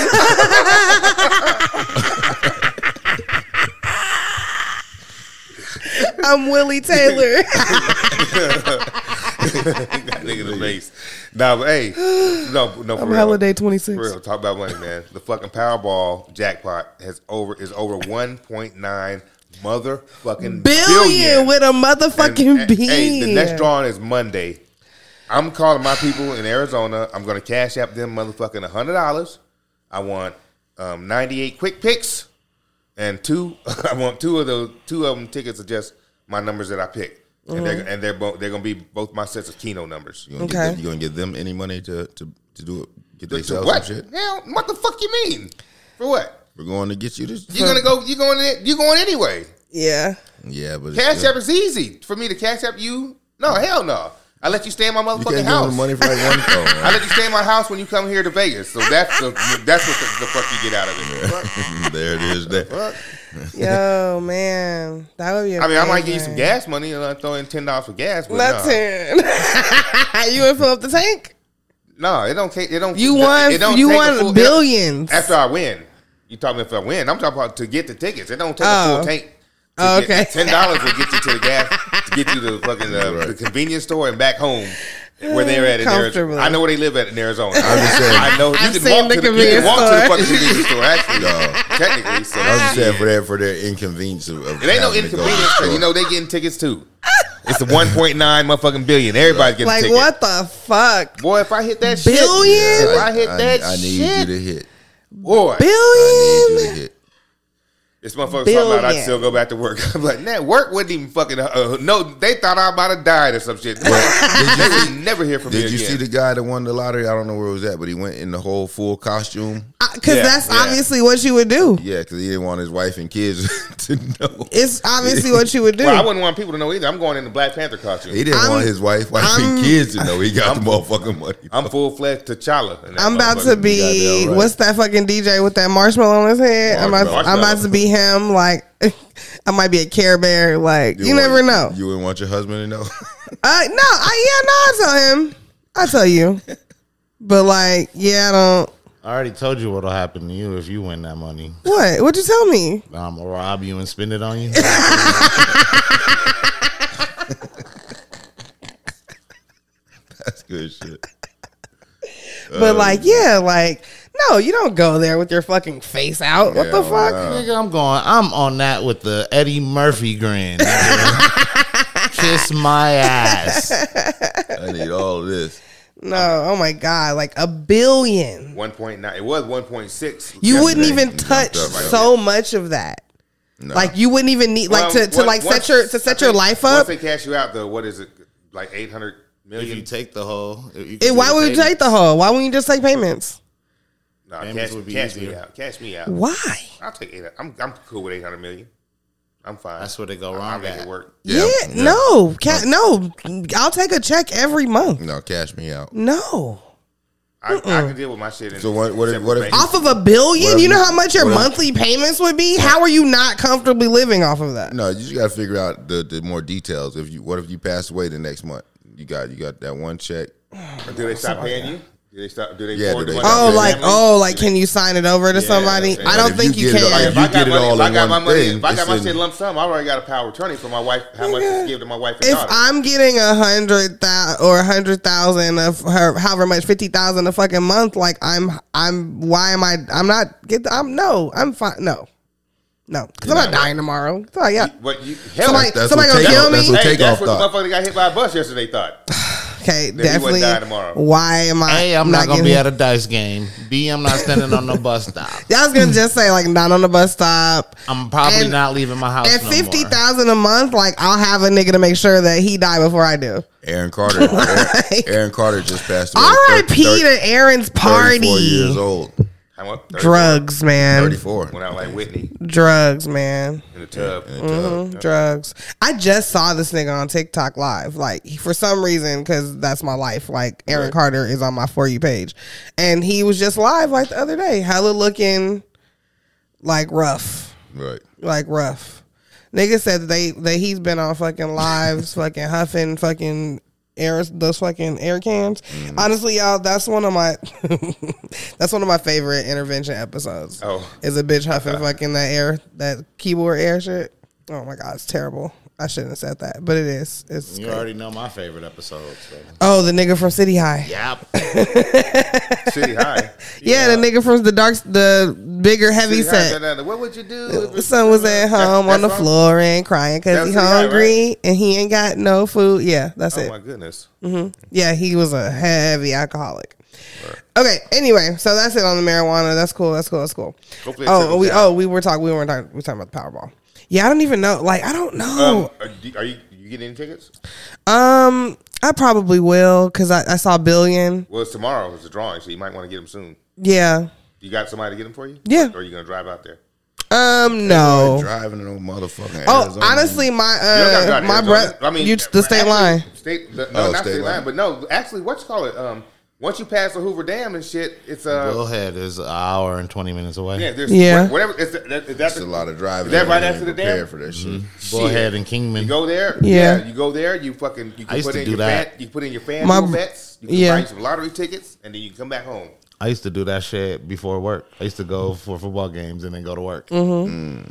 S3: I'm Willie Taylor.
S2: That nigga the base. Nah, but hey, no, no, for
S3: I'm
S2: real.
S3: Holiday
S2: For
S3: twenty-six.
S2: real, talk about money, man. The fucking Powerball jackpot has over is over one point nine motherfucking
S3: Billion,
S2: billion.
S3: with a motherfucking
S2: And- and-
S3: B.
S2: Hey, the next drawing is Monday. I'm calling my people in Arizona. I'm going to cash app them motherfucking one hundred dollars. I want um, ninety-eight quick picks and two. I want two of those. Two of them tickets are just my numbers that I pick, and they're and they're both they're going to be both my sets of Keno numbers.
S1: You gonna,
S3: Okay.
S1: get them, you gonna give them any money to, to, to do it? Get
S2: To-
S1: they
S2: to
S1: sell
S2: what?
S1: some shit?
S2: Hell, what the fuck you mean? For what?
S1: We're going to get you this.
S2: You're gonna go. You going? in- You going anyway?
S3: Yeah.
S1: Yeah, but it's
S2: Cash
S1: still-
S2: app is easy for me to cash app you. No, hell no. I let you stay in my
S1: you
S2: motherfucking
S1: can't give
S2: house.
S1: them money for like one phone.
S2: I let you stay in my house when you come here to Vegas. So that's the, that's what the, the fuck you get out of it.
S1: There it is. There.
S3: Yo, man. That would be
S2: I mean, I might give you some
S3: amazing.
S2: gas money and I'll throw in ten dollars for gas, but
S3: Not
S2: no,
S3: ten. You want to fill up the tank?
S2: no, it don't. It don't.
S3: You
S2: it
S3: want
S2: don't
S3: you
S2: take a
S3: want
S2: full-
S3: billions.
S2: After I win, you talking if I win? I'm talking about to get the tickets. It don't take
S3: Oh.
S2: a full tank. To
S3: Oh,
S2: get-
S3: okay.
S2: ten dollars will get you to the gas, to get you to the fucking uh,
S1: Right.
S2: the convenience store and back home. Where they're at in
S3: Comfortably.
S2: Arizona. I know where they live at in Arizona.
S1: I'm just saying.
S2: I know you
S3: I've
S2: can
S3: seen
S2: walk
S3: the
S2: to the, you can
S3: convenience
S2: walk to the
S3: store.
S2: fucking convenience store. Actually,
S1: No.
S2: technically, so
S1: I was just saying for their for their inconvenience of, of
S2: it ain't no
S1: having to go to the
S2: inconvenience because
S1: store.
S2: you know they getting tickets too. It's the one point nine motherfucking billion. Everybody's getting
S3: Like,
S2: tickets.
S3: what the fuck?
S2: Boy, if I hit that shit,
S3: Billion?
S2: if I hit
S1: I,
S2: that
S1: I need
S2: shit,
S1: you to hit.
S2: boy,
S1: I
S3: Billion?
S1: need you to hit.
S2: this motherfucker talking about I
S3: Billion.
S2: still go back to work. I'm like, nah, work wouldn't even fucking. Uh, no, they thought I about to die or some shit. they would never hear from me
S1: Did you
S2: again.
S1: see the guy that won the lottery? I don't know where it was at, but he went in the whole full costume.
S3: Because
S2: Yeah,
S3: that's
S2: yeah.
S3: obviously what you would do.
S1: Yeah, because he didn't want his wife and kids to know.
S3: It's obviously what you would do.
S2: Well, I wouldn't want people to know either. I'm going in the Black Panther costume.
S1: He didn't
S3: I'm-
S1: want his wife, wife and
S3: I'm-
S1: kids to know he got the motherfucking money.
S2: I'm full fledged T'Challa. in that
S3: I'm about to
S2: motherfucker.
S3: be
S1: goddamn right.
S3: what's that fucking D J with that marshmallow on his head? I'm about,
S2: Marshmallow.
S3: I'm about to be him. Like I might be a Care Bear. Like you, never
S1: want-
S3: know.
S1: You wouldn't want your husband to know.
S3: Uh, no, I yeah, no, I tell him. I tell you. But like, yeah, I don't.
S4: I already told you what'll happen to you if you win that money.
S3: What? What'd you tell me?
S4: I'm gonna rob you and spend it on you.
S1: That's good shit.
S3: But like, yeah, like, no, you don't go there with your fucking face out. What the
S1: Hell
S3: fuck?
S1: no.
S4: Nigga, I'm going. I'm on that with the Eddie Murphy grin. nigga. Kiss my ass.
S1: I need all of this.
S3: No, oh my god, like a billion.
S2: one point nine. It was one point six.
S3: You wouldn't
S1: Yesterday,
S3: even
S1: he
S3: touch
S1: jumped up right
S3: so much of that.
S1: No.
S3: Like you wouldn't even need like to, to like set your to set your life
S2: Once
S3: up.
S2: they cash you out, though, what is it? Like eight hundred
S4: If
S2: million?
S4: you take the whole, if you
S3: It,
S4: can
S3: why
S4: do
S3: would you
S4: payments,
S3: take the whole? Why wouldn't you just take payments?
S2: Nah,
S4: Payments
S2: cash,
S4: would be
S2: cash me
S4: easier.
S2: out. Cash me out.
S3: Why?
S2: I'll take eight. I'm I'm cool with eight hundred million. I'm fine.
S4: That's where they go
S2: I'll
S4: wrong
S2: make
S4: at.
S2: it work.
S3: Yeah,
S1: Yeah.
S3: no, ca- no. I'll take a check every month.
S1: No, cash me out.
S3: No.
S2: I, I can deal with my shit. In
S1: So what- what if-
S2: separate
S1: what if-
S2: banks.
S3: Off of a billion?
S1: Whatever
S3: You know
S1: you-
S3: how much your
S1: whatever-
S3: monthly payments would be? How are you not comfortably living off of that?
S1: No, you just got to figure out the, the more details. If you, what if you pass away the next month? You got you got that one check.
S2: Or do they stop paying you? Do they stop? Do they?
S1: Yeah,
S2: forward
S1: do
S2: the
S1: they-
S2: money
S3: Oh,
S2: to the
S3: like,
S2: family?
S3: oh, like, can you sign it over to somebody?
S2: But
S3: I don't
S1: if
S3: think
S1: you
S3: you
S1: get it all-
S3: can.
S1: if you
S2: I got
S1: get it
S2: money,
S1: all
S2: if I
S1: in
S2: got my
S1: one
S2: money,
S1: thing,
S2: if I got
S1: it's
S2: my
S1: in-
S2: shit lump sum, I already got a power of attorney for my wife. How much to give to my wife and
S3: If
S2: daughter?
S3: I'm getting a hundred thousand or a hundred thousand of her, however much, fifty thousand a fucking month, like I'm, I'm. Why am I? I'm not. Get. The, I'm no. I'm fine. No, no. Because I'm not dying tomorrow. So yeah.
S2: What you? Hell,
S3: Somebody,
S1: that's
S3: somebody
S1: what
S3: gonna
S1: take
S3: kill
S1: off-
S3: me.
S1: that's what
S2: hey,
S1: take
S2: that's
S1: off
S2: what
S1: thought.
S2: the motherfucker that got hit by a bus yesterday thought.
S3: Okay,
S2: he
S3: definitely.
S2: wouldn't die tomorrow.
S3: Why am I?
S4: A, I'm not gonna be
S3: getting-
S4: at a dice game. B, I'm not standing on the bus stop.
S3: Yeah, I was gonna just say like not on the bus stop.
S4: I'm probably
S3: And-
S4: not leaving my house.
S3: At
S4: no
S3: fifty
S4: more.
S3: thousand a month, like I'll have a nigga to make sure that he die before I do.
S1: Aaron Carter. Aaron, Aaron Carter just passed away.
S3: R I P
S1: thirty-
S3: to Aaron's
S1: thirty-four years
S3: party.
S1: old.
S2: How much?
S3: Drugs, man.
S1: thirty-four.
S2: Went out like Whitney
S3: Drugs, man.
S2: in the tub.
S3: Mhm, Drugs. I just saw this nigga on TikTok live. Like he- for some reason, because that's my life. Like Aaron
S1: Right.
S3: Carter is on my For You page, and he was just live like the other day, hella looking like rough,
S1: Right.
S3: like rough. Nigga said that they that he's been on fucking lives, fucking huffing, fucking air those fucking air cans.
S1: Mm-hmm.
S3: Honestly, y'all, that's one of my that's one of my favorite intervention episodes.
S2: Oh.
S3: Is a bitch huffing fucking that air, that keyboard air shit. Oh my god, it's terrible. I shouldn't have said that, but it is. It's
S4: You
S3: great.
S4: already know my favorite episode. So.
S3: Oh, the nigga from City High.
S4: Yep.
S2: City High.
S3: Yeah, the nigga from the dark, the bigger heavy
S2: City High,
S3: set.
S2: da- da- da. What would you do?
S3: The son was at home on the
S2: that's wrong?
S3: floor and crying because
S2: That's
S3: he
S2: City High,
S3: hungry and he ain't got no food. Yeah, that's
S2: Oh
S3: it.
S2: my goodness.
S3: Yeah, he was a heavy alcoholic. Okay, anyway, so that's it on the marijuana. That's cool. That's cool. That's cool.
S2: Hopefully it
S3: Oh,
S2: trickles
S3: we
S2: down.
S3: oh we were talking. We weren't talking. We were talking about the Powerball. Yeah, I don't even know. Like, I don't know.
S2: Um, are, you- are you you getting any tickets?
S3: Um, I probably will because I, I saw Billion.
S2: Well, it's tomorrow. It's a drawing, so you might want to get them soon.
S3: Yeah.
S2: You got somebody to get them for you?
S3: Yeah.
S2: Or are you gonna drive out there?
S3: Um, no.
S1: Driving in no motherfucking
S3: Oh,
S1: Arizona.
S3: honestly, my
S2: You don't gotta
S3: uh,
S2: drive to
S3: my
S2: Arizona.
S3: brother.
S2: I mean,
S3: you the state
S2: actually,
S3: line.
S2: State, the, no,
S1: Oh,
S2: not
S1: state
S2: state line,
S1: line.
S2: but no. Actually, what you call it? Um, once you pass the Hoover Dam and shit, it's uh,
S4: Bullhead is an hour and twenty minutes away.
S2: yeah, there's
S3: Yeah.
S2: whatever. Is that, is that
S1: That's
S2: the,
S1: a lot of driving.
S2: Is that right
S1: They
S2: after the
S1: ain't prepared
S2: dam?
S1: for that shit.
S4: Bullhead
S2: Shit.
S4: and Kingman.
S2: You go there,
S3: Yeah.
S2: yeah. You go there, you fucking, you
S4: I
S2: can
S4: used
S2: put
S4: to
S2: in
S4: do
S2: your
S4: that.
S2: fan, you put in your fan
S3: My-
S2: bets, you can
S3: yeah.
S2: buy you some lottery tickets, and then you can come back home.
S4: I used to do that shit before work. I used to go for football games and then go to work.
S3: Mm-hmm.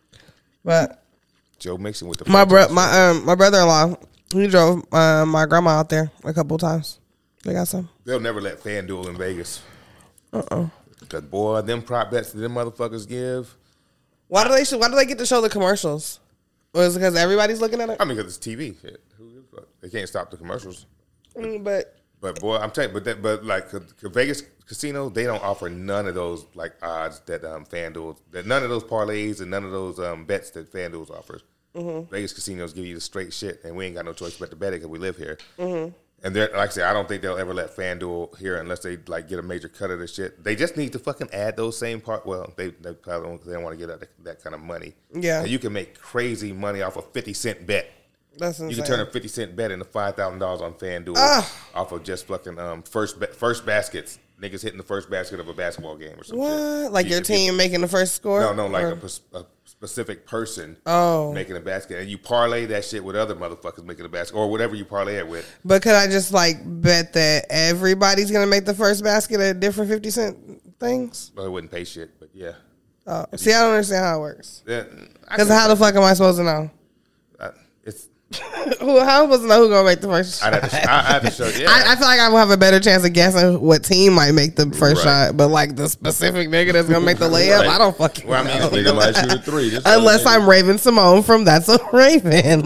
S3: But
S2: Joe Mixon with the
S3: my bro,
S2: franchise.
S3: my um, my brother in law, he drove uh, my grandma out there a couple times. They got some.
S2: They'll never let FanDuel in Vegas. Uh oh. Because boy, them prop bets that them motherfuckers give.
S3: Why do they? Why do they get to show the commercials? Or is it because everybody's looking at it?
S2: I mean, because it's T V. Shit. Who gives a fuck? They can't stop the commercials.
S3: Mm, but
S2: But boy, I'm telling you, but that, but like 'cause- 'cause Vegas Casino, they don't offer none of those like odds that um, FanDuel, that none of those parlays and none of those um, bets that FanDuel offers. Vegas casinos give you the straight shit, and we ain't got no choice but to bet it because we live here. And they're like I said, I don't think they'll ever let FanDuel here unless they like get a major cut of this shit. They just need to fucking add those same part. Well, they they probably don't, they don't want to get that, that kind of money.
S3: Yeah.
S2: and you can make crazy money off a fifty cent bet.
S3: that's insane.
S2: You can turn a fifty cent bet into five thousand dollars on FanDuel
S3: Ah.
S2: off of just fucking um, first ba- first baskets. Niggas hitting the first basket of a basketball game or something.
S3: What? Like
S2: You
S3: your
S2: can-
S3: team making the first score?
S2: No, no, like
S3: Or-
S2: a, pers- a specific person
S3: Oh.
S2: making a basket, and you parlay that shit with other motherfuckers making a basket or whatever you parlay it with.
S3: But could I just like bet that everybody's gonna make the first basket at different fifty cent things?
S2: Well, it wouldn't pay shit, but yeah.
S3: Oh, see, I don't understand how it works.
S2: Yeah, I
S3: Because
S2: can-
S3: how the fuck am I supposed to know?
S2: uh, it's.
S3: Who? How am I supposed to know who's gonna make the first?
S2: I'd have to, I, I have to show. Yeah,
S3: I, I feel like I will have a better chance of guessing what team might make the first
S1: Right.
S3: shot, but like the specific nigga that's gonna make the layup,
S2: Right.
S3: I don't fucking
S2: Well, I mean,
S3: know.
S2: this
S1: Nigga might shoot a three. This
S3: Unless
S1: other
S3: I'm Raven Simone from That's a Raven.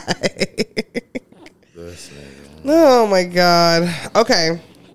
S3: Like- oh my god. Okay.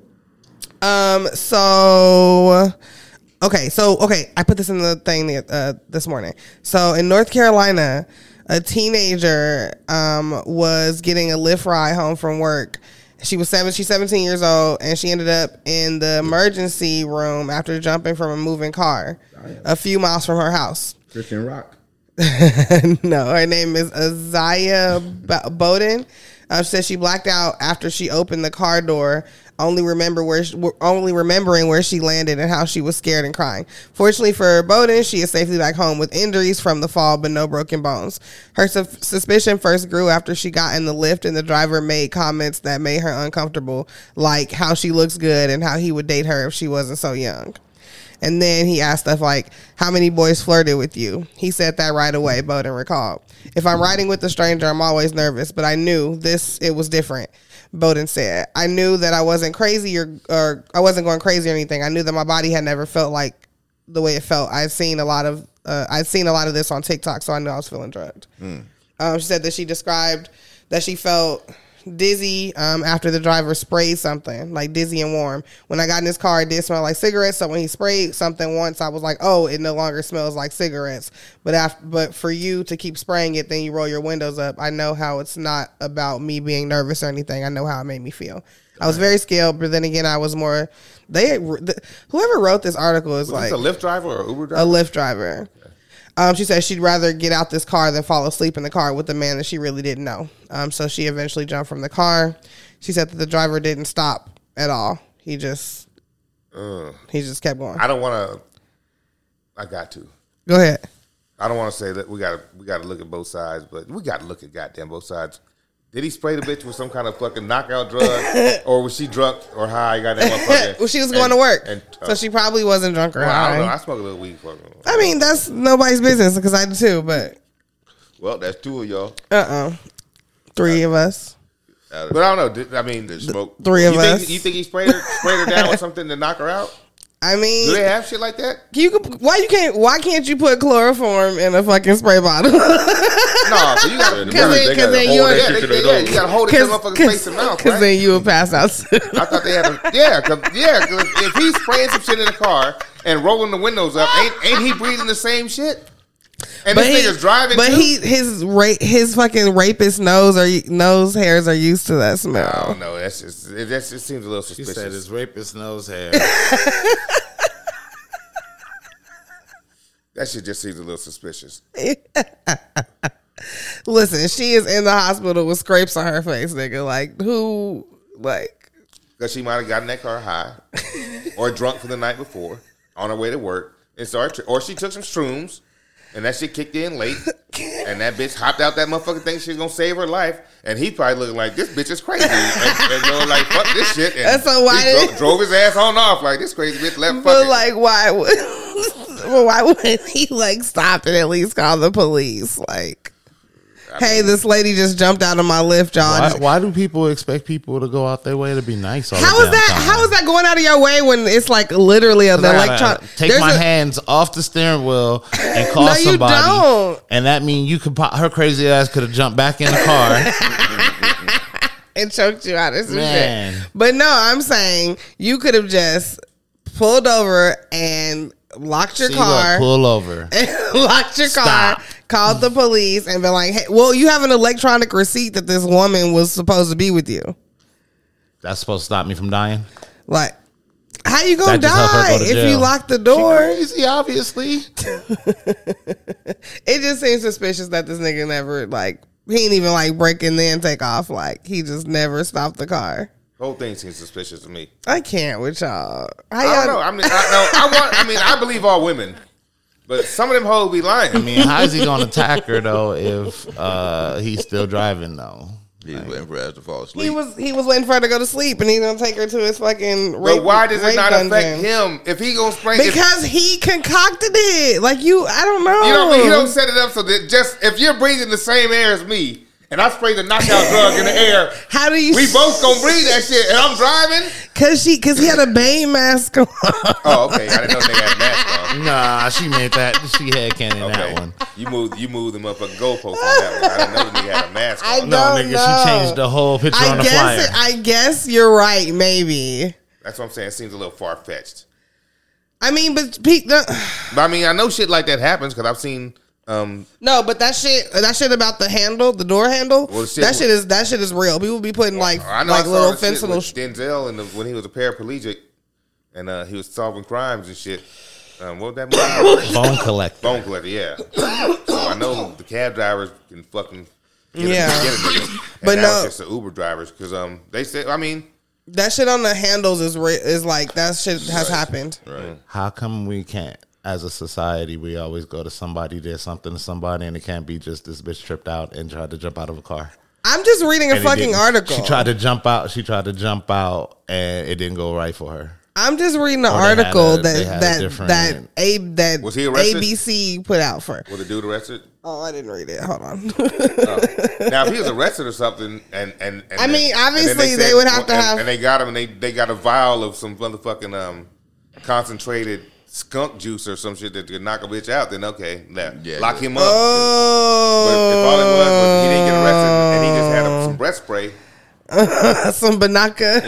S3: Um. So. Okay. So okay. I put this in the thing uh, this morning. So in North Carolina, a teenager um was getting a Lyft ride home from work. She was seven. She's seventeen years old, and she ended up in the emergency room after jumping from a moving car, a few miles from her house.
S1: Christian Rock.
S3: No, her name is Azaya B- Bowden. Uh, she said she blacked out after she opened the car door, only remember where she, only remembering where she landed and how she was scared and crying. Fortunately for Bowden, she is safely back home with injuries from the fall, but no broken bones. Her su- suspicion first grew after she got in the lift and the driver made comments that made her uncomfortable, like how she looks good and how he would date her if she wasn't so young. And then he asked stuff like, how many boys flirted with you? He said that right away, Bowden recalled. If I'm riding with a stranger, I'm always nervous, but I knew this, it was different, Bowden said. I knew that I wasn't crazy or, or I wasn't going crazy or anything. I knew that my body had never felt like the way it felt. I'd seen a lot of, uh, I'd seen a lot of this on TikTok, so I knew I was feeling drugged. Mm. Um, she said that she described that she felt dizzy um, after the driver sprayed something, like dizzy and warm. When I got in his car, it did smell like cigarettes. So when he sprayed something once, I was like, oh, it no longer smells like cigarettes. But after, but for you to keep spraying it, then you roll your windows up. I know how it's not about me being nervous or anything. I know how it made me feel. I was very scared, but then again, I was more. They the, whoever wrote this article is
S2: was
S3: like
S2: this a Lyft driver or Uber driver?
S3: A Lyft driver. Um, she said she'd rather get out this car than fall asleep in the car with a man that she really didn't know. Um, so she eventually jumped from the car. She said that the driver didn't stop at all. He just, uh, he just kept going.
S2: I don't want to. I got to.
S3: Go ahead.
S2: I don't want to say that we got to. We got to look at both sides, but we got to look at goddamn both sides. Did he spray the bitch with some kind of fucking knockout drug, or was she drunk or high? Goddamn motherfucker.
S3: Well, she was going and, to work, and, uh, so she probably wasn't drunk or
S2: well,
S3: high.
S2: I don't know. I smoke a little weed. For
S3: I mean, that's nobody's business because I do too. But
S1: well, that's two of y'all.
S3: Uh uh three uh, of us.
S2: But I don't know. Did, I mean,
S1: did smoke.
S3: Three of
S2: you
S3: us.
S2: Think, you think he sprayed her, sprayed her down with something to knock her out?
S3: I mean,
S2: do they have shit like that?
S3: You could, why you can't? Why can't you put chloroform in a fucking spray bottle?
S2: No, but you got to
S3: because then you
S2: yeah, they, they, yeah, you got to hold it in the motherfucker's face and mouth.
S3: Because
S2: right?
S3: then you would pass out.
S2: I thought they had a yeah, cause, yeah. Cause if he's spraying some shit in the car and rolling the windows up, ain't ain't he breathing the same shit? And
S3: but
S2: this
S3: he,
S2: nigga's driving.
S3: But
S2: too?
S3: he his ra- his fucking rapist nose or nose hairs are used to that smell.
S2: I don't know. That's just it, that's, it seems a little suspicious.
S4: He said his rapist nose hair.
S2: That shit just seems a little suspicious.
S3: Listen, she is in the hospital with scrapes on her face, nigga. Like, who, like...
S2: Because she might have gotten that car high or drunk from the night before on her way to work. And started, or she took some shrooms and that shit kicked in late. And that bitch hopped out that motherfucker thinking she's going to save her life. And he probably looking like, this bitch is crazy. and, and you know, like, fuck this shit. And
S3: so why
S2: he
S3: did
S2: dro- drove his ass on off like, this crazy bitch left.
S3: But,
S2: fuck
S3: like, why would... Well, why wouldn't he like stop and at least call the police? Like, I hey, mean, this lady just jumped out of my lift, y'all.
S4: Why, why do people expect people to go out their way to be nice? All
S3: how
S4: the
S3: is that?
S4: time?
S3: How is that going out of your way when it's like literally an electronic?
S4: Take my a, hands off the steering wheel and call
S3: no,
S4: somebody.
S3: You don't.
S4: And that means you could pop, her crazy ass could have jumped back in the car
S3: and choked you out of some shit. But no, I'm saying you could have just pulled over and locked your
S4: See,
S3: car,
S4: look, pull over,
S3: locked your
S4: Stop.
S3: car, called the police, and been like, "Hey, well, you have an electronic receipt that this woman was supposed to be with you."
S4: That's supposed to stop me from dying.
S3: Like, how you gonna
S4: That just
S3: die
S4: help her go to
S3: if
S4: jail.
S3: you lock the door?
S4: Easy, obviously.
S3: It just seems suspicious that this nigga never like he ain't even like break and then take off. Like he just never stopped the car.
S2: The whole thing seems suspicious to me.
S3: I can't with y'all. How
S2: I
S3: y'all
S2: don't know. I mean, I, no, I want. I mean, I believe all women, but some of them hoes be lying.
S4: I mean, how is he going to attack her though if uh, he's still driving though?
S1: He's like, waiting for her to fall asleep.
S3: He was he was waiting for her to go to sleep, and he's gonna take her to his fucking.
S2: But
S3: rape,
S2: why does it not
S3: dungeon.
S2: affect him if he gonna spray?
S3: Because if, he concocted it. Like you, I don't know.
S2: You know, what I mean? He don't set it up so that just if you're breathing the same air as me. And I sprayed the knockout drug in the air.
S3: How do you?
S2: We both gonna breathe that shit, and I'm driving.
S3: Cause she, cause he had a Bane mask on.
S2: Oh, okay. I didn't know they had a mask on.
S4: Nah, she meant that. She had cannon
S2: Okay.
S4: that one.
S2: You moved, you moved them up a goalpost on that one. I didn't know the nigga had a mask on.
S3: I
S4: No,
S3: don't
S4: nigga,
S3: know.
S4: she changed the whole picture
S3: I
S4: on the
S3: guess
S4: flyer.
S3: it, I guess you're right. Maybe.
S2: That's what I'm saying. It seems a little far fetched.
S3: I mean, but Pete. No,
S2: But I mean, I know shit like that happens because I've seen. Um,
S3: no, but that shit, that shit about the handle, the door handle.
S2: Well, shit
S3: that
S2: was-
S3: shit is that shit is real. People be putting like
S2: I know
S3: like
S2: I saw
S3: little
S2: the shit
S3: fentanyl.
S2: with Denzel and the, when he was a paraplegic and uh, he was solving crimes and shit. Um, what was that movie?
S4: Bone Collector.
S2: Bone Collector, yeah. So I know the cab drivers can fucking get
S3: Yeah.
S2: a, get a nigga. And
S3: But
S2: now
S3: no-
S2: it's just the Uber drivers because um they said I mean
S3: That shit on the handles is re- is like that shit has happened.
S1: Right.
S4: How come we can't, as a society, we always go to somebody, did something to somebody, and it can't be just this bitch tripped out and tried to jump out of a car?
S3: I'm just reading a
S4: And it
S3: fucking
S4: didn't.
S3: article.
S4: She tried to jump out. She tried to jump out, and it didn't go right for her.
S3: I'm just reading an
S4: Oh, they had
S3: article
S4: a- they had
S3: that
S4: a
S3: that
S4: different-
S3: that a that
S2: Was he arrested?
S3: A B C put out for.
S2: was the dude arrested?
S3: Oh, I didn't read it. Hold on.
S2: Oh. Now if he was arrested or something and and, and
S3: I mean,
S2: and then
S3: obviously they would have to
S2: and,
S3: have-
S2: and they got him and they, they got a vial of some motherfucking um concentrated skunk juice or some shit that could knock a bitch out, then okay, now
S1: Yeah,
S2: lock
S1: yeah.
S2: him up.
S3: Oh,
S2: But if all it was was he didn't get arrested and he just had some breath spray,
S3: some Banaka.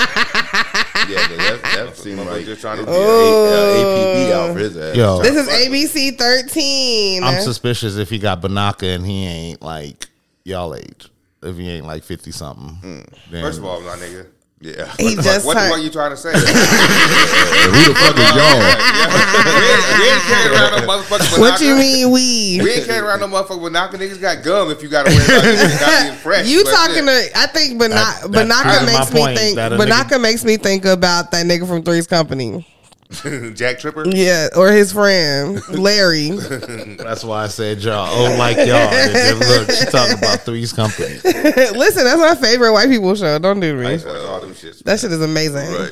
S1: Yeah, that, that seemed
S2: Motherfucker
S1: like
S2: just trying to-
S1: it'd be a, uh, A P B out for his ass.
S4: Yo.
S3: This is A B C thirteen.
S4: I'm suspicious if he got Banaka and he ain't like y'all age. If he ain't like fifty something. Then
S2: First of all, my nigga.
S1: Yeah.
S3: He
S2: What,
S3: just
S2: what the
S3: turned.
S2: fuck you trying to say?
S1: Who the fuck is y'all?
S2: we, ain't, we ain't carrying around no motherfucker.
S3: What you
S2: Banaka.
S3: mean we?
S2: We ain't carrying around no motherfucker with Banaka. Niggas got gum if you got to worry about it. Got to be fresh.
S3: You
S2: But
S3: talking
S2: shit.
S3: to? I think Bana-
S4: That- that
S3: Banaka
S4: proves my
S3: makes me
S4: point,
S3: think.
S4: that a
S3: Banaka
S4: nigga-
S3: makes me think about that nigga from Three's Company.
S2: Jack Tripper?
S3: Yeah, or his friend Larry.
S4: that's why I said y'all. Oh, like y'all. And then look, she talking about Three's Company.
S3: Listen, that's my favorite white people show. Don't do
S2: I
S3: me.
S2: used to watch all them shits.
S3: That shit is amazing.
S1: Right.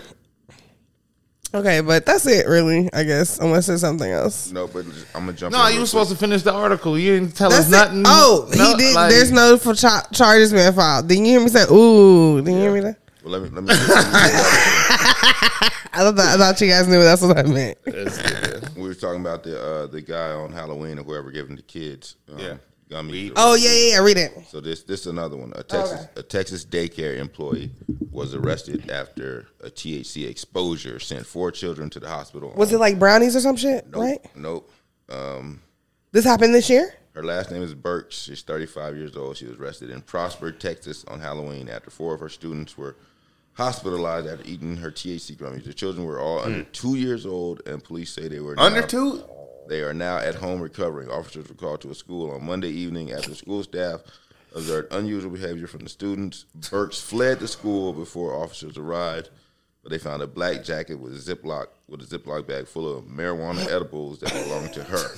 S3: Okay, but that's it, really. I guess, unless there's something else.
S1: No, but I'm gonna jump.
S4: No,
S1: in
S4: you
S1: real
S4: were supposed
S1: quick.
S4: to finish the article. You didn't tell
S3: That's
S4: us nothing.
S3: it. Oh,
S4: No,
S3: he did.
S4: like-
S3: There's no for cha- charges being filed. Didn't you hear me say? Ooh, didn't you hear me? That?
S1: Well, let me let me. Let
S3: I thought I thought you guys knew that's what I meant.
S1: me we were talking about the uh, the guy on Halloween or whoever giving the kids. Um,
S2: Yeah.
S1: Gummies. or-
S3: Oh yeah, yeah, yeah. Read it.
S1: So this this is another one. A Texas
S3: Okay.
S1: a Texas daycare employee was arrested after a T H C exposure sent four children to the hospital.
S3: Was it like brownies or some shit?
S1: Nope,
S3: Right.
S1: Nope. Um,
S3: This happened this year.
S1: her last name is Burks. She's thirty-five years old. She was arrested in Prosper, Texas on Halloween after four of her students were hospitalized after eating her T H C gummies. The children were all under two years old, and police say they were
S2: Under
S1: now-
S2: two?
S1: They are now at home recovering. Officers were called to a school on Monday evening after school staff observed unusual behavior from the students. Burks fled the school before officers arrived, but they found a black jacket with a Ziploc with a Ziploc bag full of marijuana edibles that belonged to her.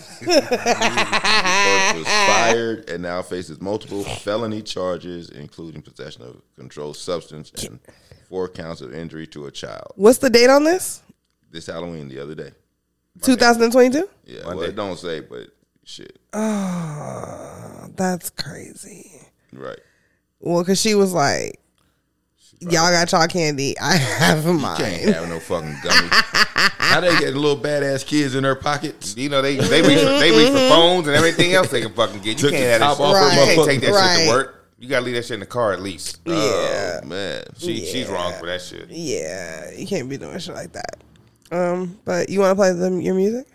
S1: Burks was fired and now faces multiple felony charges, including possession of a controlled substance and four counts of injury to a child.
S3: What's the date on this?
S1: This Halloween, the other day.
S3: two thousand twenty-two.
S1: Yeah,
S2: Monday.
S1: well, it don't say, but shit.
S3: Oh, that's crazy.
S1: Right.
S3: Well, because she was like, y'all got y'all candy. I have
S1: Can't
S3: mine.
S1: have no fucking gummy. How they get little badass kids in their pockets?
S2: You know, they they reach, for, they reach for phones and everything else they can fucking get. You
S1: Took the
S2: can't have
S1: top
S2: that
S1: off
S2: shit.
S3: her
S2: You can't
S3: motherfucking-
S2: take that shit
S3: Right.
S2: to work. You gotta leave that shit in the car at least.
S3: Yeah.
S1: Oh, man.
S2: She she's wrong for that shit.
S3: Yeah, you can't be doing shit like that. Um, but you want to play them your music?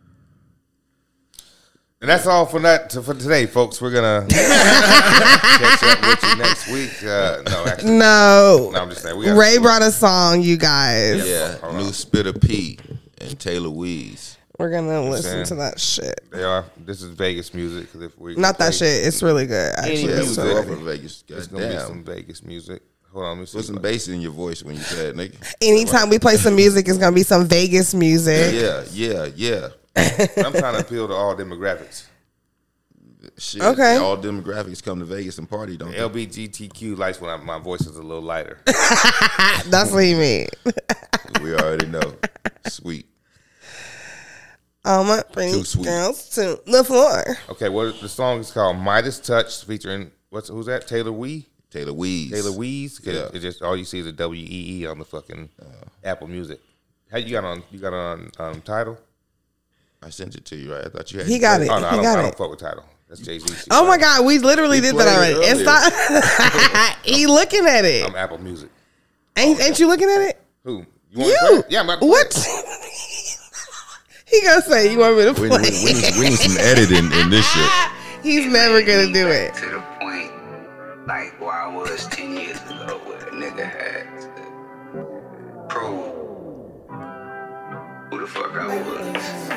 S2: And that's all for that for today, folks. We're gonna catch up with you next week. Uh, no, actually,
S3: No.
S2: no, I'm just saying. We got
S3: Ray brought a song, you guys.
S1: Yeah,
S2: Hold
S1: new
S2: on.
S1: Spitter P and Taylor Weeze.
S3: We're gonna listen
S2: saying.
S3: to that shit.
S2: They are. This is Vegas music. 'Cause if we
S3: Not that
S2: play-
S3: shit. It's really good. Actually,
S2: Any
S1: Yeah,
S3: It's
S1: we
S2: music.
S3: so-
S1: go off of Vegas.
S2: It's gonna be
S1: Goddamn.
S2: some Vegas music. Hold on, let me see.
S1: Put some bass in your voice when you say it, nigga.
S3: Anytime we play some music, it's gonna be some Vegas music.
S1: Yeah, yeah, yeah.
S2: I'm trying to appeal to all demographics.
S1: Shit.
S3: Okay.
S1: All demographics come to Vegas and party, don't
S2: L
S1: they?
S2: B G T Q likes when I, my voice is a little lighter.
S3: That's what he mean.
S1: We already know. Sweet.
S3: All my pretty
S1: Too sweet.
S3: girls to the floor.
S2: Okay, what the song is called? Midas Touch, featuring what's who's that? Taylor Wee.
S1: Taylor Weeze.
S2: Taylor Weeze. 'Cause
S1: Yeah.
S2: It just all you see is a W E E on the fucking Apple Music. How you got on? You got on um, Tidal?
S1: I sent it to you, right? I thought you had
S3: He got it.
S2: Oh no, I
S3: He
S2: don't,
S3: got
S2: I
S3: it.
S2: don't fuck with Tidal. That's Jay Z.
S3: Oh my God, we literally
S1: He
S3: did that
S1: played it
S3: already. It's not. He looking at it.
S2: I'm Apple Music.
S3: Ain't, ain't you looking at it?
S2: Who? You want
S3: You?
S2: to play it? Yeah, I'm about to play
S3: What?
S2: it.
S3: He gonna say you want me to
S1: We,
S3: play?
S1: we, we, need, we need some editing in this shit.
S3: He's never gonna do it.
S5: To the point, like where I was ten years ago, where a nigga had to prove who the fuck I was.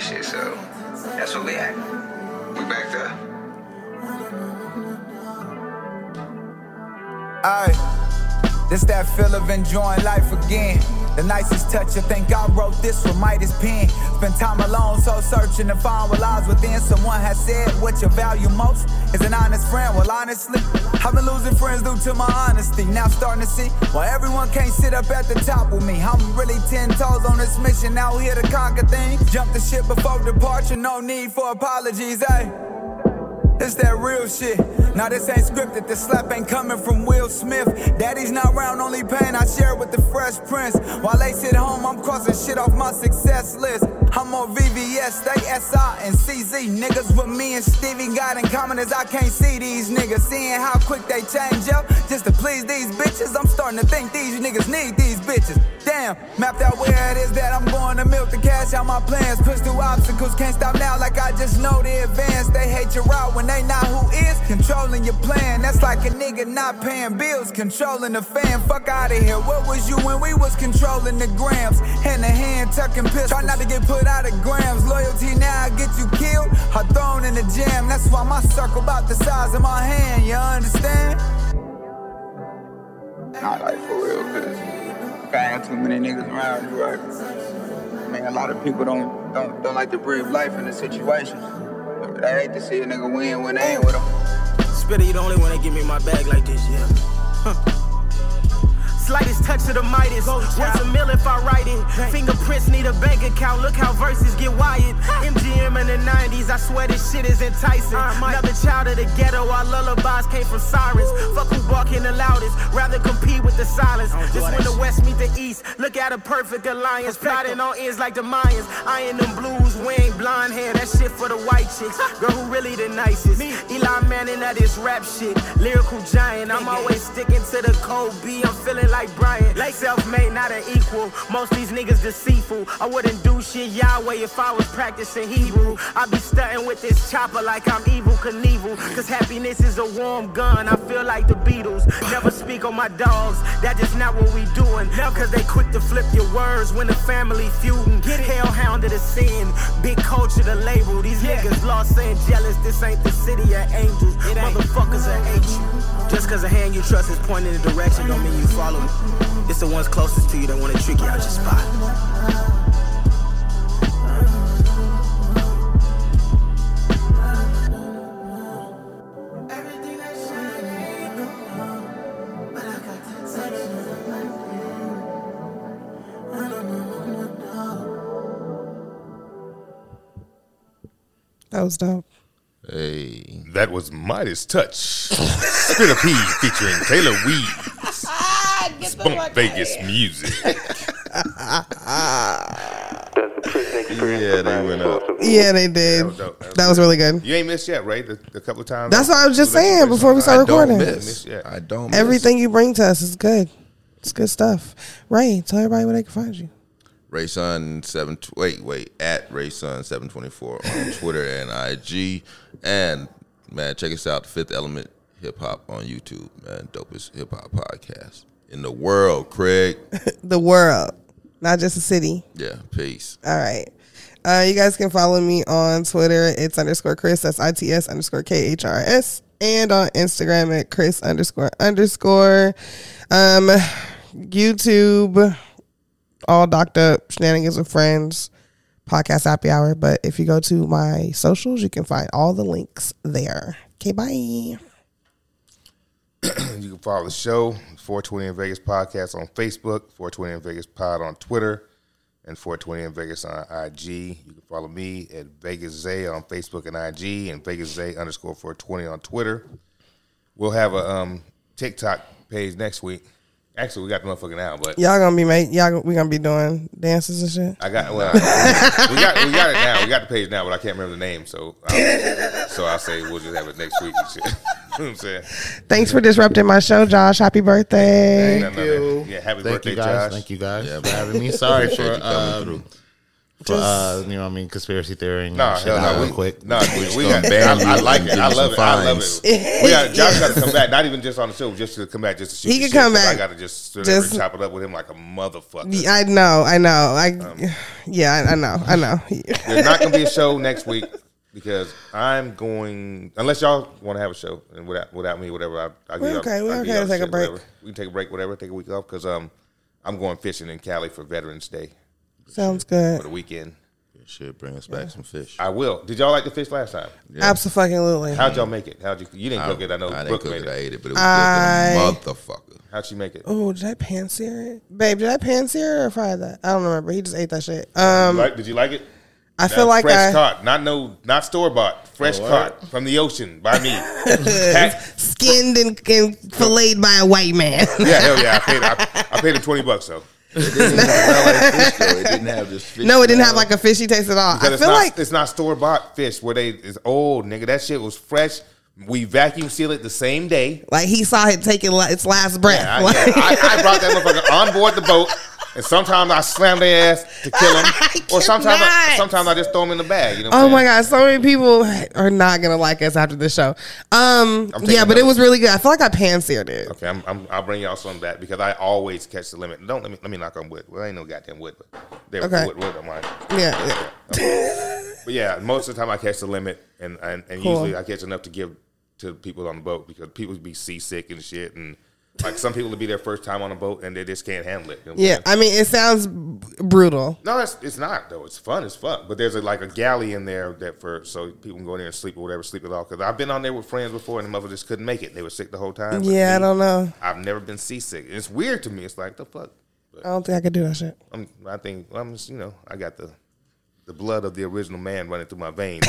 S5: this shit, so that's where we at. We back there.
S6: Aye, this that feel of enjoying life again. The nicest touch, I think I wrote this with Midas pen. Spent time alone, so searching to find what lies within. Someone has said what you value most is an honest friend. Well, honestly, I've been losing friends due to my honesty. Now starting to see why everyone can't sit up at the top with me. I'm really ten toes on this mission, out here to conquer things. Jump the ship before departure, no need for apologies, ayy. It's that real shit. Now this ain't scripted, this slap ain't coming from Will Smith. Daddy's not round, only pain I share with the Fresh Prince. While they sit home, I'm crossing shit off my success list. I'm on V V S, they S I and C Z. Niggas with me and Stevie got in common is I can't see these niggas. Seeing how quick they change up just to please these bitches. I'm starting to think these niggas need these bitches. Damn, mapped out where it is that I'm going to milk the cash out my plans. Push through obstacles, can't stop now like I just know the advance. They hate your route when they not who is controlling your plan. That's like a nigga not paying bills, controlling the fan. Fuck out of here, what was you when we was controlling the grams? Hand to hand, tucking pistols. Try not to get put out of grams. Loyalty now get you killed, or thrown in the jam. That's why my circle about the size of my hand, you understand?
S7: Not like for real, cause got too many niggas around you, right? I mean, a lot of people don't don't don't like to breathe life in the situations. But I hate to see a nigga win when they ain't with them.
S8: Spitter, you the only one that give me my bag like this, yeah. Huh. Slightest touch of the Midas. What's a mill if I write it? Fingerprints need a bank account. Look how verses get wired. M G M in the nineties. I swear this shit is enticing. Another child of the ghetto. Our lullabies came from sirens. Fuck who barking the loudest. Rather compete with the silence. This when the West meet the East. Look at a perfect alliance. Plotting on ends like the Mayans. I ain't them blues. We ain't blonde hair. That shit for the white chicks. Girl, who really the nicest? Eli Manning of this rap shit. Lyrical giant. I'm always sticking to the code B. I'm feeling like Brian, like self-made, not an equal. Most these niggas deceitful. I wouldn't do shit Yahweh if I was practicing Hebrew. I be stunting with this chopper like I'm Evil Knievel. Cause happiness is a warm gun. I feel like the Beatles. Never speak on my dogs. That just not what we doing. Cause they quick to flip your words when the family feuding. Hellhound to the sin. Big culture to label. These niggas lost saying jealous. This ain't the city of angels. Motherfuckers that hate you. Just cause a hand you trust is pointing in the direction don't mean you follow it. It's the ones closest to you that wanna trick you out your spot.
S3: That was dope.
S1: Hey.
S2: That was Midas Touch. Spitter P featuring Taylor Weeds. Spunk Vegas music.
S1: Yeah, they went up.
S3: Yeah, they did. That was, dope. That was, that was really good.
S2: You ain't missed yet, right? The, the couple of times.
S3: That's what I was just saying before we start recording.
S1: I don't miss. I don't miss.
S3: Everything you bring to us is good. It's good stuff. Ray, tell everybody where they can find you.
S1: Rayson seven wait wait at Rayson seven twenty four on Twitter and I G, and man, check us out, Fifth Element Hip Hop on YouTube, man, dopest hip hop podcast in the world, Craig.
S3: The world, not just a city.
S1: Yeah, peace.
S3: All right, uh, you guys can follow me on Twitter. It's underscore Chris. That's I T S underscore K H R S, and on Instagram at Chris underscore underscore. Um, YouTube. All docked up, Shenanigans with Friends, podcast happy hour. But if you go to my socials, you can find all the links there. Okay, bye.
S2: You can follow the show, four twenty in Vegas Podcast on Facebook, four twenty in Vegas Pod on Twitter, and four twenty in Vegas on I G. You can follow me at Vegas Zay on Facebook and I G, and Vegas Zay underscore four twenty on Twitter. We'll have a um, TikTok page next week. Actually, we got the motherfucker now, but
S3: y'all gonna be made. Y'all we gonna be doing dances and shit.
S2: I got well, we got we got it now. We got the page now, but I can't remember the name. So, I'll, so I'll say we'll just have it next week and shit. You know what I'm saying?
S3: Thanks for disrupting my show, Josh. Happy birthday!
S2: Thank you. Yeah, happy
S4: Thank
S2: birthday,
S4: you guys.
S2: Josh.
S4: Thank you guys yeah, for having me. Sorry for um, For, uh, you know what I mean? Conspiracy theory.
S2: Nah,
S4: shit
S2: hell
S4: out
S2: no.
S4: real
S2: We,
S4: quick.
S2: nah, we, we
S1: gonna
S2: got,
S1: ban
S2: I, I
S1: you
S2: like
S1: and
S2: it.
S1: give
S2: I
S1: you
S2: love
S1: some
S2: it. I love
S1: fines.
S2: it. We got Josh got to come back. Not even just on the show, just to come back, just to shoot.
S3: He
S2: the
S3: can
S2: shit,
S3: come
S2: 'cause
S3: back.
S2: I got to just sit
S3: Just-
S2: there and chop it up with him like a motherfucker.
S3: I know, I know. I
S2: Um,
S3: yeah, I, I know, I know.
S2: There's not going to be a show next week because I'm going. Unless y'all want to have a show and without without me, whatever. I, I'll
S3: We're
S2: give
S3: okay.
S2: y'all-
S3: We're
S2: I'll give
S3: okay to
S2: y'all
S3: take a
S2: shit,
S3: break.
S2: whatever. We can take a break, whatever. Take a week off because um, I'm going fishing in Cali for Veterans Day
S3: Sounds
S2: for
S3: good.
S2: the weekend.
S1: Shit, bring us back some fish.
S2: I will. Did y'all like the fish last time?
S1: Yeah.
S3: Absolutely.
S2: How'd y'all make it? How'd you? You didn't cook it. I know.
S1: I didn't
S2: Brooke
S1: cook
S2: made
S1: it. I
S2: it.
S1: ate it, but it was
S3: I-
S1: good. The motherfucker.
S2: How'd she make it?
S3: Oh, did I pan sear it, babe? Did I pan sear it or fry that? I don't remember. He just ate that shit.
S2: Did
S3: Um,
S2: you like, did you like it?
S3: I feel like
S2: fresh
S3: I
S2: caught, not no, not store bought, fresh caught from the ocean by me. Packed-
S3: skinned and, and filleted by a white man.
S2: yeah, hell yeah, I paid. I, I paid him twenty bucks though.
S1: It didn't even smell like fish, though. It didn't have this fish.
S3: No, it didn't have
S1: smell.
S3: like a fishy taste at all.
S2: Because
S3: I
S2: it's
S3: feel
S2: not,
S3: like
S2: it's not store bought fish where they it's old nigga. That shit was fresh. We vacuum seal it the same day.
S3: like he saw it taking la- its last breath.
S2: Yeah, I,
S3: Like-
S2: yeah, I, I brought that motherfucker on board the boat, and sometimes I slam their ass to kill them,
S3: I
S2: or sometimes I,
S3: cannot.
S2: sometimes I just throw them in the bag. You know? What
S3: Oh
S2: I'm
S3: my
S2: saying?
S3: god, so many people are not gonna like us after this show. Um,
S2: I'm taking
S3: yeah, but it
S2: notes.
S3: was really good. I feel like I pan seared it.
S2: Okay, I'm, I'm, I'll bring y'all some of that because I always catch the limit. Don't let me let me knock on wood. Well, ain't no goddamn wood, but there
S3: Okay.
S2: wood, wood on mine.
S3: Yeah, yeah.
S2: But yeah, most of the time I catch the limit, and and, and
S3: Cool.
S2: usually I catch enough to give to people on the boat because people be seasick and shit, and like some people will be their first time on a boat and they just can't handle it. You know what I'm
S3: Yeah,
S2: saying?
S3: I mean, it sounds b- brutal.
S2: No, it's it's not though. It's fun. It's fun. But there's a, like a galley in there that for so people can go in there and sleep or whatever, sleep it off. Because I've been on there with friends before, and the mother just couldn't make it. They were sick the whole time. But
S3: Yeah, I
S2: me,
S3: don't know.
S2: I've never been seasick. It's weird to me. It's like the fuck.
S3: I don't think I could do that shit.
S2: I'm, I think I'm just, you know, I got the the blood of the original man running through my veins.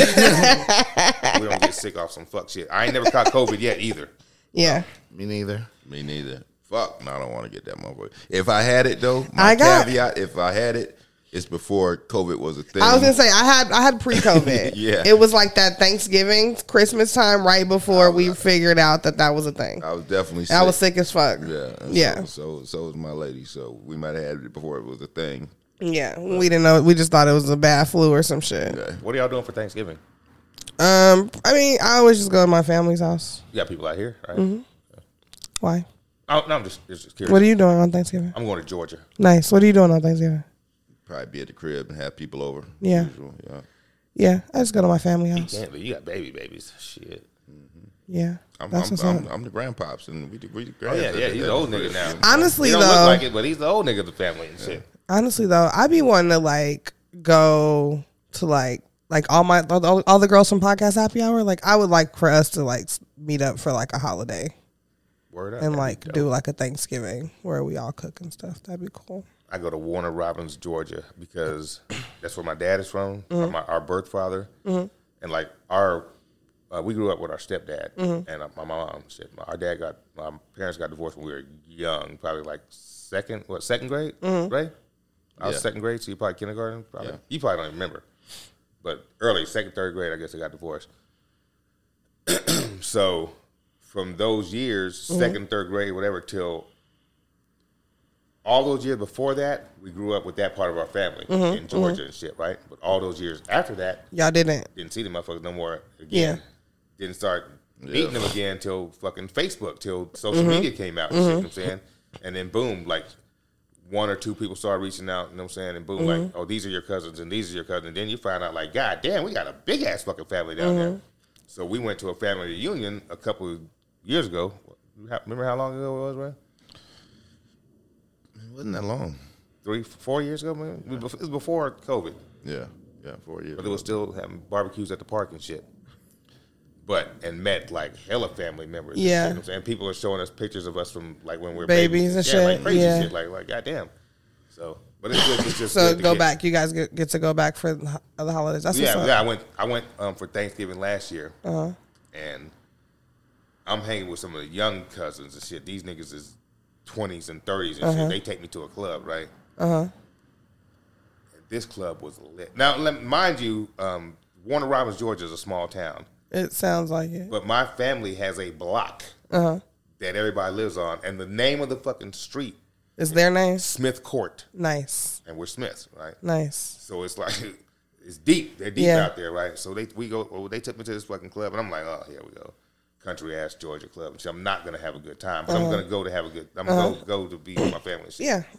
S2: We don't get sick off some fuck shit. I ain't never caught COVID yet either.
S3: Yeah.
S4: Me neither.
S1: Me neither. Fuck, no, I don't want to get that motherfucker. If I had it though, my
S3: I got-
S1: caveat: if I had it, it's before COVID was a thing.
S3: I was gonna say I had I had pre-COVID.
S1: Yeah.
S3: it was like that Thanksgiving, Christmas time, right before we figured out that that was a thing.
S1: I was definitely. Sick.
S3: I was sick as fuck.
S1: Yeah, and
S3: Yeah.
S1: So, so so was my lady. So we might have had it before it was a thing.
S3: Yeah, we didn't know. We just thought it was a bad flu or some shit.
S1: Yeah.
S2: What are y'all doing for Thanksgiving?
S3: Um, I mean, I always just go to my family's house.
S2: You got people out here, right?
S3: Mm-hmm. Why?
S2: Oh, no, I'm just, just curious.
S3: What are you doing on Thanksgiving?
S2: I'm going to Georgia.
S3: Nice. What are you doing on Thanksgiving?
S1: Probably be at the crib and have people over.
S3: Yeah.
S1: Usual, yeah.
S3: Yeah, I just go to my family house.
S2: Can't believe you got baby babies. Shit.
S3: Yeah,
S1: I'm,
S3: that's
S1: I'm,
S3: what's
S1: I'm,
S3: up.
S1: I'm the grandpops, and we we the
S2: Oh, yeah,
S1: grands
S2: yeah.
S1: at-
S2: He's
S1: at
S2: the old
S1: the
S2: nigga
S1: crib.
S2: now.
S3: Honestly,
S2: He don't
S3: though,
S2: look like it, but he's the old nigga of the family and shit.
S3: honestly though, I be wanting to like go to like like all my all, all the girls from Podcast Happy Hour. Like, I would like for us to like s- meet up for like a holiday
S2: Word up.
S3: and
S2: That'd be
S3: like
S2: dope.
S3: do like a Thanksgiving where we all cook and stuff. That'd be cool.
S2: I go to Warner Robins, Georgia, because that's where my dad is from,
S3: Mm-hmm.
S2: or my, our birth father, and like our, uh, we grew up with our stepdad
S3: Mm-hmm.
S2: and uh, my mom. Shit, my, our dad got, my parents got divorced when we were young, probably like second, what second grade,
S3: Mm-hmm.
S2: right? I was
S1: Yeah.
S2: second grade, so you probably kindergarten. Probably.
S1: Yeah.
S2: You probably don't even remember, but early second, third grade, I guess they got divorced. So from those years,
S3: Mm-hmm.
S2: second, third grade, whatever, till all those years before that, we grew up with that part of our family
S3: Mm-hmm.
S2: in Georgia and shit, right? But all those years after that,
S3: Y'all didn't.
S2: didn't see the motherfuckers no more again.
S3: Yeah.
S2: Didn't start meeting them again till fucking Facebook, till social
S3: Mm-hmm.
S2: media came out and shit, you know what I'm saying? And then boom, like one or two people started reaching out, you know what I'm saying? And boom, like,
S3: Mm-hmm.
S2: oh, these are your cousins and these are your cousins. And then you find out, like, God damn, we got a big ass fucking family down
S3: Mm-hmm.
S2: there. So we went to a family reunion a couple of years ago. Remember how long ago it was, man?
S1: It wasn't that long.
S2: Three, four years ago, man. It was bef- it was before COVID,
S1: Yeah, yeah, four years.
S2: but it was still having barbecues at the park and shit. But and met like hella family members. and
S3: Yeah.
S2: shit, you know what I'm saying, people are showing us pictures of us from like when we were
S3: Babies and
S2: yeah,
S3: shit,
S2: like crazy
S3: yeah.
S2: shit, like like goddamn. So, but it's good. It's just
S3: So
S2: good to
S3: go
S2: get-
S3: back. You guys get, get to go back for the ho- the holidays. That's what's
S2: Yeah,
S3: up.
S2: yeah. I went. I went um, for Thanksgiving last year,
S3: Uh-huh.
S2: and I'm hanging with some of the young cousins and shit. These niggas is twenties and thirties and
S3: Uh-huh.
S2: shit. They take me to a club, right?
S3: Uh huh.
S2: And this club was lit. Now, let, mind you, um, Warner Robins, Georgia is a small town,
S3: It sounds like it.
S2: but my family has a block
S3: Uh huh.
S2: that everybody lives on, and the name of the fucking street
S3: Is their name?
S2: Smith Court.
S3: Nice.
S2: And we're Smiths, right?
S3: Nice.
S2: So it's like, it's deep. They're deep
S3: Yeah.
S2: out there, right? So they we go. Well, they took me to this fucking club, and I'm like, oh, here we go, country ass Georgia club. Which I'm not gonna have a good time, but
S3: Uh-huh.
S2: I'm gonna go to have a good. I'm gonna
S3: Uh-huh.
S2: go go to be with my family. And shit.
S3: Yeah.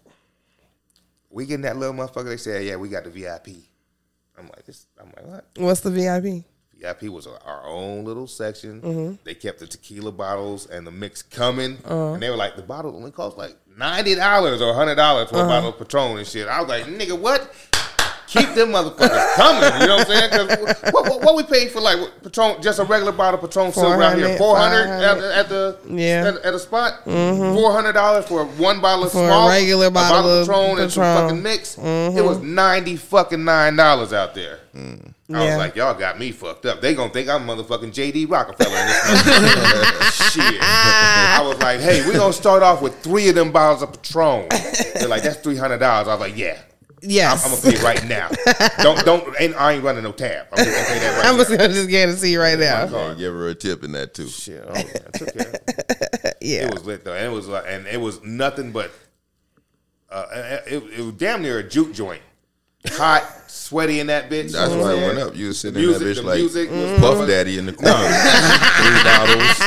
S2: We get in that little motherfucker. They said, yeah, we got the V I P. I'm like, this. I'm like, what?
S3: What's the V I P?
S2: V I P was our own little section.
S3: Mm-hmm.
S2: They kept the tequila bottles and the mix coming,
S3: Uh-huh.
S2: and they were like, the bottle only cost like ninety dollars or hundred dollars for
S3: Uh-huh.
S2: a bottle of Patron and shit. I was like, nigga, what? Keep them motherfuckers coming. You know what I'm saying? Because what, what, what we paid for like Patron, just a regular bottle of Patron Silver out here, four hundred at, at the
S3: Yeah.
S2: at, at a spot,
S3: Mhm.
S2: four hundred dollars for one bottle of
S3: For a
S2: small,
S3: regular bottle
S2: a bottle
S3: of
S2: of Patron, and some
S3: Patron.
S2: fucking mix.
S3: Mhm.
S2: It was ninety fucking nine dollars out there. I
S3: Yeah.
S2: was like, y'all got me fucked up. They gonna think I'm motherfucking J D Rockefeller in this motherfucker. Shit. I was like, hey, we gonna start off with three of them bottles of Patron. They're like, that's three hundred dollars. I was like, yeah.
S3: Yes.
S2: I'm, I'm gonna pay right now. don't don't. And I ain't running no tab. I'm just gonna pay that right
S3: I'm
S2: now.
S3: just gonna just get to see you right now.
S1: Yeah, give her a tip in that too.
S2: Shit, oh, yeah, I took care of it.
S3: Yeah.
S2: It was lit though, and it was like, and it was nothing but. Uh, it, it was damn near a juke joint. Hot, sweaty in that bitch.
S1: That's
S2: You know
S1: why
S2: what
S1: it
S2: I'm
S1: went
S2: saying?
S1: up. You was
S2: The
S1: sitting in that
S2: music-
S1: bitch
S2: the
S1: like
S2: music was
S1: Puff
S2: fucking-
S1: Daddy in the corner. Three bottles.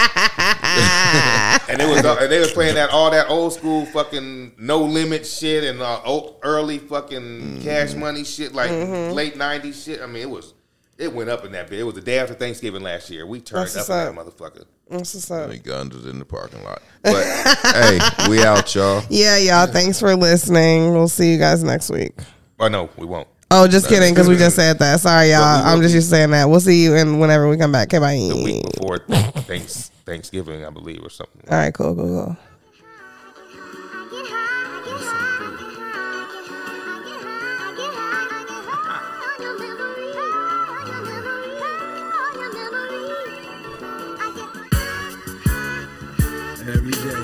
S2: And it was, uh, and they was playing that all that old school fucking No Limit shit and uh, old, early fucking
S1: Mm-hmm.
S2: Cash Money shit, like
S3: Mhm.
S2: late nineties shit. I mean, it was, it went up in that bit. It was the day after Thanksgiving last year. We turned
S3: That's
S2: up
S3: what's
S2: in that
S3: up.
S2: motherfucker.
S3: That's what's up.
S1: The guns was in the parking lot. But hey, we out, y'all.
S3: Yeah, y'all. Thanks for listening. We'll see you guys next week.
S2: Oh no, we won't.
S3: Oh, just kidding, because we just said that. Sorry, y'all. I'm just used to saying that. We'll see you in whenever we come back. Okay, bye.
S2: The week before thanks, Thanksgiving, I believe, or something.
S3: All right, cool, cool, cool.
S9: Every day.